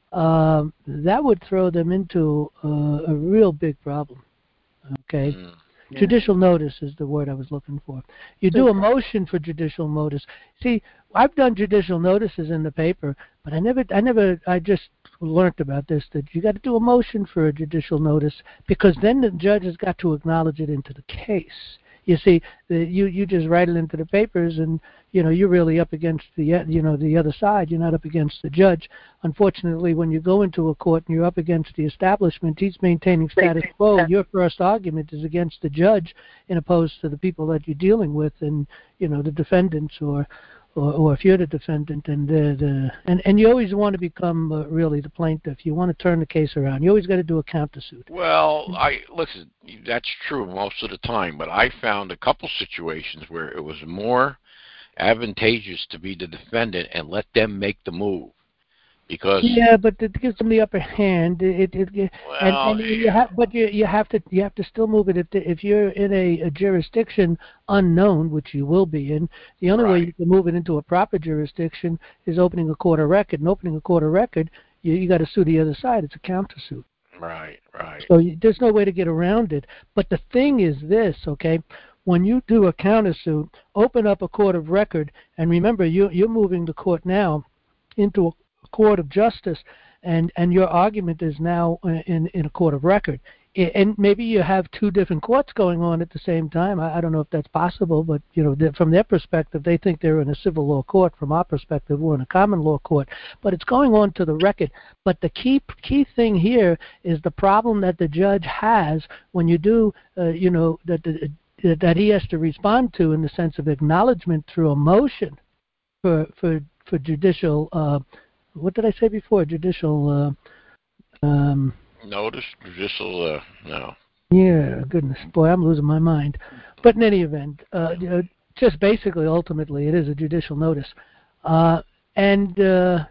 Um, that would throw them into uh, a real big problem. Okay, mm. yeah. Judicial notice is the word I was looking for. You do a motion for judicial notice. See, I've done judicial notices in the paper, but I never, I never, I just learned about this that you got to do a motion for a judicial notice because then the judge has got to acknowledge it into the case. You see, the, you you just write it into the papers, and you know you're really up against the you know the other side. You're not up against the judge. Unfortunately, when you go into a court and you're up against the establishment, he's maintaining status quo. Your first argument is against the judge, in opposed to the people that you're dealing with, and you know the defendants, or or, or if you're the defendant, and the, the and and you always want to become uh, really the plaintiff. You want to turn the case around. You always got to do a countersuit. Well, I listen. That's true most of the time, but I found a couple situations where it was more advantageous to be the defendant and let them make the move, because yeah, but it gives them the upper hand. It, it, it well, and, and you have, but you you have to you have to still move it if, if you're in a, a jurisdiction unknown, which you will be in. The only right. way you can move it into a proper jurisdiction is opening a court of record. And opening a court of record, you you got to sue the other side. It's a countersuit. Right, right. So you, there's no way to get around it. But the thing is this, okay? When you do a countersuit, open up a court of record, and remember, you you're moving the court now into a court of justice, and and your argument is now in in a court of record, and maybe you have two different courts going on at the same time. I, I don't know if that's possible, but you know, from their perspective, they think they're in a civil law court. From our perspective, we're in a common law court, but it's going on to the record. But the key key thing here is the problem that the judge has when you do, uh, you know, that the, that he has to respond to in the sense of acknowledgement through a motion for for for judicial. Uh, What did I say before? Judicial uh, um, notice, judicial. Uh, no. Yeah, goodness, boy, I'm losing my mind. But in any event, uh, you know, just basically, ultimately, it is a judicial notice, uh, and uh,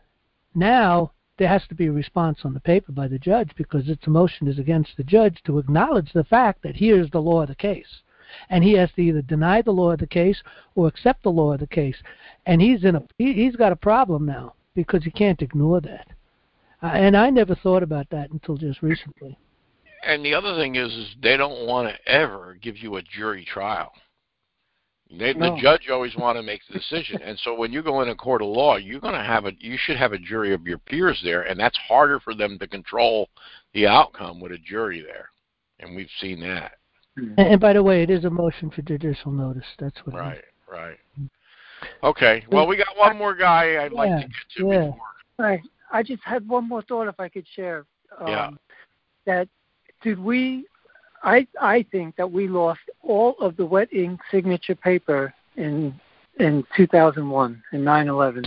now there has to be a response on the paper by the judge because its motion is against the judge to acknowledge the fact that here's the law of the case. And he has to either deny the law of the case or accept the law of the case. And he's in a he, he's got a problem now. because you can't ignore that. Uh, and I never thought about that until just recently. And the other thing is, is they don't want to ever give you a jury trial. They, No. The judge always want to make the decision, and so when you go in a court of law, you're going to have a, you should have a jury of your peers there, and that's harder for them to control the outcome with a jury there, and we've seen that. And, and by the way, it is a motion for judicial notice. That's what. Right, it is. right. Okay. Well, we got one more guy I'd yeah, like to get to yeah. before. Right. I just had one more thought if I could share. Um, Yeah. That did we? I I think that we lost all of the wet ink signature paper in in two thousand one in nine eleven.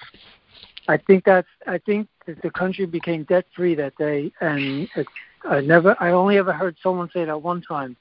I think that I think that the country became debt free that day, and it, I never I only ever heard someone say that one time.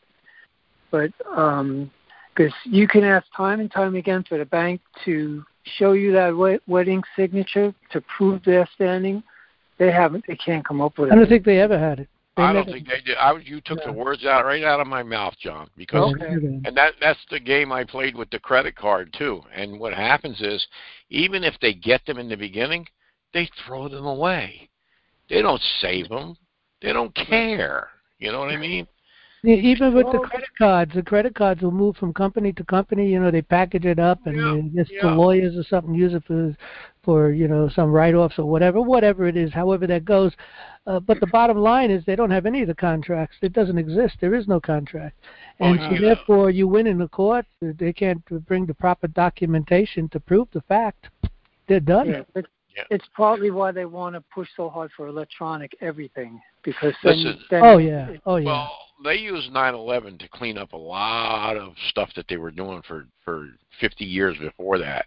But um, because you can ask time and time again for the bank to show you that wet, wet ink signature to prove their standing, they haven't. They can't come up with it. I don't think they ever had it. They I never, don't think they did. I, you took Yeah. the words out right out of my mouth, John, because Okay. and that that's the game I played with the credit card too. And what happens is, even if they get them in the beginning, they throw them away. They don't save them. They don't care. You know what I mean? Even with the Well, credit cards, the credit cards will move from company to company. You know, they package it up, and Yeah, they just yeah. the lawyers or something use it for, for you know, some write-offs or whatever, whatever it is, however that goes. Uh, but the bottom line is they don't have any of the contracts. It doesn't exist. There is no contract, and Well, so you know. therefore you win in the court. They can't bring the proper documentation to prove the fact. They're done. Yeah, it's, Yeah. it's partly why they want to push so hard for electronic everything, because then, Listen, then Oh yeah. Oh yeah. Well, they used nine eleven to clean up a lot of stuff that they were doing for, for fifty years before that.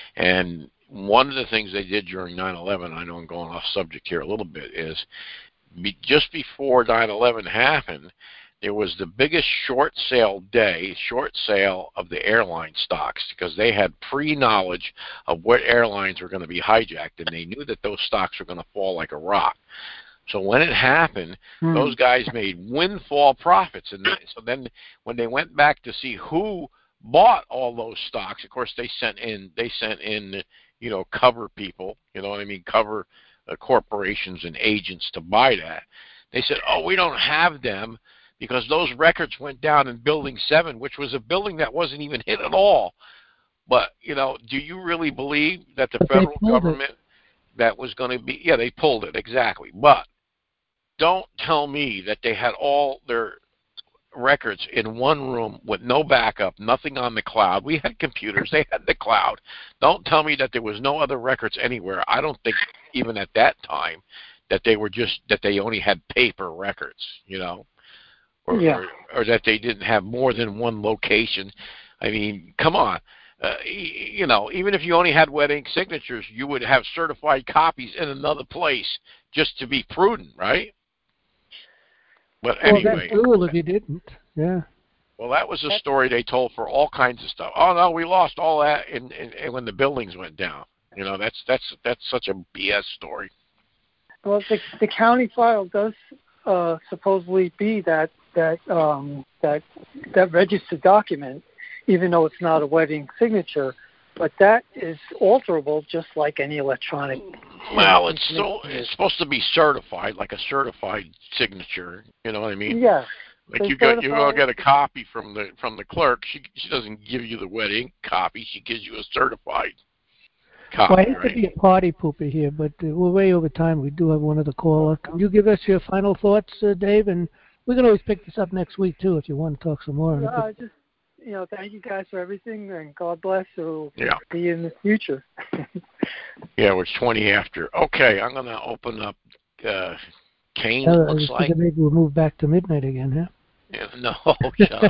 And one of the things they did during nine eleven, I know I'm going off subject here a little bit, is be, just before nine eleven happened, there was the biggest short sale day, short sale of the airline stocks, because they had pre-knowledge of what airlines were going to be hijacked, and they knew that those stocks were going to fall like a rock. So when it happened, Hmm. those guys made windfall profits. And then, so then when they went back to see who bought all those stocks, of course, they sent in, they sent in, you know, cover people, you know what I mean, cover uh, corporations and agents to buy that. They said, oh, we don't have them because those records went down in Building seven, which was a building that wasn't even hit at all. But, you know, do you really believe that the But they federal pulled it. government that was going to be, yeah, they pulled it, exactly. But don't tell me that they had all their records in one room with no backup, nothing on the cloud. We had computers. They had the cloud. Don't tell me that there was no other records anywhere. I don't think even at that time that they were just, that they only had paper records, you know, or, Yeah. or, or that they didn't have more than one location. I mean, come on. Uh, you know, even if you only had wet ink signatures, you would have certified copies in another place just to be prudent, right? But Well, anyway, that's cool if you didn't. Yeah. well, that was a story they told for all kinds of stuff. Oh no, we lost all that in, in, in when the buildings went down. You know, that's that's that's such a B S story. Well, the, the county file does uh, supposedly be that that um, that that registered document, even though it's not a wet ink signature. But that is alterable, just like any electronic. Well, it's so it's supposed to be certified, like a certified signature. You know what I mean? Yeah. Like They you got you go certify- get a copy from the from the clerk. She she doesn't give you the wet ink copy. She gives you a certified copy. Well, I hate Right? to be a party pooper here, but uh, we're way over time. We do have one other caller. Can you give us your final thoughts, uh, Dave? And we can always pick this up next week too if you want to talk some more. Yeah, I just you know, thank you guys for everything, and God bless. So Yeah. see you in the future. Yeah, it's twenty after. Okay, I'm gonna open up uh, Kane. Uh, It I looks was like. thinking maybe we'll move back to midnight again, huh? Yeah, no, John.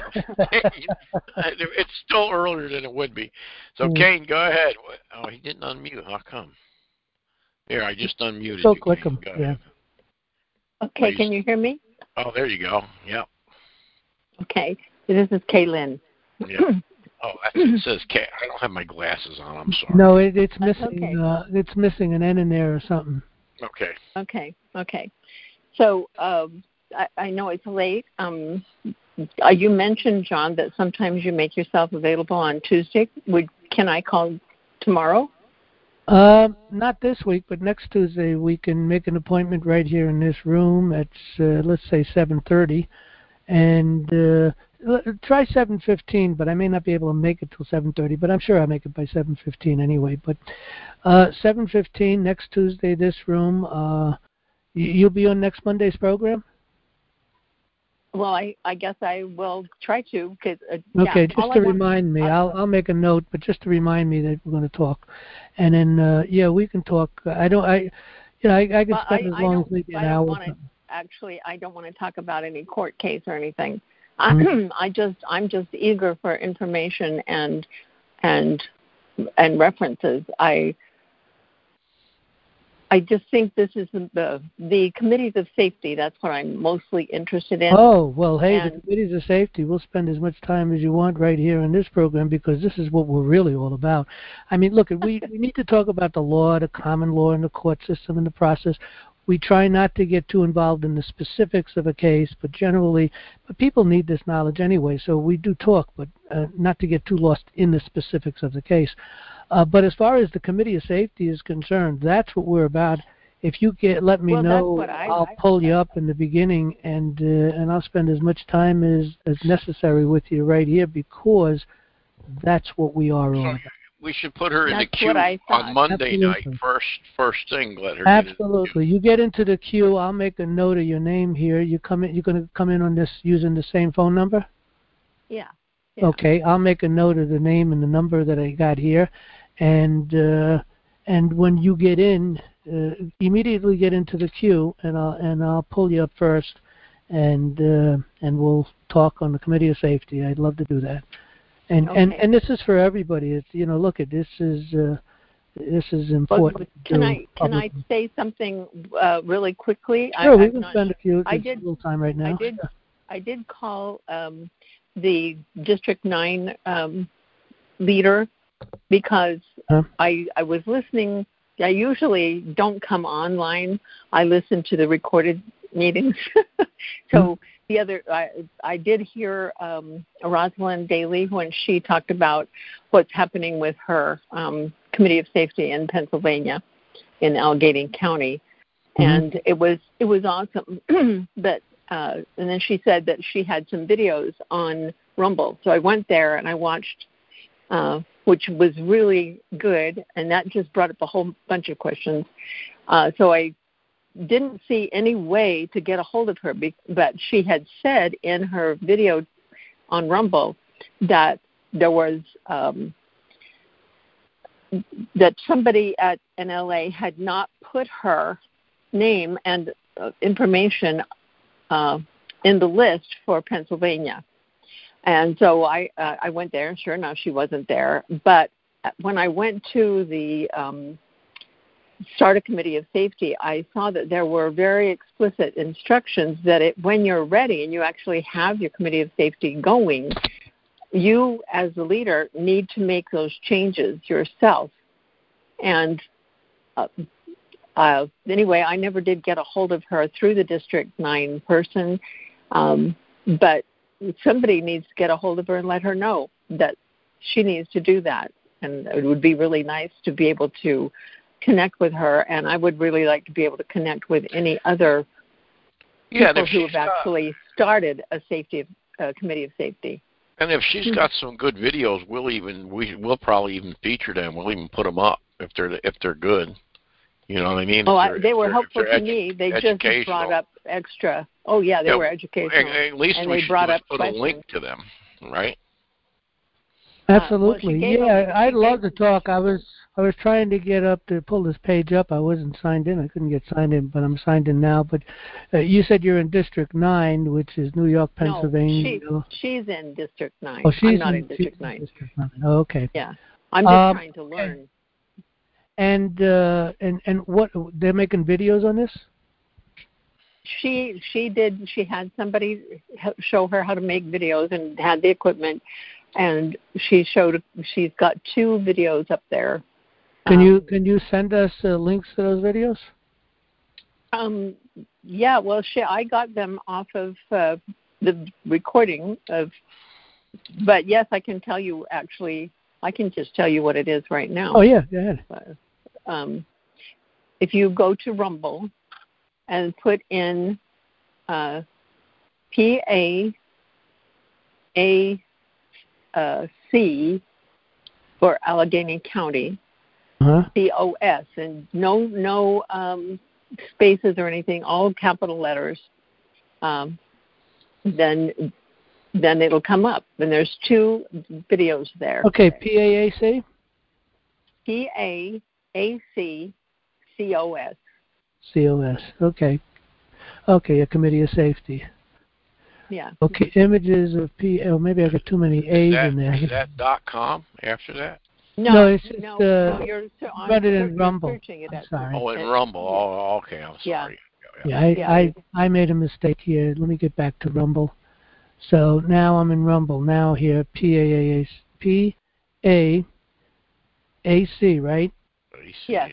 It's still earlier than it would be. So, Mm. Kane, go ahead. Oh, he didn't unmute. How come? Here, I just unmuted Still you. click Kane. him. Go Yeah. ahead. Okay, Please. can you hear me? Oh, there you go. Yep. Okay, this is Kaylin. Yeah. Oh, that's, it says K. I don't have my glasses on. I'm sorry. No, it, it's That's missing. okay. Uh, it's missing an N in there or something. Okay. Okay, okay. So um, I, I know it's late. Um, uh, you mentioned, John, that sometimes you make yourself available on Tuesday. Would can I call tomorrow? Uh, not this week, but next Tuesday we can make an appointment right here in this room at, uh, let's say, seven thirty. And uh, l- try seven fifteen, but I may not be able to make it till seven thirty, but I'm sure I'll make it by seven fifteen anyway. But uh, seven fifteen next Tuesday, this room. Uh, y- you'll be on next Monday's program? Well, I, I guess I will try to. Cause, uh, Okay, yeah, just all to I want, remind me, uh, I'll I'll make a note, but just to remind me that we're going to talk, and then uh, yeah, we can talk. I don't, I, you know, I, I can well, spend I, as I long as don't, maybe an I don't hour. want to, actually, I don't want to talk about any court case or anything. Mhm. I just, I'm just eager for information and, and, and references. I, I just think this is the, the the committees of safety. That's what I'm mostly interested in. Oh, well, hey, And- the committees of safety, we'll spend as much time as you want right here in this program because this is what we're really all about. I mean, look, we, we need to talk about the law, the common law, and the court system and the process. We try not to get too involved in the specifics of a case, but generally, but people need this knowledge anyway, so we do talk, but uh, not to get too lost in the specifics of the case. Uh, but as far as the Committee of Safety is concerned, that's what we're about. If you get, let me well, know, that's what I, I'll pull you up in the beginning, and uh, and I'll spend as much time as, as necessary with you right here because that's what we are all about. We should put her in That's the queue what I thought. on Monday Absolutely. night, first first thing. Let her Absolutely. You get into the queue. I'll make a note of your name here. You come in. You're going to come in on this using the same phone number. yeah. yeah. Okay. I'll make a note of the name and the number that I got here, and uh, and when you get in, uh, immediately get into the queue, and I'll and I'll pull you up first, and uh, and we'll talk on the Committee of Safety. I'd love to do that. And Okay. and and this is for everybody. It's, you know, look at this is. Uh, This is important. Well, can to I can I public- say something uh, really quickly? Sure, I, we I'm can not spend a few I just did- a little time right now. I did I did call um, the District Nine um, leader because Huh? I I was listening. I usually don't come online. I listen to the recorded meetings. so Hmm. the other I I did hear um, Rosalind Daly when she talked about what's happening with her um, Committee of Safety in Pennsylvania, in Allegheny County, Mhm. and it was it was awesome. but uh, and then she said that she had some videos on Rumble, so I went there and I watched, uh, which was really good, and that just brought up a whole bunch of questions. Uh, so I didn't see any way to get a hold of her, but she had said in her video on Rumble that there was um, that somebody at N L A had not put her name and uh, information uh, in the list for Pennsylvania. And so I uh, I went there, and sure enough, she wasn't there. But when I went to the um, start a Committee of Safety, I saw that there were very explicit instructions that it, when you're ready and you actually have your Committee of Safety going, you as the leader need to make those changes yourself. And uh, uh, anyway, I never did get a hold of her through the District nine person, um, but somebody needs to get a hold of her and let her know that she needs to do that. And it would be really nice to be able to connect with her, and I would really like to be able to connect with any other Yeah, people if who she's have got- actually started a safety uh, committee of safety. And if she's Hmm. got some good videos, we'll even we we'll probably even feature them. We'll even put them up if they're if they're good. You know what I mean? Oh, If I, they're- they if were they're- if helpful they're to edu- me. They just educational. brought up extra. Oh, yeah, they Yeah, were At, educational. at least and we they should brought do is up put questions. a link to them, right? Absolutely. Uh, well, she gave yeah, them- I'd she love gave- to talk. I was I was trying to get up to pull this page up. I wasn't signed in. I couldn't get signed in, but I'm signed in now. But uh, you said you're in District nine, which is New York, Pennsylvania. No, she, she's in District nine. oh, she's I'm not in, in District she's in nine. District nine. Oh, okay. Yeah, I'm just Um, trying to okay. learn. And uh, and and what they're making videos on this? She she did. She had somebody h- show her how to make videos and had the equipment, and she showed. She's got two videos up there. Can Um, you can you send us uh, links to those videos? Um, yeah, well, she, I got them off of uh, the recording of, but yes, I can tell you actually, I can just tell you what it is right now. Oh yeah, go ahead. Uh, um, if you go to Rumble and put in uh, P A A C for Allegheny County, uh-huh. C O S, and no no um, spaces or anything, all capital letters, um, then then it'll come up. And there's two videos there. Okay, P A A C? P A A C C O S. C O S, okay. Okay, a Committee of Safety. Yeah. Okay, images of P, oh, maybe I got too many A's that, in there. Is that dot com after that? No, no, it's just, no, uh, no, you're, I'm run it in you're Rumble. Searching it I'm at, sorry. Oh, in it, Rumble. Yeah. Oh, okay. I'm sorry. Yeah, yeah, I, yeah. I, I made a mistake here. Let me get back to Rumble. So now I'm in Rumble. Now here, P A A P A A C, right? Yes.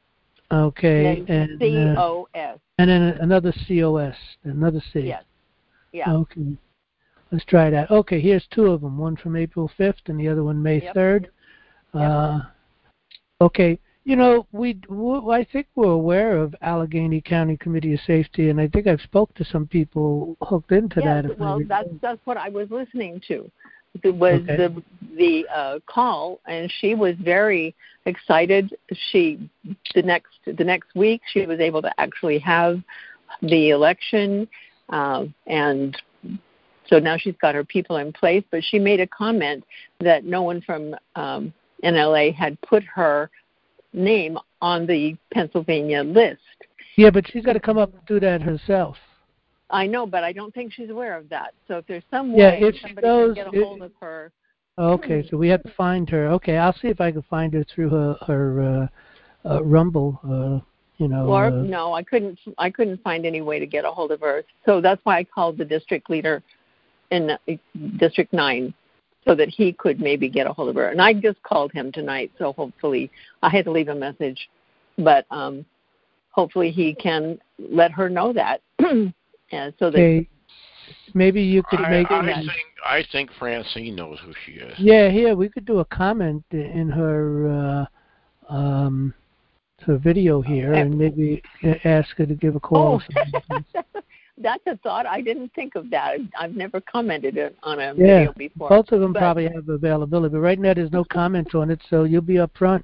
Okay, and C uh, O S. and then another C O S, another C. Yes. Yeah. Okay. Let's try that. Okay, here's two of them. One from April fifth and the other one May Yep. third. Yep. Uh, okay. You know, we, we I think we're aware of Allegheny County Committee of Safety, and I think I've spoke to some people hooked into yes, that. If well, I that's that's what I was listening to. It was okay. the the uh, call, and she was very excited. She the next the next week she was able to actually have the election, uh, and so now she's got her people in place. But she made a comment that no one from um, N L A had put her name on the Pennsylvania list. Yeah, but she's got to come up and do that herself. I know, but I don't think she's aware of that. So if there's some yeah, way if somebody she knows, can get a hold it, of her. Okay, so we have to find her. Okay, I'll see if I can find her through her her uh, uh, Rumble. Uh, you know. Or uh, no, I couldn't. I couldn't find any way to get a hold of her. So that's why I called the district leader in uh, District Nine, so that he could maybe get a hold of her. And I just called him tonight, so hopefully I had to leave a message, but um, hopefully he can let her know that. Yeah, so that okay. Maybe you could I, make. I think I think Francine knows who she is. Yeah, here we could do a comment in her uh, um, her video here, and maybe ask her to give a call. Oh, that's a thought. I didn't think of that. I've never commented on a yeah, video before. Both of them but, probably have availability, but right now there's no comments on it, so you'll be up front.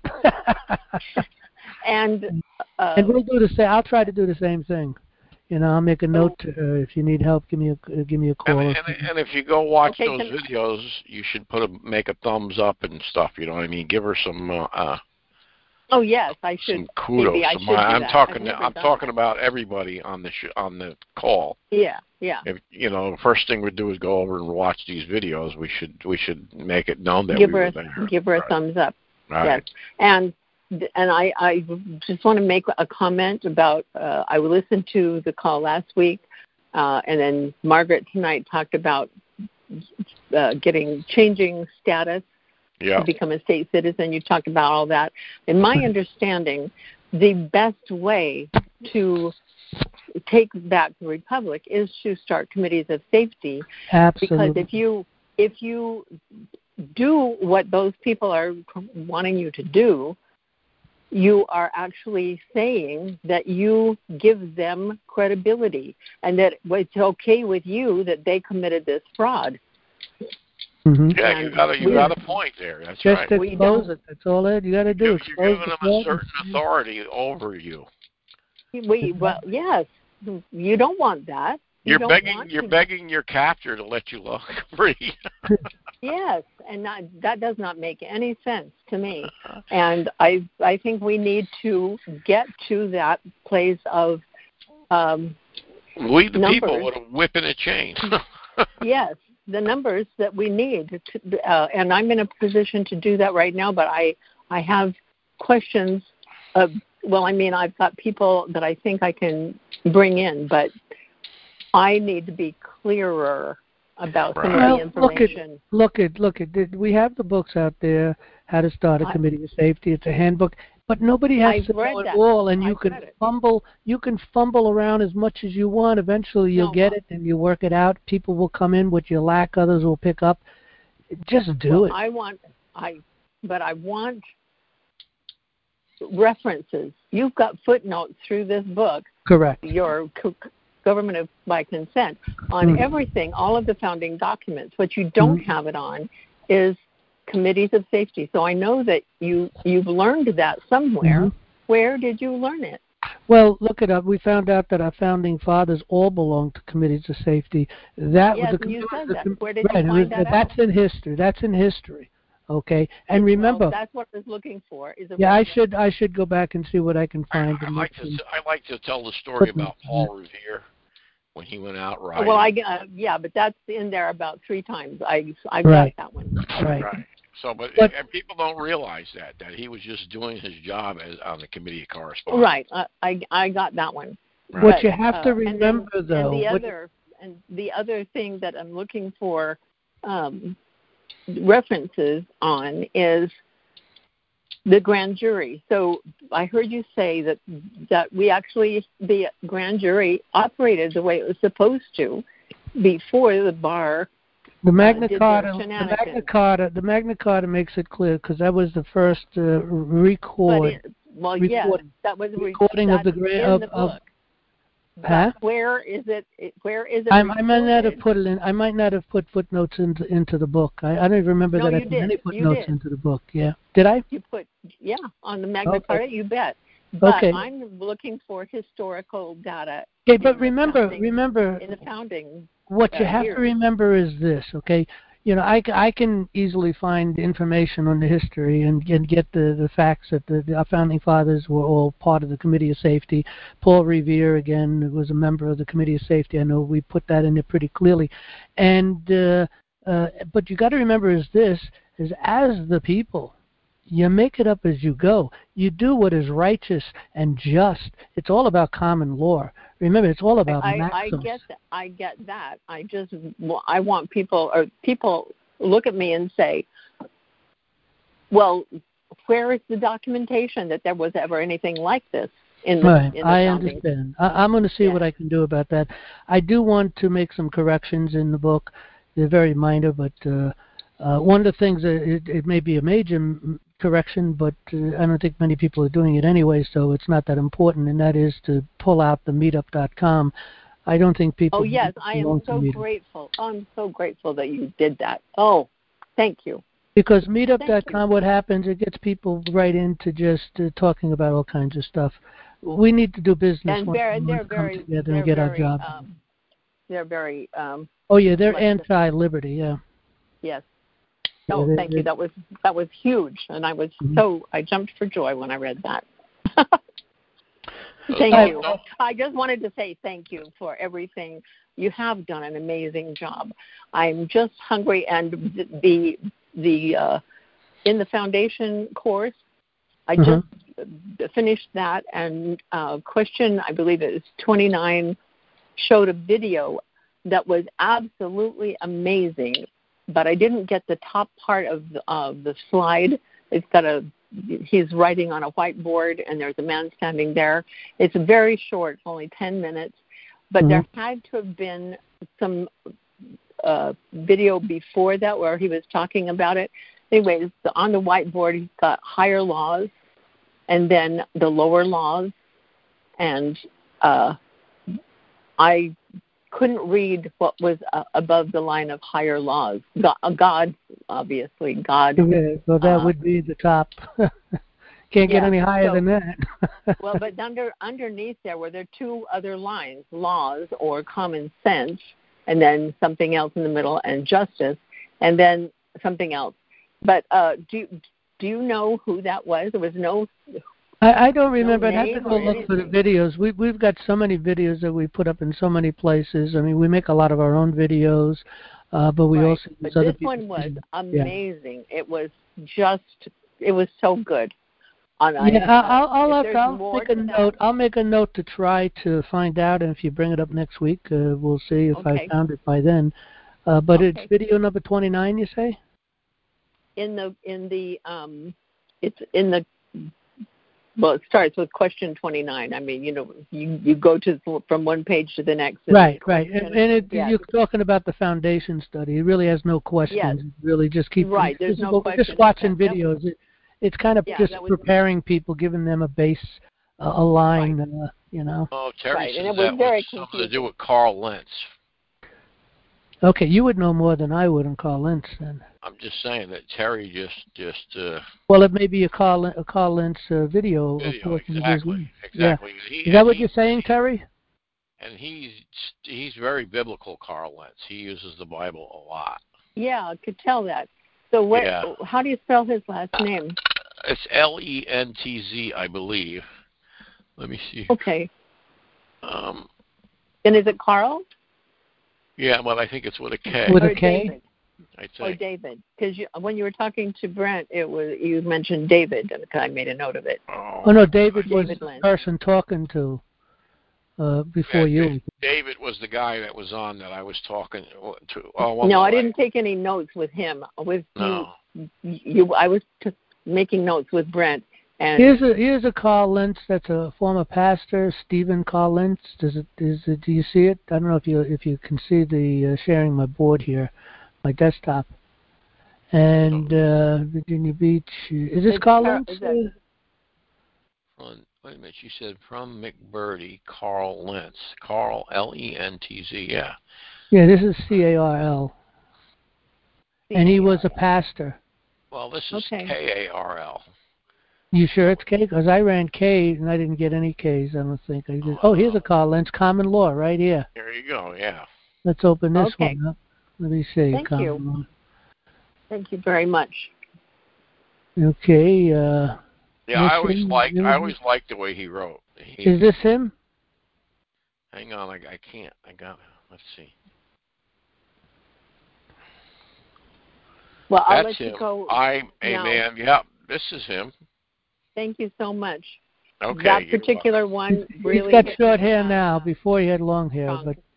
and uh, and we'll do the same. I'll try to do the same thing. You know, I'll make a note to her. If you need help, give me a uh, give me a call. And, and, and if you go watch okay, those can, videos, you should put a make a thumbs up and stuff. You know what I mean? Give her some. Uh, uh, oh yes, I should. Some kudos. Maybe I some, should do I'm that. talking. I'm talking that. about everybody on the sh- on the call. Yeah, yeah. If you know, the first thing we do is go over and watch these videos. We should we should make it known that give we her were a, there. Give her right. a thumbs up. Right. Yes, and. And I, I just want to make a comment about, uh, I listened to the call last week, uh, and then Margaret tonight talked about uh, getting, changing status yeah. to become a state citizen. You talked about all that. In my understanding, the best way to take back the republic is to start committees of safety. Absolutely. Because if you, if you do what those people are wanting you to do, you are actually saying that you give them credibility and that it's okay with you that they committed this fraud. Mm-hmm. Yeah, and you got a, you we, got a point there. That's just right. Just expose it. That's all that you got to do. You're, expose you're giving the them a fraud. certain authority over you. We, well, yes, you don't want that. You you're don't begging. want You're to, begging your captor to let you look free. Yes, and not, that does not make any sense to me. And I I think we need to get to that place of um, we the numbers. people would whip in a chain. Yes, the numbers that we need, to, uh, and I'm in a position to do that right now. But I I have questions. Of, well, I mean, I've got people that I think I can bring in, but I need to be clearer about some well, of the information. Look at, look at, look at. We have the books out there, How to Start a I, Committee of Safety. It's a handbook, but nobody has I've to know it that. all. And you I've can fumble, you can fumble around as much as you want. Eventually, you'll no, get it, and you work it out. People will come in what you lack. Others will pick up. Just do well, it. I want, I, but I want references. You've got footnotes through this book. Correct. Your co- government of, by consent on mm-hmm. everything, all of the founding documents. What you don't mm-hmm. have it on is committees of safety. So I know that you you've learned that somewhere. Mm-hmm. Where did you learn it? Well, look it up. We found out that our founding fathers all belonged to committees of safety. That yes, was the, you said the, that. Where did right, you find was, that That's out? in history. That's in history. Okay, and well, remember, that's what I was looking for. Is a yeah, reference. I should I should go back and see what I can find. I, I like to I like to tell the story about Paul Revere when he went out riding. Well, I uh, yeah, but that's in there about three times. I I got right. that one. Right. right. So, but, but and people don't realize that that he was just doing his job as on the committee of correspondence. Right. I I, I got that one. Right. What but, you have to uh, remember, and then, though, and the what, other and the other thing that I'm looking for um, references on is the grand jury. So I heard you say that that we actually the grand jury operated the way it was supposed to before the bar. The Magna uh, Carta, the Magna Carta, the Magna Carta makes it clear because that was the first uh, record. It, well, recording, yes, that was re- recording of the in of, the of book. Huh? Where is it? Where is it? I, I might not have put it in. I might not have put footnotes into into the book. I, I don't even remember no, that I put put any footnotes did. into the book. Yeah, did I? You put yeah on the Magna okay. Carta. You bet. But okay. I'm looking for historical data. Okay, but remember, founding, remember in the founding. What uh, you have here. to remember is this, okay? You know, I, I can easily find information on the history and, and get the, the facts that the, the, our founding fathers were all part of the Committee of Safety. Paul Revere, again, was a member of the Committee of Safety. I know we put that in there pretty clearly. And uh, uh, but you got to remember is this, is as the people, you make it up as you go. You do what is righteous and just. It's all about common law. Remember, it's all about I, maxims. I get that. I get that. I just I want people or people look at me and say, "Well, where is the documentation that there was ever anything like this in the?" Right. In the I founding? understand. I, I'm going to see yeah. what I can do about that. I do want to make some corrections in the book. They're very minor, but uh, uh, one of the things that it, it may be a major m- correction, but uh, I don't think many people are doing it anyway, so it's not that important, and that is to pull out the meetup dot com. I don't think people... Oh, yes, I am so grateful. I'm so grateful that you did that. Oh, thank you. Because meetup dot com, what happens, it gets people right into just uh, talking about all kinds of stuff. We need to do business and once they're, we they're come very, together and get very, our job. Um, they're very... Um, oh, yeah, they're anti-liberty, yeah. Yes. Oh, thank you. That was that was huge, and I was mm-hmm. so I jumped for joy when I read that. Thank oh, you. No. I just wanted to say thank you for everything. You have done an amazing job. I'm just hungry, and the the uh, in the foundation course, I mm-hmm. just finished that, and uh, question I believe it was twenty-nine showed a video that was absolutely amazing. But I didn't get the top part of the, uh, the slide. It's got a, he's writing on a whiteboard, and there's a man standing there. It's very short, only ten minutes. But mm-hmm. there had to have been some uh, video before that where he was talking about it. Anyways, on the whiteboard, he's got higher laws, and then the lower laws. And uh, I... couldn't read what was uh, above the line of higher laws. God, God obviously, God. Yeah, well, that uh, would be the top. Can't get yeah, any higher so, than that. well, but under underneath there were there two other lines, laws or common sense, and then something else in the middle, and justice, and then something else. But uh, do do you know who that was? There was no... I, I don't remember. No I'd have to go look for the videos. We, we've got so many videos that we put up in so many places. I mean, we make a lot of our own videos, uh, but we right. also use but other this people's one was videos. amazing. Yeah. It was just, it was so good. On, yeah, I, I'll, I'll, have to, I'll make a that, note. I'll make a note to try to find out, and if you bring it up next week, uh, we'll see if okay. I found it by then. Uh, but okay. it's video number twenty-nine, you say? In the in the um, it's in the. Well, it starts with question twenty-nine. I mean, you know, you, you go to from one page to the next. Right, right. And, and it, yeah. you're talking about the foundation study. It really has no questions. Yes. It really just keep right. There's just, no just watching videos. It, it's kind of Yeah, just that was- preparing people, giving them a base, uh, a line, uh, you know. Oh, Terry Right, and says it was that very was something to confusing. do with Carl Lentz. Okay, you would know more than I would on Carl Lentz then. I'm just saying that Terry just just uh, Well, it may be a Carl, a Carl Lentz uh, video. video portion of his exactly movie. exactly. Yeah. He, Is that and what he- you're saying, Terry? And he's he's very biblical, Carl Lentz. He uses the Bible a lot. Yeah, I could tell that. So what? Yeah. How do you spell his last name? It's L E N T Z, I believe. Let me see. Okay. Um, And is it Carl? yeah, well, I think it's with a K. With or a K? David? I Or think. David? Because when you were talking to Brent, it was you mentioned David, and I made a note of it. Oh, Oh no, David was David the Lentz. person talking to uh, before Yeah, you. David was the guy that was on that I was talking to. Oh, well, No, I didn't take any notes with him. With No. you, you I was t- making notes with Brent. And Here's a here's a Carl Lentz. That's a former pastor, Stephen Carl Lentz. Does it is it? Do you see it? I don't know if you if you can see the uh, sharing my board here, my desktop. And uh, Virginia Beach. Is this It's Carl Car- Lentz? is that- On, wait a minute. She said from McBurdy, Carl Lentz. Carl L E N T Z. Yeah. Yeah, this is C A R L. And he was a pastor. Well, this is Okay. K A R L. You sure it's K? Because I ran K and I didn't get any Ks. I don't think. I did. Oh, here's a Carl Lentz, Common Law, right here. Here you go. Yeah. Let's open this Okay. one up. Let me see. Thank Common you. Law. Thank you very much. Okay. Uh, Yeah, I always Mission, liked. I Unity. always liked the way he wrote. He, Is this him? hang on, I, I can't. I got. Let's see. Well, I'll That's let him. you go. I'm a now. man. Yeah, this is him. Thank you so much. Okay. That you're particular one He's really got hit short me, hair uh, now. Before he had long hair, strong. but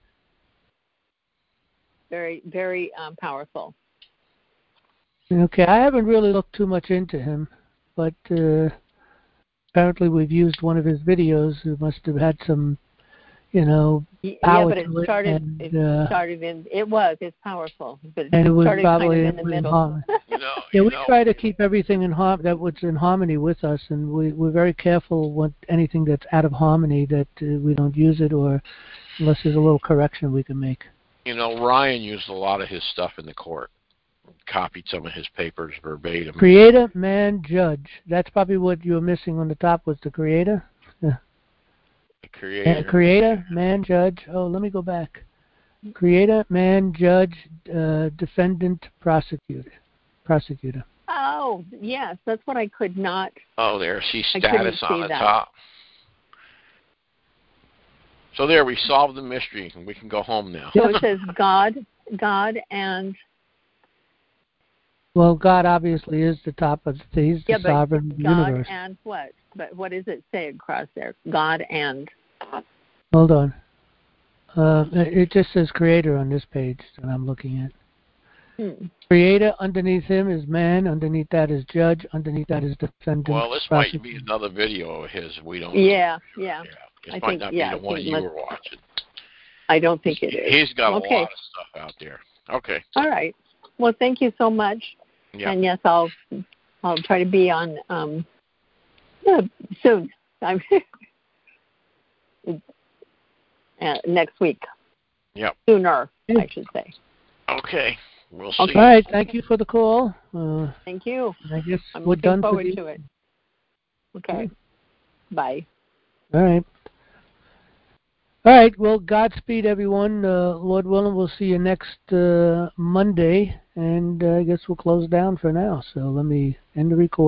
very, very um, powerful. okay. I haven't really looked too much into him, but uh, apparently we've used one of his videos. It must have had some, you know, Y- power yeah, but it to it, started. and, it uh, started in. It was. It's powerful, but it and it was started probably kind of in the in middle. harmony. You know, Yeah, you we know, try to keep everything in har- that was in harmony with us, and we, we're very careful with anything that's out of harmony that uh, we don't use it, or unless there's a little correction we can make. you know, Ryan used a lot of his stuff in the court. Copied some of his papers verbatim. Creator, man, judge. That's probably what you were missing on the top was the creator. The Uh, creator. creator, man, judge. Oh, let me go back. Creator, man, judge, uh, defendant, prosecutor. Prosecutor. Oh, yes, that's what I could not. Oh, there. See I couldn't status on see the that. top. So there, we solved the mystery, and we can go home now. So it says God, God, and Well, God obviously is the top of the, he's the yeah, but sovereign God universe. and what? But what does it say across there? God and. Hold on. Uh, it just says creator on this page that I'm looking at. Hmm. Creator, underneath him is man, underneath that is judge, underneath that is defendant. Well, this might prosecutor. be another video of his. We don't. Yeah, know. yeah. This I might think- not yeah, be I the one think you must- were watching. I don't think it is. He's got Okay. a lot of stuff out there. Okay. All right. Well, thank you so much. Yeah. And yes, I'll I'll try to be on um yeah, soon. I'm uh, next week. Yep. Sooner, I should say. Okay. We'll see. All right, thank you for the call. Uh, Thank you. I guess I'm we're looking done for forward the to it. Okay. Bye. All right. All right. Well, Godspeed, everyone. Uh, Lord willing, we'll see you next uh, Monday, and uh, I guess we'll close down for now. So let me end the recording.